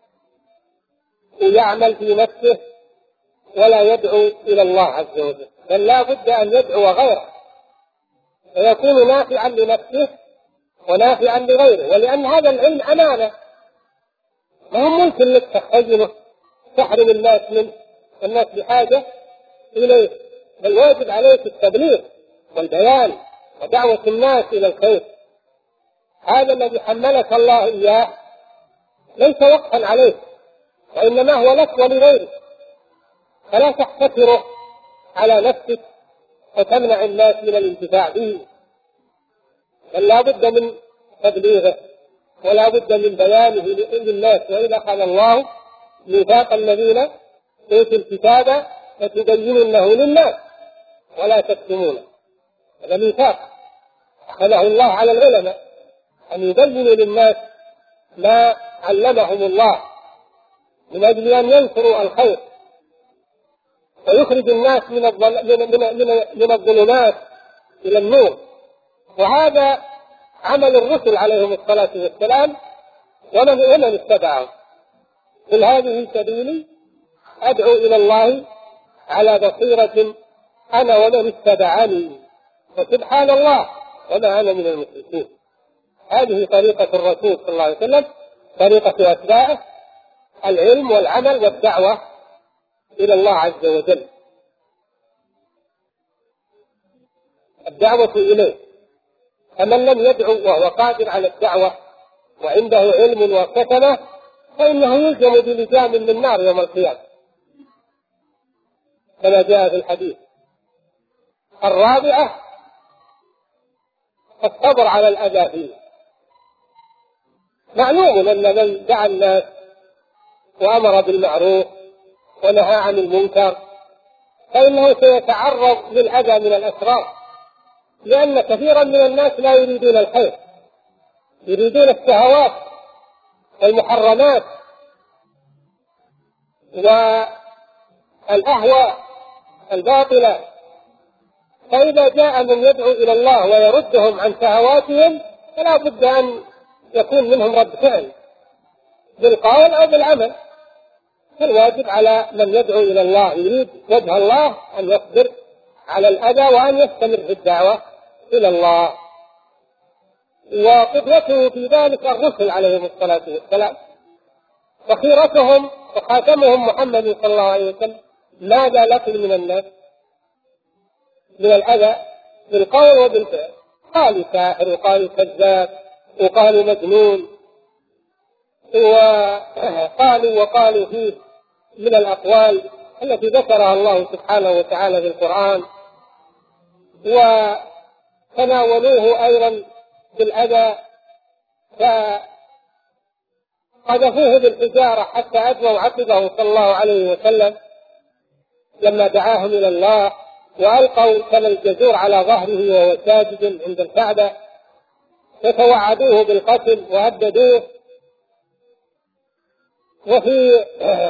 S1: ويعمل في نفسه ولا يدعو إلى الله عز وجل، بل لا بد أن يدعو غيره فيكون نافعا لنفسه ونافعا لغيره. ولأن هذا العلم أمانة، ما هو ممكن لك تخزنه تحرم الناس منه، الناس بحاجة إليه، بل واجب عليك التبليغ والبيان ودعوة الناس إلى الخير. هذا الذي حملك الله إياه ليس وقفا عليك، وإنما هو لك ولغيرك، فلا تحتكره على نفسك وتمنع الناس من الانتفاع به، بل لا بد من تبليغه ولا بد من بيانه للناس. وإذا أخذ الله ميثاق الذين أوتوا الكتاب لتبيننه للناس ولا تكتمونه، هذا ميثاق أخذه الله على العلماء أن يبينوا للناس ما علمهم الله من أجل أن ينصروا الخير ويخرج الناس من الظلمات إلى النور. وهذا عمل الرسل عليهم الصلاة والسلام ومن اتبعهم. قل هذه سبيلي أدعو إلى الله على بصيرة أنا ومن اتبعني وسبحان الله وما أنا من المشركين. هذه طريقة الرسول صلى الله عليه وسلم، طريقة أتباعه، العلم والعمل والدعوة إلى الله عز وجل، الدعوة إليه. فمن لم يدعو وهو قادر على الدعوة وعنده علم وكتمه فإنه يلزم بلجام من نار يوم القيامة كما جاء في الحديث. الرابعة الصبر على الأذى فيه. معلوم أن من دعا الناس وأمر بالمعروف ونهى عن المنكر فإنه سيتعرض للأذى من الأشرار، لأن كثيرا من الناس لا يريدون الخير، يريدون الشهوات والمحرمات والأهواء الباطلة. فإذا جاء من يدعو إلى الله ويردهم عن شهواتهم فلا بد أن يكون منهم رد فعل بالقول أو بالعمل. فالواجب على من يدعو إلى الله يريد وجه الله أن يصبر على الأذى وأن يستمر في الدعوة إلى الله. وقدوته في ذلك الرسل عليهم الصلاة والسلام، وخيرتهم وخاتمهم محمد صلى الله عليه وسلم ماذا لقي من الناس من الأذى بالقول وبالفعل؟ قالوا ساحر وقالوا كذاب وقالوا مجنون وقالوا فيه من الأقوال التي ذكرها الله سبحانه وتعالى في القرآن، وتناولوه أيضا بالأذى فقذفوه بالحجارة حتى أدموا عقبه صلى الله عليه وسلم لما دعاهم إلى الله، وألقوا كما الجزور على ظهره وهو ساجد عند الكعبة، فتوعدوه بالقتل وهددوه. وفي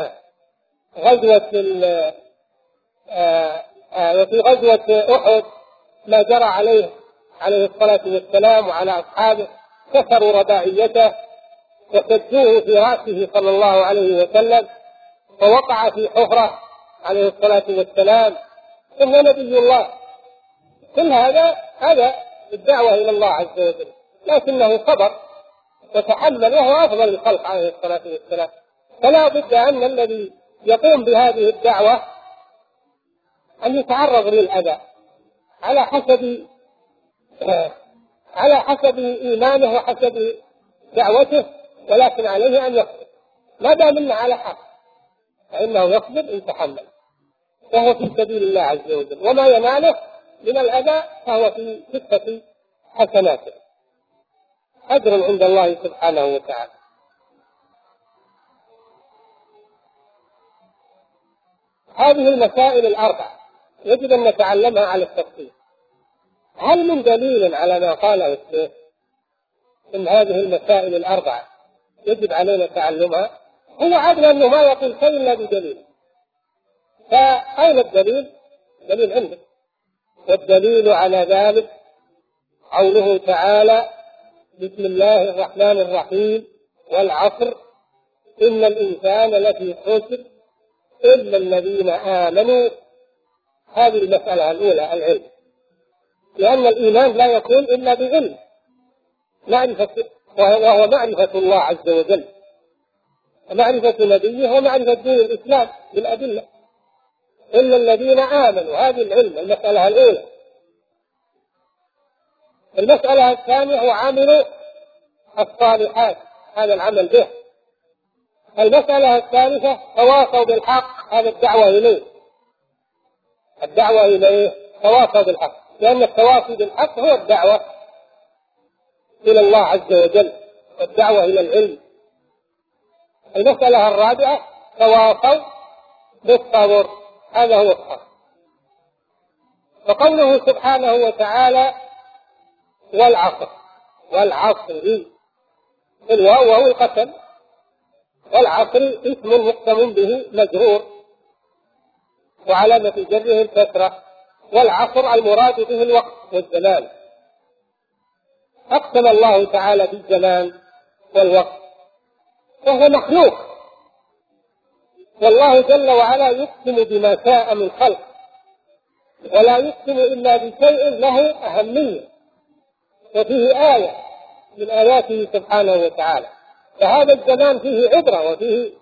S1: غزوة أحد ما جرى عليه الصلاة والسلام وعلى أصحابه، كسروا رباعيته وسدوه في رأسه صلى الله عليه وسلم فوقع في حفرة عليه الصلاة والسلام ثم نبي الله. كل هذا الدعوة إلى الله عز وجل، لكنه صبر وتحمل وهو أفضل الخلق عليه الصلاة والسلام. فلا بد أن الذي يقوم بهذه الدعوة أن يتعرض للأذى على حسب إيمانه وحسب دعوته، ولكن عليه أن يصبر ما دام إنه على حق فإنه يصبر إن تحمل، وهو في سبيل الله عز وجل. وما يناله من الأذى فهو في كفة حسناته، أجر عند الله سبحانه وتعالى. هذه المسائل الأربع يجب أن نتعلمها على التفصيل. هل من دليل على ما قاله الشيخ إن هذه المسائل الأربعة يجب علينا تعلمها؟ هو عدل أنه ما يقول شيء إلا بدليل. فأين الدليل؟ دليل عندك. والدليل على ذلك قوله تعالى: بسم الله الرحمن الرحيم، والعصر إن الإنسان لفي خسر إلا الذين آمنوا. هذه المسألة الأولى، العلم، لأن الإيمان لا يكون إلا بعلم، وهو معرفة الله عز وجل، ومعرفة نبيه، ومعرفة دين الإسلام بالأدلة. إلا الذين آمنوا، هذه العلم، المسألة الأولى. المسألة الثانية هو عملوا الصالحات، هذا العمل به. المسألة الثالثة تواصوا بالحق، هذا الدعوة إليه. الدعوة إليه تواصوا بالحق، لأن التواصي بالحق هو الدعوة إلى الله عز وجل، والدعوة إلى العلم. المسألة الرابعة تواصوا بالصبر، هذا هو الصبر. وقوله سبحانه وتعالى: والعصر، والعصر، الواو وهو القسم، والعصر اسم مقسم به مجرور وعلامة جره الكسرة، والعصر المراد به الوقت والزمان. أقسم الله تعالى بالزمان والوقت، وهو مخلوق، والله جل وعلا يقسم بما شاء من خلق، ولا يقسم إلا بشيء له أهمية وفيه آية من آياته سبحانه وتعالى. فهذا الزمان فيه عبرة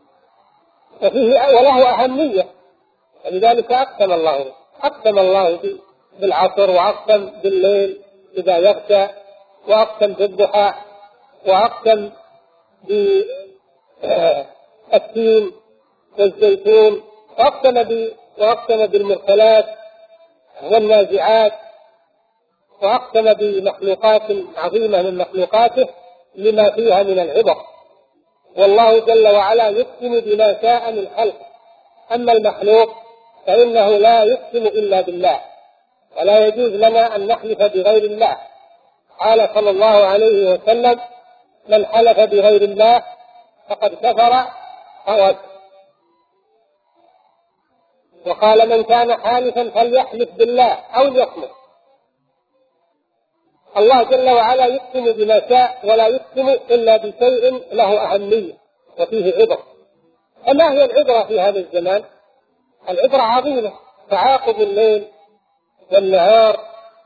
S1: وله أهمية، ولذلك أقسم الله بالعصر، وأقسم بالليل إذا يغشى، وأقسم بالضحى، وأقسم بالتين والزيتون، وأقسم بالمرسلات والنازعات، وأقسم بمخلوقات عظيمة من مخلوقاته لما فيها من العبر. والله جل وعلا يقسم بما شاء من خلق. أما المخلوق فإنه لا يقسم إلا بالله، ولا يجوز لنا أن نحلف بغير الله. قال صلى الله عليه وسلم: من حلف بغير الله فقد كفر أو أشرك. وقال: من كان حالفا فليحلف بالله أو ليصمت. الله جل وعلا يقسم بما شاء، ولا يقسم إلا بشيء له أهمية وفيه عبر. فما هي العبرة في هذا الزمان؟ العبرة عظيمة، تعاقب الليل والنهار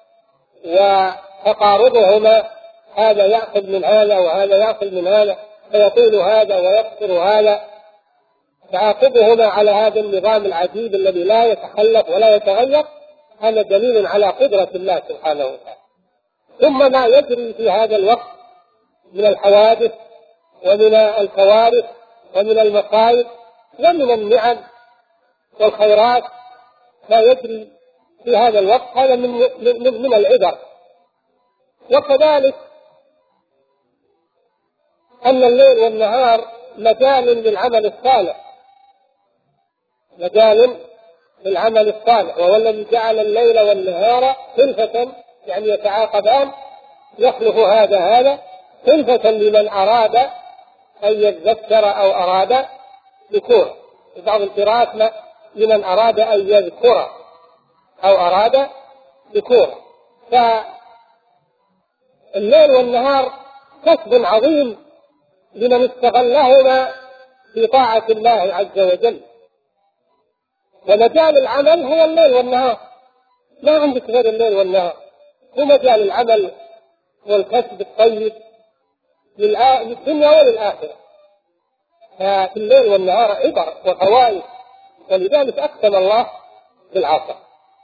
S1: وتقاربهما، هذا يأخذ من هذا وهذا يأخذ من هذا، فيطول هذا ويقصر هذا. تعاقبهما على هذا النظام العجيب الذي لا يتخلف ولا يتغير، هذا دليل على قدرة الله سبحانه وتعالى. ثم ما يجري في هذا الوقت من الحوادث ومن الكوارث ومن المصائب ومن النعم والخيرات، ما يجري في هذا الوقت هذا من العبر. وكذلك أن الليل والنهار مجال للعمل الصالح، مجال للعمل الصالح. وهو الذي جعل الليل والنهار خلفة، يعني يتعاقبان، يخلف هذا خلفة لمن أراد أن يذكر أو أراد ذكورا. في بعض القراءات لمن أراد أن يذكر أو أراد ذكورا. فالليل والنهار كسب عظيم لمن استغلهما في طاعة الله عز وجل. ومجال العمل هو الليل والنهار، ما عندك غير الليل والنهار، هو مجال العمل والكسب الطيب للدنيا وللآخرة. ففي الليل والنهار عبر وفوائد، ولذلك أقسم الله بالعصر.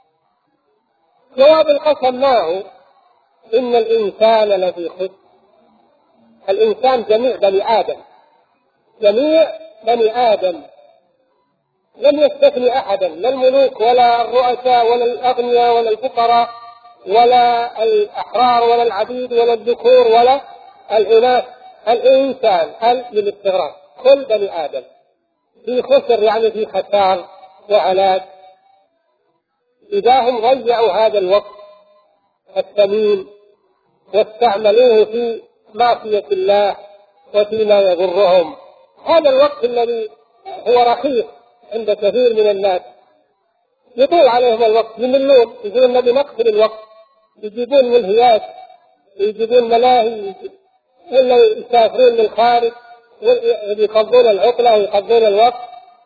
S1: جواب القسم ما هو؟ إن الإنسان لفي خسر. الإنسان جميع بني آدم، جميع بني آدم، لم يستثني أحدا، لا الملوك ولا الرؤساء ولا الأغنياء ولا الفقراء ولا الأحرار ولا العبيد ولا الذكور ولا الإناث. الإنسان للاستغراق، كل بني آدم في خسر، يعني في خسار وهلاك. إذا هم ضيعوا هذا الوقت الثمين واستعملوه في معصية الله وفيما يضرهم. هذا الوقت الذي هو رخيص عند كثير من الناس، يطول عليهم الوقت، يملون، يقولون نبي نقتل الوقت، يجيبون ملهيات، يجيبون ملاهي، ولا يسافرون للخارج ويقضون العطلة ويقضون الوقت،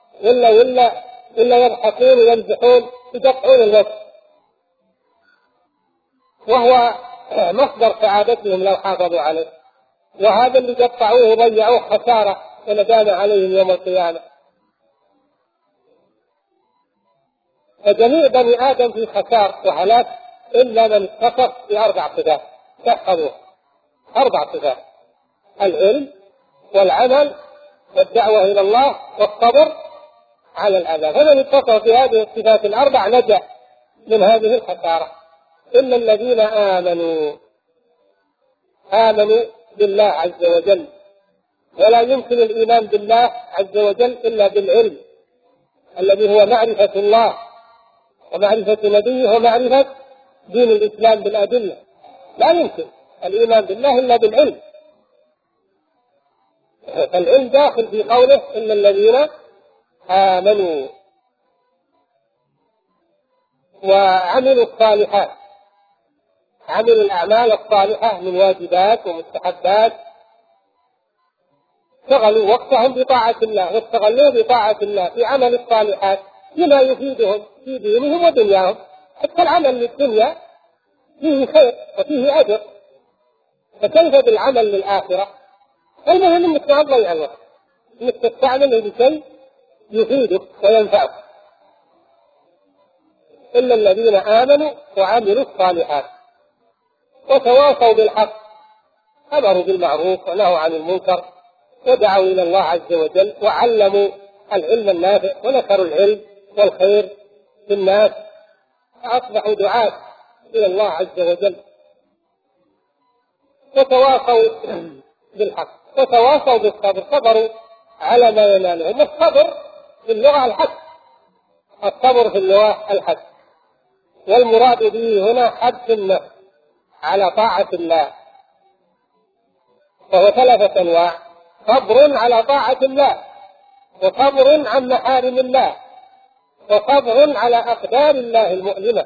S1: ولا يضحكون ويمزحون، يقطعون الوقت، وهو مصدر سعادتهم لو حافظوا عليه. وهذا اللي قطعوه وضيعوه خسارة وندامة عليهم يوم القيامة. فجميع بني آدم في خسار وهلاك إلا من اتصف ب4 صفات تحفظوه، 4 صفات: العلم والعمل والدعوة إلى الله والصبر على الأذى. فمن اتصف بهذه الصفات ال4 نجا من هذه الخسارة. إلا الذين آمنوا بالله عز وجل. ولا يمكن الإيمان بالله عز وجل إلا بالعلم الذي هو معرفة الله ومعرفة نبيه ومعرفة دين الإسلام بالأدلة. لا يمكن الإيمان بالله إلا بالعلم. فالعلم داخل في قوله إلا الذين آمنوا وعملوا الصالحات، عملوا الأعمال الصالحة من واجبات ومستحبات، اشتغلوا وقتهم بطاعة الله واستغلوا بطاعة الله في عمل الصالحات بما يفيدهم في دينهم ودنياهم. حتى العمل للدنيا فيه خير وفيه أجر، فكيف بالعمل للآخرة؟ المهم أنك لا تضيع الوقت، أنك تستعمله بشيء يفيدك وينفعك. إلا الذين آمنوا وعملوا الصالحات وتواصوا بالحق، أمروا بالمعروف ونهوا عن المنكر ودعوا إلى الله عز وجل وعلموا العلم النافع ونشروا العلم والخير في الناس، فأصبحوا دعاة إلى الله عز وجل. وتواصوا بالحق وتواصوا بالصبر، صبروا على ما ينالهم. الصبر في اللغة الحث، الصبر في اللغة الحث، والمراد به هنا حث النفس على طاعة الله، وهو 3 أنواع: صبر على طاعة الله، وصبر عن محارم الله، وصبر على أقدار الله المؤلمة.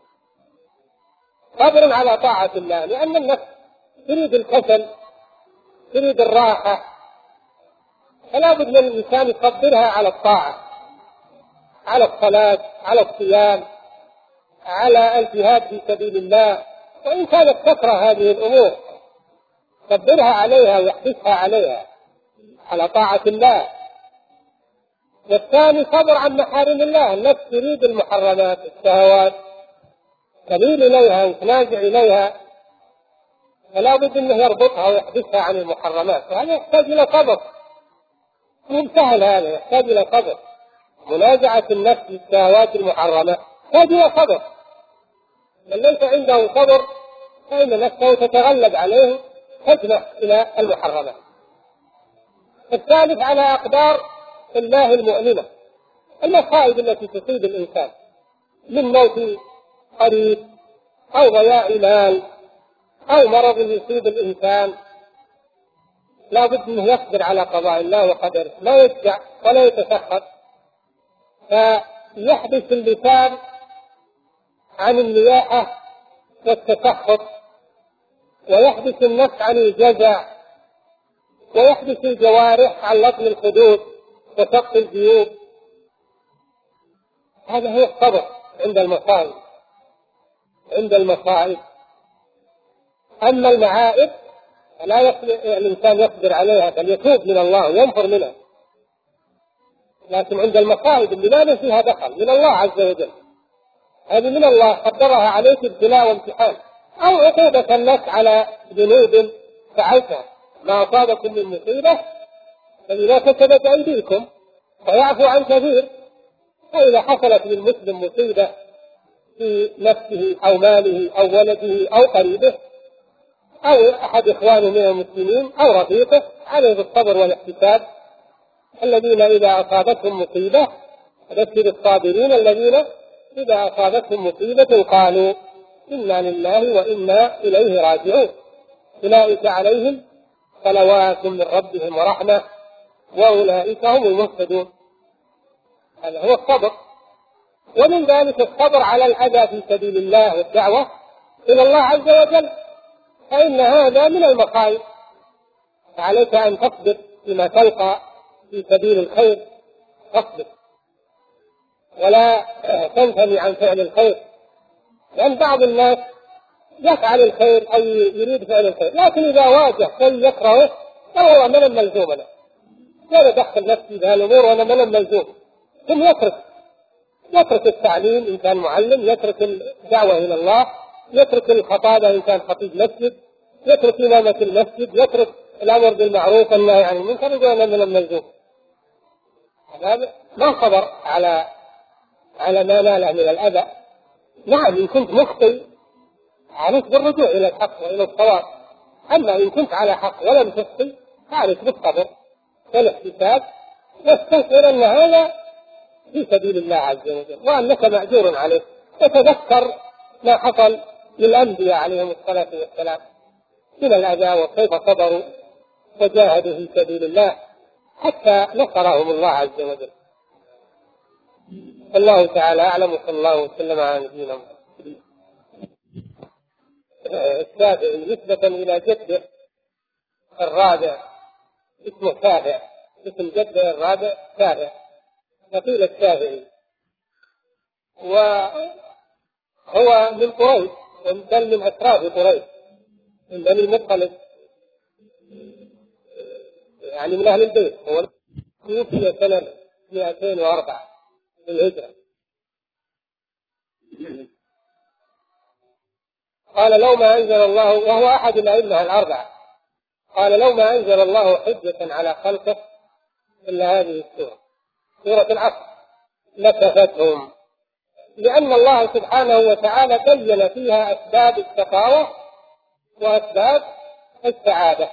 S1: صبر على طاعة الله لأن النفس تريد الكسل، تريد الراحة، فلا بد من الإنسان يصبرها على الطاعة، على الصلاة، على الصيام، على الجهاد في سبيل الله. وإن كانت تكره هذه الأمور صبرها عليها ويحبسها عليها على طاعة الله. والثاني صبر عن محارم الله، النفس تريد المحرمات الشهوات، تميل إليها وتنازع إليها، فلا بد أنه يربطها ويحبسها عن المحرمات، وهذا يحتاج إلى صبر. مو سهل، هذا يحتاج إلى صبر. منازعة النفس للشهوات المحرمة يحتاج إلى صبر. من ليس عنده صبر فإن نفسه تتغلب عليه تجنح إلى المحرمات. الثالث على أقدار الله المؤلمة، المصائب التي تصيب الإنسان من موت قريب أو ضياع مال أو مرض يصيب الإنسان، لا بد أنه يصبر على قضاء الله وقدره، لا يشجع ولا يتسخط، فيحبس اللسان عن النياحة والتسخط، ويحبس النفس عن الجزع، ويحبس الجوارح عن لطم الخدود وسقط الجيوب. هذا هو الصبر عند المصائب. عند المصائب. أما المعائب فلا الإنسان يصبر عليها، بل يتوب من الله وينفر منها. لكن عند المصائب اللي لا فيها دخل من الله عز وجل، هذه من الله قدرها عليك ابتلاء وامتحان، أو عقوبة النفس على ذنوب فعلتها. ما أصابكم من مصيبة فبما كسبت أيديكم ويعفو عن كثير. فإذا حصلت للمسلم مصيبة في نفسه أو ماله أو ولده أو قريبه أو أحد إخوانه من المسلمين أو رفيقه، عليه بالصبر والاحتساب. الذين إذا أصابتهم مصيبة فبشر الصابرين الذين إذا أصابتهم مصيبة قالوا إنا لله وإنا إليه راجعون أولئك عليهم صلوات من ربهم ورحمة وأولئك هم المهتدون. هذا هو الصبر. ومن ذلك الصبر على الأذى في سبيل الله والدعوة إلى الله عز وجل، فإن هذا من المصائب، فعليك أن تصبر فيما تلقى في سبيل الخير، تصبر ولا تنثني عن فعل الخير، لأن بعض الناس يفعل الخير أو يريد فعل الخير، لكن إذا واجه شيء يكرهه قال والله من ملزوم، أنا لا أدخل نفسي بها الأمور وأنا من ملزوم، ثم يترك التعليم إن كان معلم، يترك الدعوة إلى الله، يترك الخطابة إن كان خطيب مسجد، يترك إمامة المسجد، يترك الأمر بالمعروف والنهي عن المنكر، يقول أنا من الملزوم. هذا ما صبر على ما ناله من الأذى. نعم إن كنت مخطئ عليك بالرجوع إلى الحق وإلى الصواب، أما إن كنت على حق ولم تخطئ فعليك بالصبر والاحتساب واستغفر أن هذا في سبيل الله عز وجل وأنك مأجور عليه. وتذكر ما حصل للأنبياء عليهم الصلاة والسلام من الأذى وكيف صبروا وجاهدوا في سبيل الله حتى نصرهم الله عز وجل. الله تعالى أعلم، وصلى الله وسلم على نبينا محمد. السابع نسبة إلى جده الرابع اسمه سابع، اسم جده الرابع سابع، نقيل الشافعي، وهو من قريش، بل من أشراف قريش، من بني المطلب، يعني من أهل البيت. هو توفي سنة 204 للهجرة. قال لو ما أنزل الله، وهو أحد الأئمة الأربعة، قال لو ما أنزل الله حجة على خلقه إلا هذه السورة، سورة العصر، لكفتهم، لأن الله سبحانه وتعالى بين فيها أسباب الشقاوة وأسباب السعادة.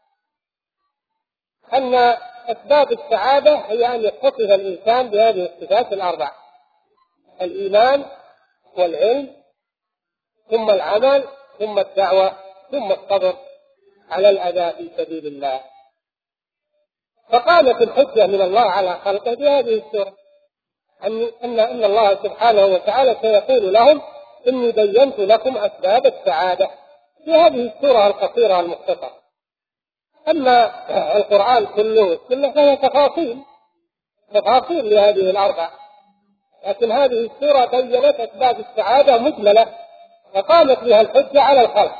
S1: أن أسباب السعادة هي أن يتصف الإنسان بهذه الصفات الأربع: الإيمان والعلم ثم العمل ثم الدعوة ثم الصبر على الأذى في سبيل الله. فقامت الحجة من الله على خلقه بهذه السورة، أن الله سبحانه وتعالى سيقول لهم إني بينت لكم أسباب السعادة في هذه السورة القصيرة المختصرة. أما القرآن كله فهي تفاصيل لهذه الأربع، لكن هذه السورة بينت أسباب السعادة مجملة، فقامت بها الحجة على الخلق،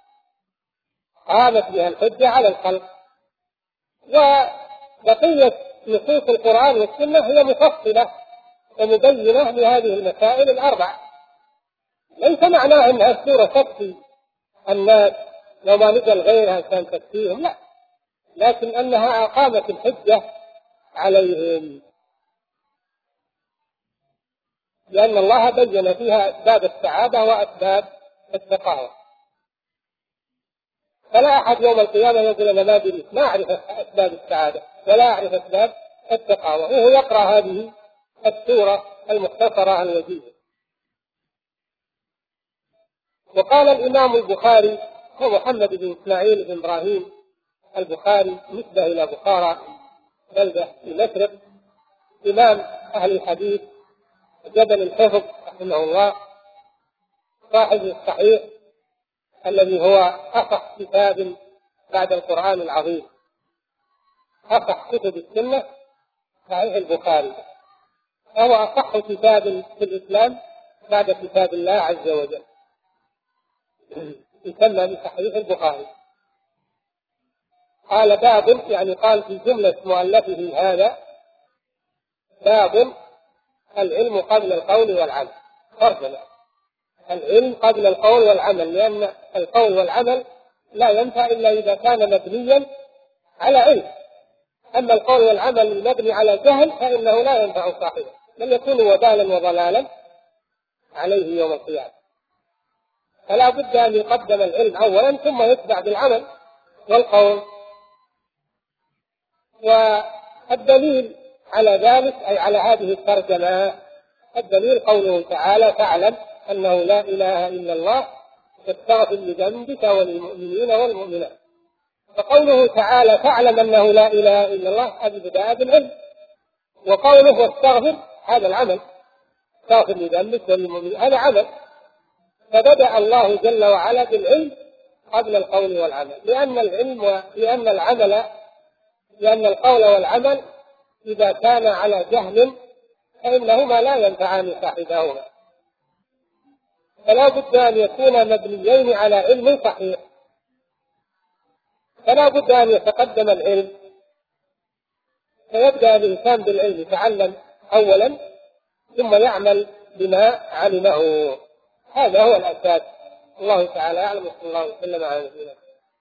S1: وبقية نصوص القرآن والسنة هي مفصلة ومبينة لهذه المسائل الأربع. ليس معناه أنها السورة تكفي الناس لو ما نزل غيرها كان تكفيهم، لا، لكن أنها أقامت الحجة عليهم، لأن الله بين فيها أسباب السعادة وأسباب الشقاوة. فلا أحد يوم القيامة يقول أنا ما أعرف أسباب السعادة ولا أعرف أسباب الشقاوة وهو يقرأ هذه السورة المختصرة الوجيزة. وقال الإمام البخاري، هو محمد بن إسماعيل بن إبراهيم البخاري، نسبة إلى بخارى بلدة في مشرق، إمام أهل الحديث جبل الحفظ رحمه الله، صاحب الصحيح الذي هو أصح كتاب بعد القرآن العظيم، أصح كتب السنة صحيح البخاري، فهو أصح كتاب في الإسلام بعد كتاب الله عز وجل، يسمى بصحيح البخاري. قال باب، يعني قال في جملة مؤلفه هذا باب العلم قبل القول والعمل، ترجمة العلم قبل القول والعمل، لأن القول والعمل لا ينفع إلا إذا كان مبنيا على علم، أما القول والعمل المبني على جهل فإنه لا ينفع صاحبه، بل يكون وبالا وضلالا عليه يوم القيامة. فلا بد أن يقدم العلم أولا ثم يتبع بالعمل والقول. والدليل على ذلك أي على هذه الترجمة الدليل قوله تعالى: فاعلم أنه لا إله إلا الله واستغفر لذنبك وللمؤمنين والمؤمنات. فقوله تعالى: فاعلم أنه لا إله إلا الله، هذه بداية بالعلم، وقوله واستغفر هذا العمل، استغفر لذنبك وللمؤمنين هذا عمل. فبدأ الله جل وعلا بالعلم قبل القول والعمل، لأن العلم لأن القول والعمل إذا كان على جهل فإنهما لا ينفعان صاحبهما، فلا بد أن يكون مبنيين على علم صحيح، فلا بد أن يتقدم العلم، فيبدأ الإنسان بالعلم، يتعلم أولا ثم يعمل بما علمه. هذا هو الأساس. الله تعالى أعلم، وصلى الله وسلم على نبينا.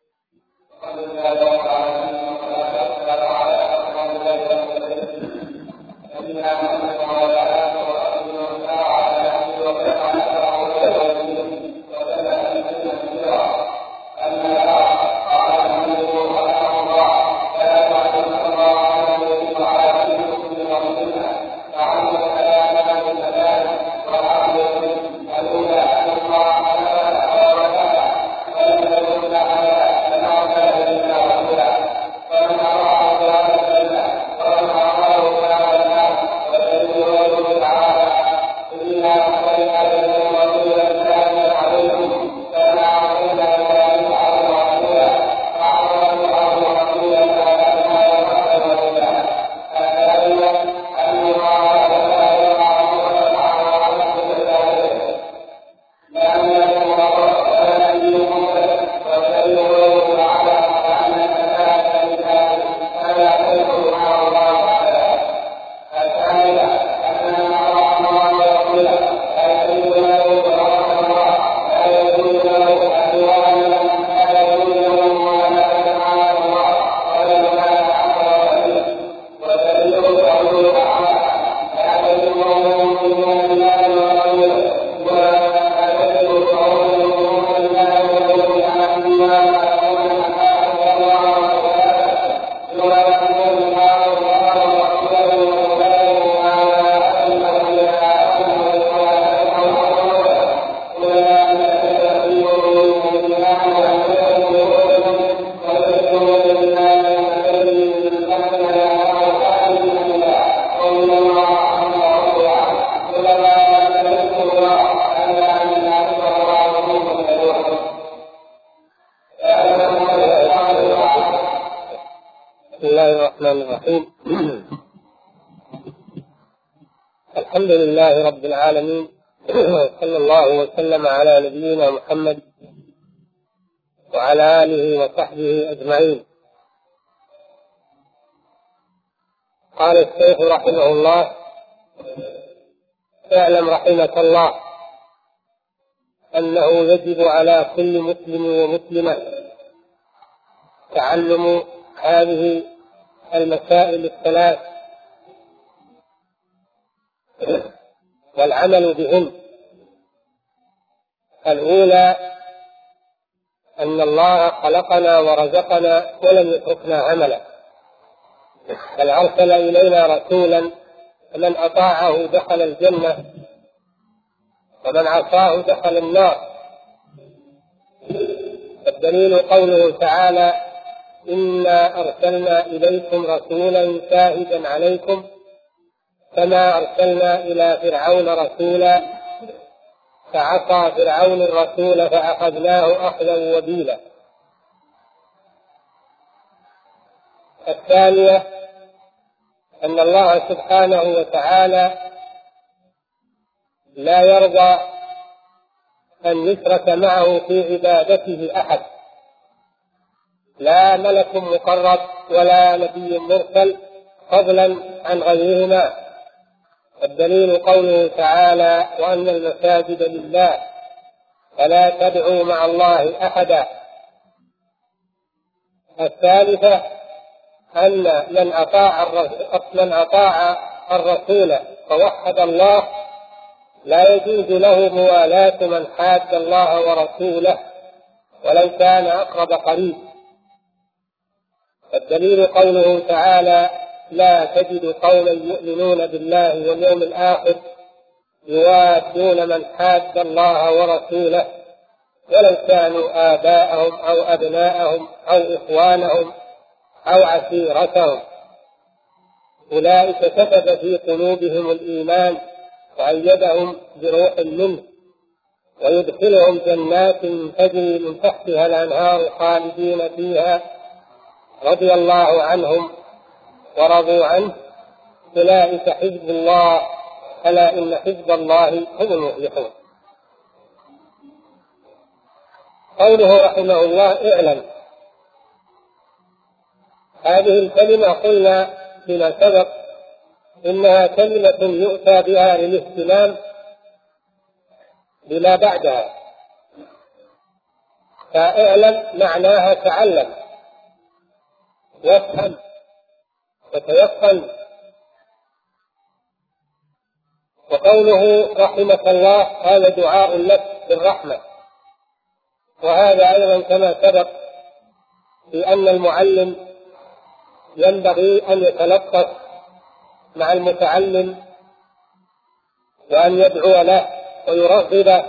S1: الحمد لله رب العالمين، صلى الله وسلم على نبينا محمد وعلى آله وصحبه أجمعين. قال الشيخ رحمه الله: اعلم رحمك الله أنه يجب على كل مسلم ومسلمة تعلم هذه المسائل الثلاث والعمل بهن. الأولى أن الله خلقنا ورزقنا ولم يتركنا عملا، بل أرسل إلينا رسولا، فمن أطاعه دخل الجنة ومن عصاه دخل النار. الدليل قوله تعالى: إنا أرسلنا إليكم رسولا شاهدا عليكم كما أرسلنا إلى فرعون رسولا فعصى فرعون الرسول فأخذناه أخذا وبيلا. الثانية أن الله سبحانه وتعالى لا يرضى أن يشرك معه في عبادته أحد، لا ملك مقرب ولا نبي مرسل، فضلا عن غيرهما. الدليل قوله تعالى: وأن المساجد لله فلا تدعوا مع الله أحدا. الثالثة أن من أطاع الرسول فوحد الله لا يجوز له موالاة من حاد الله ورسوله ولو كان أقرب قريب. الدليل قوله تعالى: لا تجد قوما يؤمنون بالله واليوم الآخر يوادون من حاد الله ورسوله ولو كانوا آباءهم أو أبناءهم أو إخوانهم أو عشيرتهم، أولئك كتب في قلوبهم الإيمان وأيدهم بروح منه ويدخلهم جنات تجري من تحتها الأنهار خالدين فيها رضي الله عنهم ورضوا عنه، أولئك حزب الله، ألا إن حزب الله هم المفلحون. قوله رحمه الله اعلم، هذه الكلمة قلنا فيما سبق إنها كلمة يؤتى بها للاهتمام بما بعدها، فاعلم معناها تعلم وافهم وتيقن. وقوله رحمك الله هذا دعاء لك بالرحمة، وهذا أيضا كما سبق في أن المعلم ينبغي أن يتلطف مع المتعلم وأن يدعو له ويرغبه،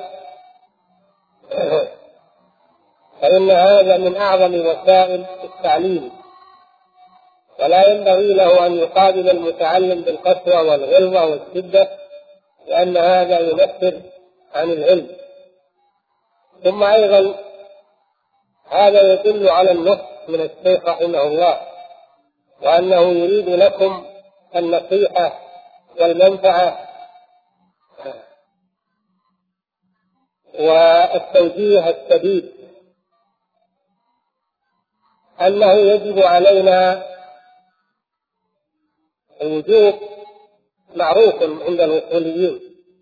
S1: فإن هذا من أعظم وسائل التعليم، ولا ينبغي له أن يقابل المتعلم بالقسوة والغلظة والشدة، لأن هذا ينفر عن العلم. ثم أيضا هذا يدل على النصح من الشيخ رحمه الله، وأنه يريد لكم النصيحة والمنفعة والتوجيه السديد، أنه يجب علينا الوجوب معروف عند الأصوليين،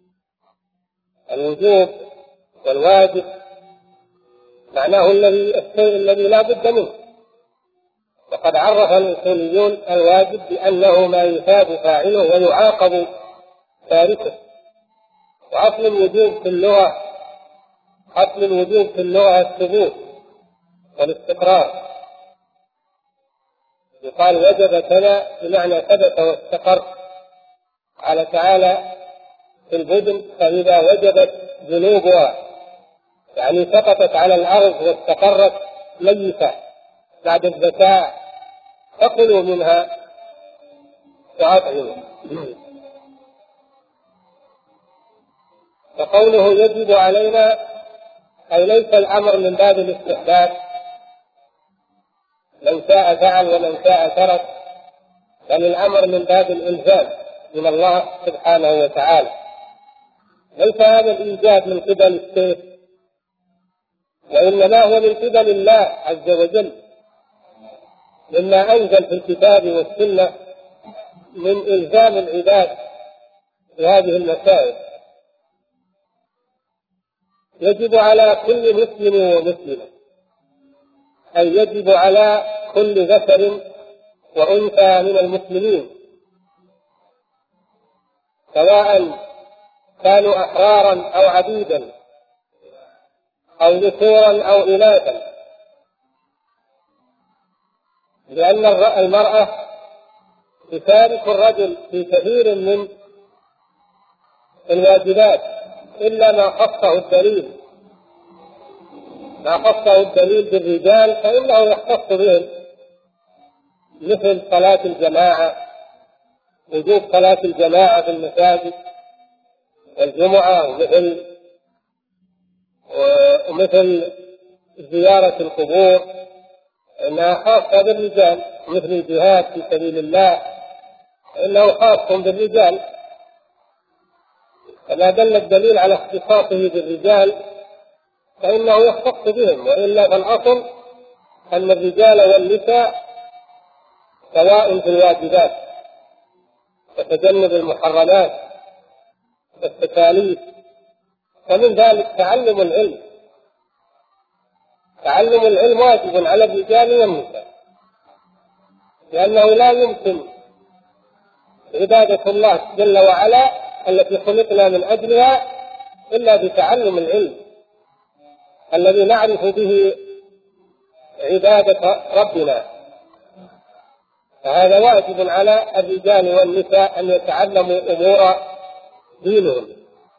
S1: الوجوب والواجب معناه الشيء الذي لا بد منه، وقد عرف الأصوليون الواجب بأنه ما يثاب فاعله ويعاقب تاركه. وأصل الوجوب في اللغة الثبوت والاستقرار، يقال وجب كذا بمعنى ثبت واستقر. قال تعالى في البدن فإذا وجبت جنوبها، يعني سقطت على الأرض واستقرت ميتة بعد الزكاة فكلوا منها وأطعموا. فقوله يجب علينا أي ليس الأمر من باب الاستحباب، من شاء فعل ومن شاء ترك، بل الأمر من باب الإلزام من الله سبحانه وتعالى. ليس هذا الإيجاب من قبل الشيخ، وإنما هو من قبل الله عز وجل، مما أنزل في الكتاب والسنة من إلزام العباد بهذه المسائل. يجب على كل مسلم ومسلمة، أي يجب على كل ذكر وأنثى من المسلمين، سواء كانوا أحرارا أو عبيدا أو ذكورا أو إناثا، لأن المرأة تشارك الرجل في كثير من الواجبات إلا ما خصه الدليل بالرجال فإنه يختص بهم، مثل صلاة الجماعة، وجوب صلاة الجماعة في المساجد والجمعة، ومثل زيارة القبور إنها خاصة بالرجال، مثل الجهاد في سبيل الله إنه خاص بالرجال، فما دل الدليل على اختصاصه بالرجال فإنه يختص بهم، وإلا فالأصل أن الرجال والنساء سواء في الواجبات وتجنب المحرمات والتكاليف. ومن ذلك تعلم العلم واجب على الرجال والنساء، لأنه لا يمكن عبادة الله جل وعلا التي خلقنا من أجلها إلا بتعلم العلم الذي نعرف به عبادة ربنا. فهذا واجب على الرجال والنساء أن يتعلموا أمور دينهم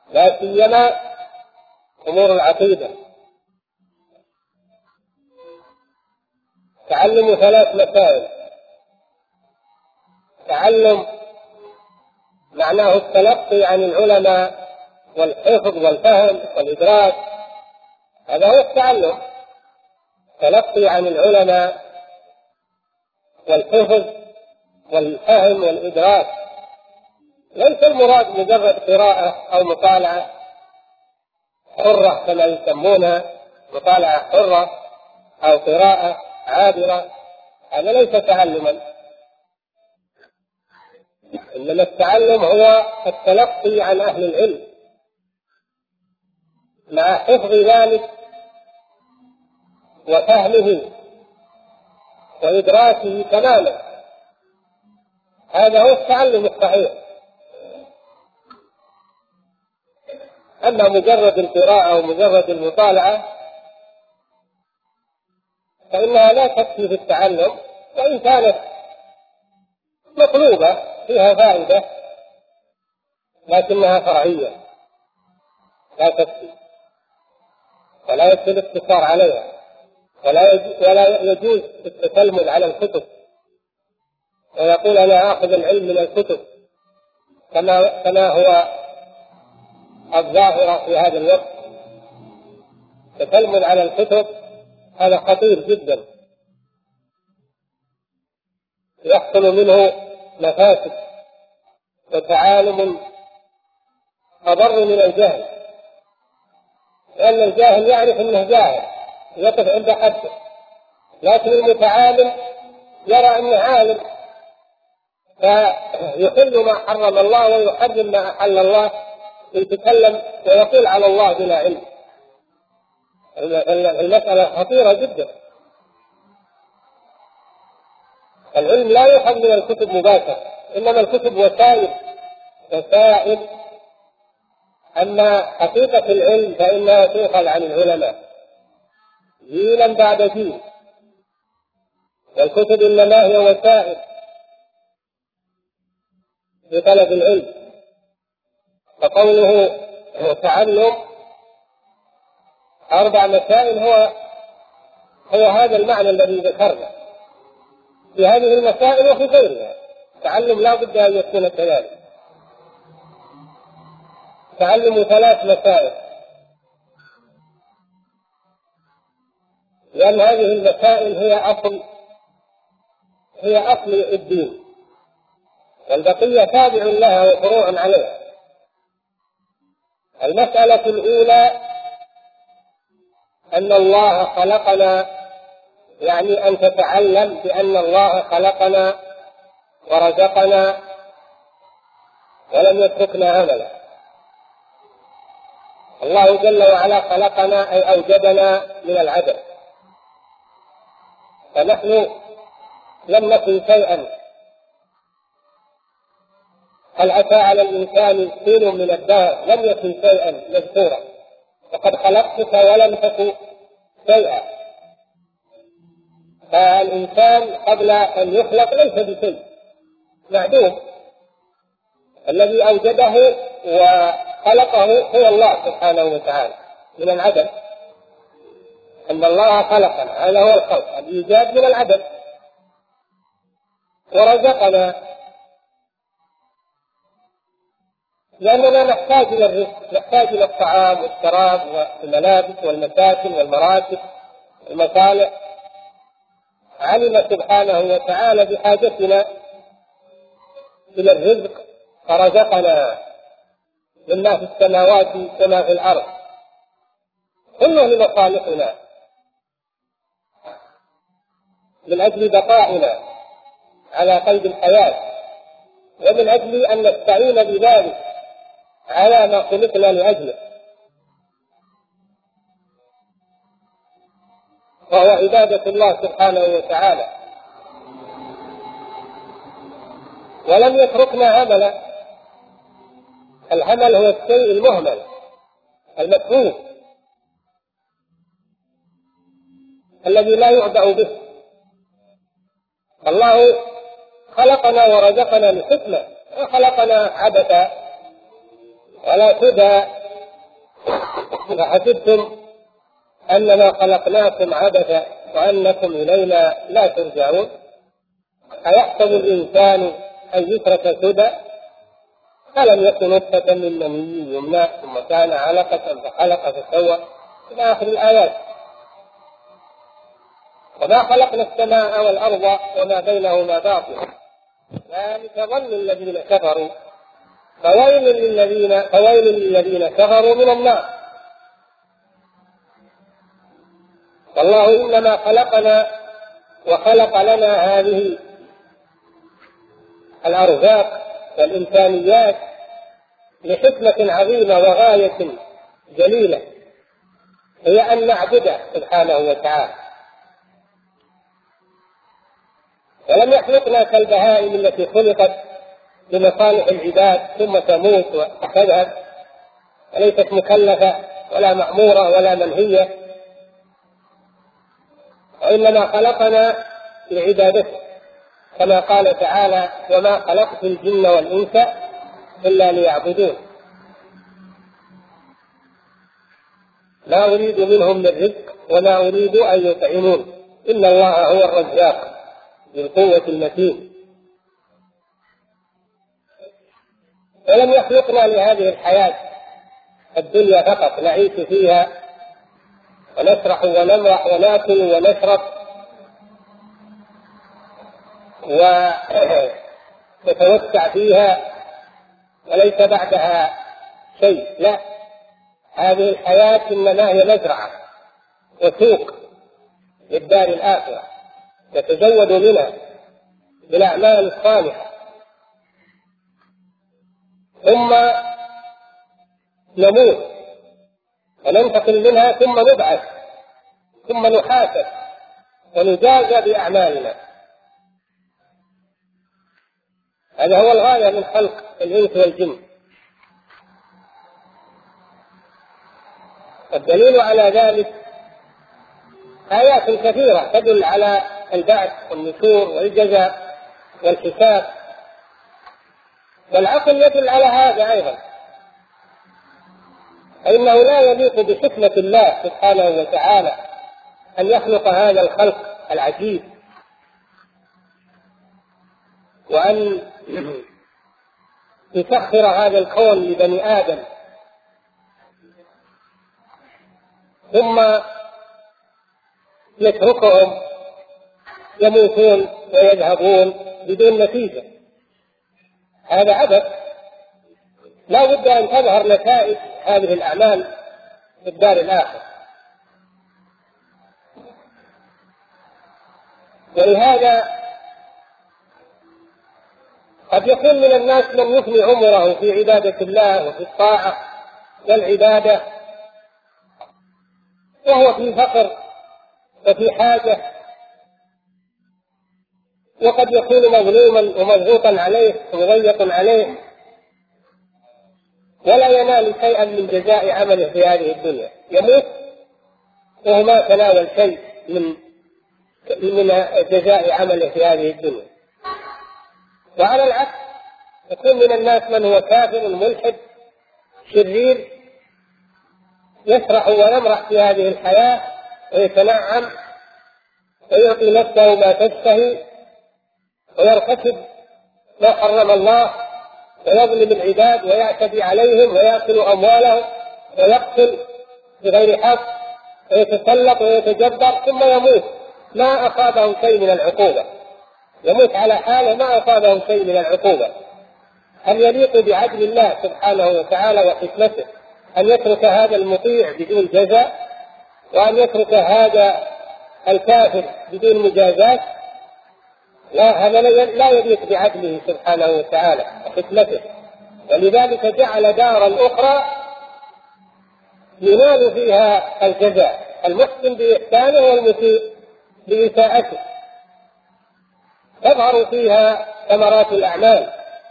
S1: لا سيما أمور العقيدة. تعلم 3 مسائل: تعلم معناه التلقي عن العلماء والحفظ والفهم والإدراك، هذا هو التعلم، تلقي عن العلماء والحفظ والفهم والإدراك. ليس المراد مجرد قراءة أو مطالعة حرة كما يسمونها، مطالعة حرة أو قراءة عابرة، هذا ليس تعلما. إنما التعلم هو التلقي عن أهل العلم مع حفظ ذلك وفهمه وإدراكه تماما، هذا هو التعلم الصحيح. أما مجرد القراءة أو مجرد المطالعة فإنها لا تكفي في التعلم، وإن كانت مطلوبة فيها فائدة لكنها فرعية لا تكفي، ولا يكفي الاقتصار عليها، ولا يجوز التتلمذ على الكتب ويقول أنا آخذ العلم من الكتب كما هو الظاهرة في هذا الوقت. التتلمذ على الكتب هذا خطير جدا، يحصل منه مفاسد وتعالم أضر من الجهل، لأن الجاهل يعرف أنه جاهل يقف عند حده، لكن المتعالم يرى أنه عالم فيحل ما حرم الله ويحرم ما أحل الله، يتكلم ويقول على الله بلا علم. المسألة خطيرة جدا. العلم لا يؤخذ من الكتب مباشرة، إنما الكتب وسائل. أما حقيقة العلم فإنها تؤخذ عن العلماء جيلا بعد جيل، والكتب إنما هي وسائل لطلب العلم. فقوله تعلم 4 مسائل هو هذا المعنى الذي ذكرنا في هذه المسائل وفي غيرها. التعلم لا بد أن يكون كذلك. تعلم 3 مسائل، لأن هذه المسائل هي أصل الدين، والبقية تابع لها وفروع عليها. المسألة الأولى أن الله خلقنا، يعني أن تتعلم بأن الله خلقنا ورزقنا ولم يتركنا هملا. الله جل وعلا خلقنا أي أوجدنا من العدم، فنحن لم نكن شيئا. هل أتى على الإنسان حين من الدهر لم يكن شيئا مذكورا، وقد خلقتك ولم تكن شيئا. فالإنسان قبل أن يخلق ليس بشيء، معدوم. الذي أوجده وخلقه هو الله سبحانه وتعالى من العدم. أن الله خلقنا، هذا هو الخلق، الإيجاد من العدم. ورزقنا لأننا نحتاج إلى الرزق، نحتاج إلى الطعام والشراب والملابس والمساكن والمراتب والمصالح. علم سبحانه وتعالى بحاجتنا إلى الرزق فرزقنا مما في السماوات كما في الأرض، كله لمصالحنا، من أجل بقائنا على قيد الحياة، ومن أجل أن نستعين بذلك على ما خلقنا لأجله، وهو عبادة الله سبحانه وتعالى. ولم يتركنا هملا. الهمل هو الشيء المهمل المكروه الذي لا يعبأ به. الله خلقنا ورزقنا لحكمة، ما خلقنا عبثا ولا سدى فحسبتم أنما خلقناكم عبثا وأنكم إلينا لا ترجعون أيحسب الإنسان أن يترك سدى ألم يكن نطفة من مني يمنى ثم كان علقة فخلق فسوى إلى آخر الآيات. وما خلقنا السماء والأرض وما بينهما باطلا ذلك ظن الذين كفروا فويل للذين كفروا من النار. والله إنما خلقنا وخلق لنا هذه الأرزاق والإمكانيات لحكمة عظيمة وغاية جليلة، هي أن نعبده سبحانه وتعالى. ولم يخلقنا كالبهائم التي خلقت لمصالح العباد ثم تموت وتذهب وليست مكلفة ولا مأمورة ولا منهية، وإنما خلقنا لعبادته كما قال تعالى: وما خلقت الجن والإنس إلا ليعبدون لا أريد منهم من رزق وما أريد أن يطعمون إن الله هو الرزاق ذو القوة المتين. ولم يخلقنا لهذه الحياة الدنيا فقط نعيش فيها ونسرح ونمرح ونأكل ونشرب ونتوسع فيها وليس بعدها شيء، لا، هذه الحياة إنما هي مزرعة وسوق للدار الآخرة نتزود منها بالأعمال الصالحة، ثم نموت وننتقل منها ثم نبعث ثم نحاسب ونجازى بأعمالنا. هذا هو الغاية من خلق الإنس والجن. الدليل على ذلك آيات كثيرة تدل على البعث والنشور والجزاء والحساب، والعقل يدل على هذا أيضا، فإنه لا يليق بحكمة الله سبحانه وتعالى أن يخلق هذا الخلق العجيب وأن يسخر هذا الكون لبني آدم ثم يتركهم يموتون ويذهبون بدون نتيجة. هذا عبث. لا بد أن تظهر نتائج هذه الأعمال في الدار الآخرة. ولهذا قد يكون من الناس من يفني عمره في عبادة الله وفي الطاعة والعبادة وهو في فقر وفي حاجة، وقد يكون مظلوما ومضغوطا عليه ومضيق عليه ولا ينال شيئا من جزاء عمله في هذه الدنيا، يموت وهو ما تناول شيء من جزاء عمله في هذه الدنيا. وعلى العكس يكون من الناس من هو كافر ملحد شرير يسرح ويمرح في هذه الحياة ويتنعم ويعطي نفسه ما تشتهي ويرتكب ما حرم الله ويظلم العباد ويعتدي عليهم ويأكل أموالهم ويقتل بغير حق ويتسلط ويتجبر ثم يموت ما أصابه شيء من العقوبة، يموت على حاله ما أصابه شيء من العقوبة. هل يليق بعدل الله سبحانه وتعالى وحكمته أن يترك هذا المطيع بدون جزاء وأن يترك هذا الكافر بدون مجازات؟ لا، هذا لا يليق بعدله سبحانه وتعالى وحكمته. ولذلك جعل دارا أخرى ينال فيها الجزاء، المحسن بإحسانه والمسيء بإساءته، تظهر فيها ثمرات الأعمال.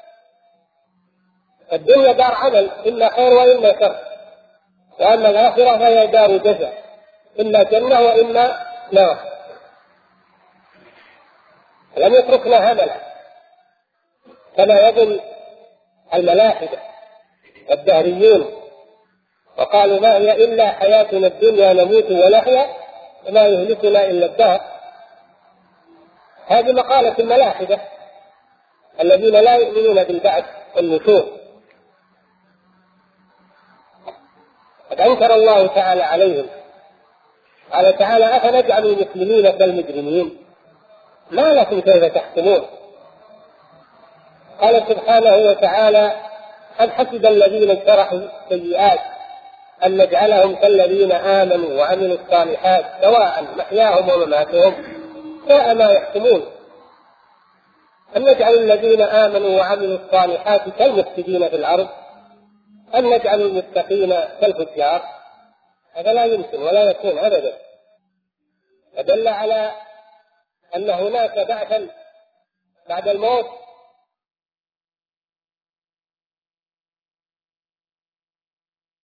S1: الدنيا دار عمل، إما خير وإما شر، وأما الآخرة فهي دار جزاء، إما جنة وإما نار. لم يتركنا هملا كما يظن الملاحدة والدهريون وقالوا ما هي إلا حياتنا الدنيا نموت ونحيا وما يهلكنا إلا الدهر. هذه مقالة الملاحدة الذين لا يؤمنون بالبعث والنشور. قد أنكر الله تعالى عليهم، قال تعالى أفنجعل المسلمين كالمجرمين ما لكم كيف تحكمون. قال سبحانه وتعالى أم حسب الذين اجترحوا السيئات أن نجعلهم كالذين آمنوا وعملوا الصالحات سواء محياهم ومماتهم ساء ما يحكمون. أن نجعل الذين آمنوا وعملوا الصالحات كالمفسدين في الأرض أن نجعل المتقين كالفجار. هذا لا يمكن ولا يكون أبدا. فدل على أن هناك بعثا بعد الموت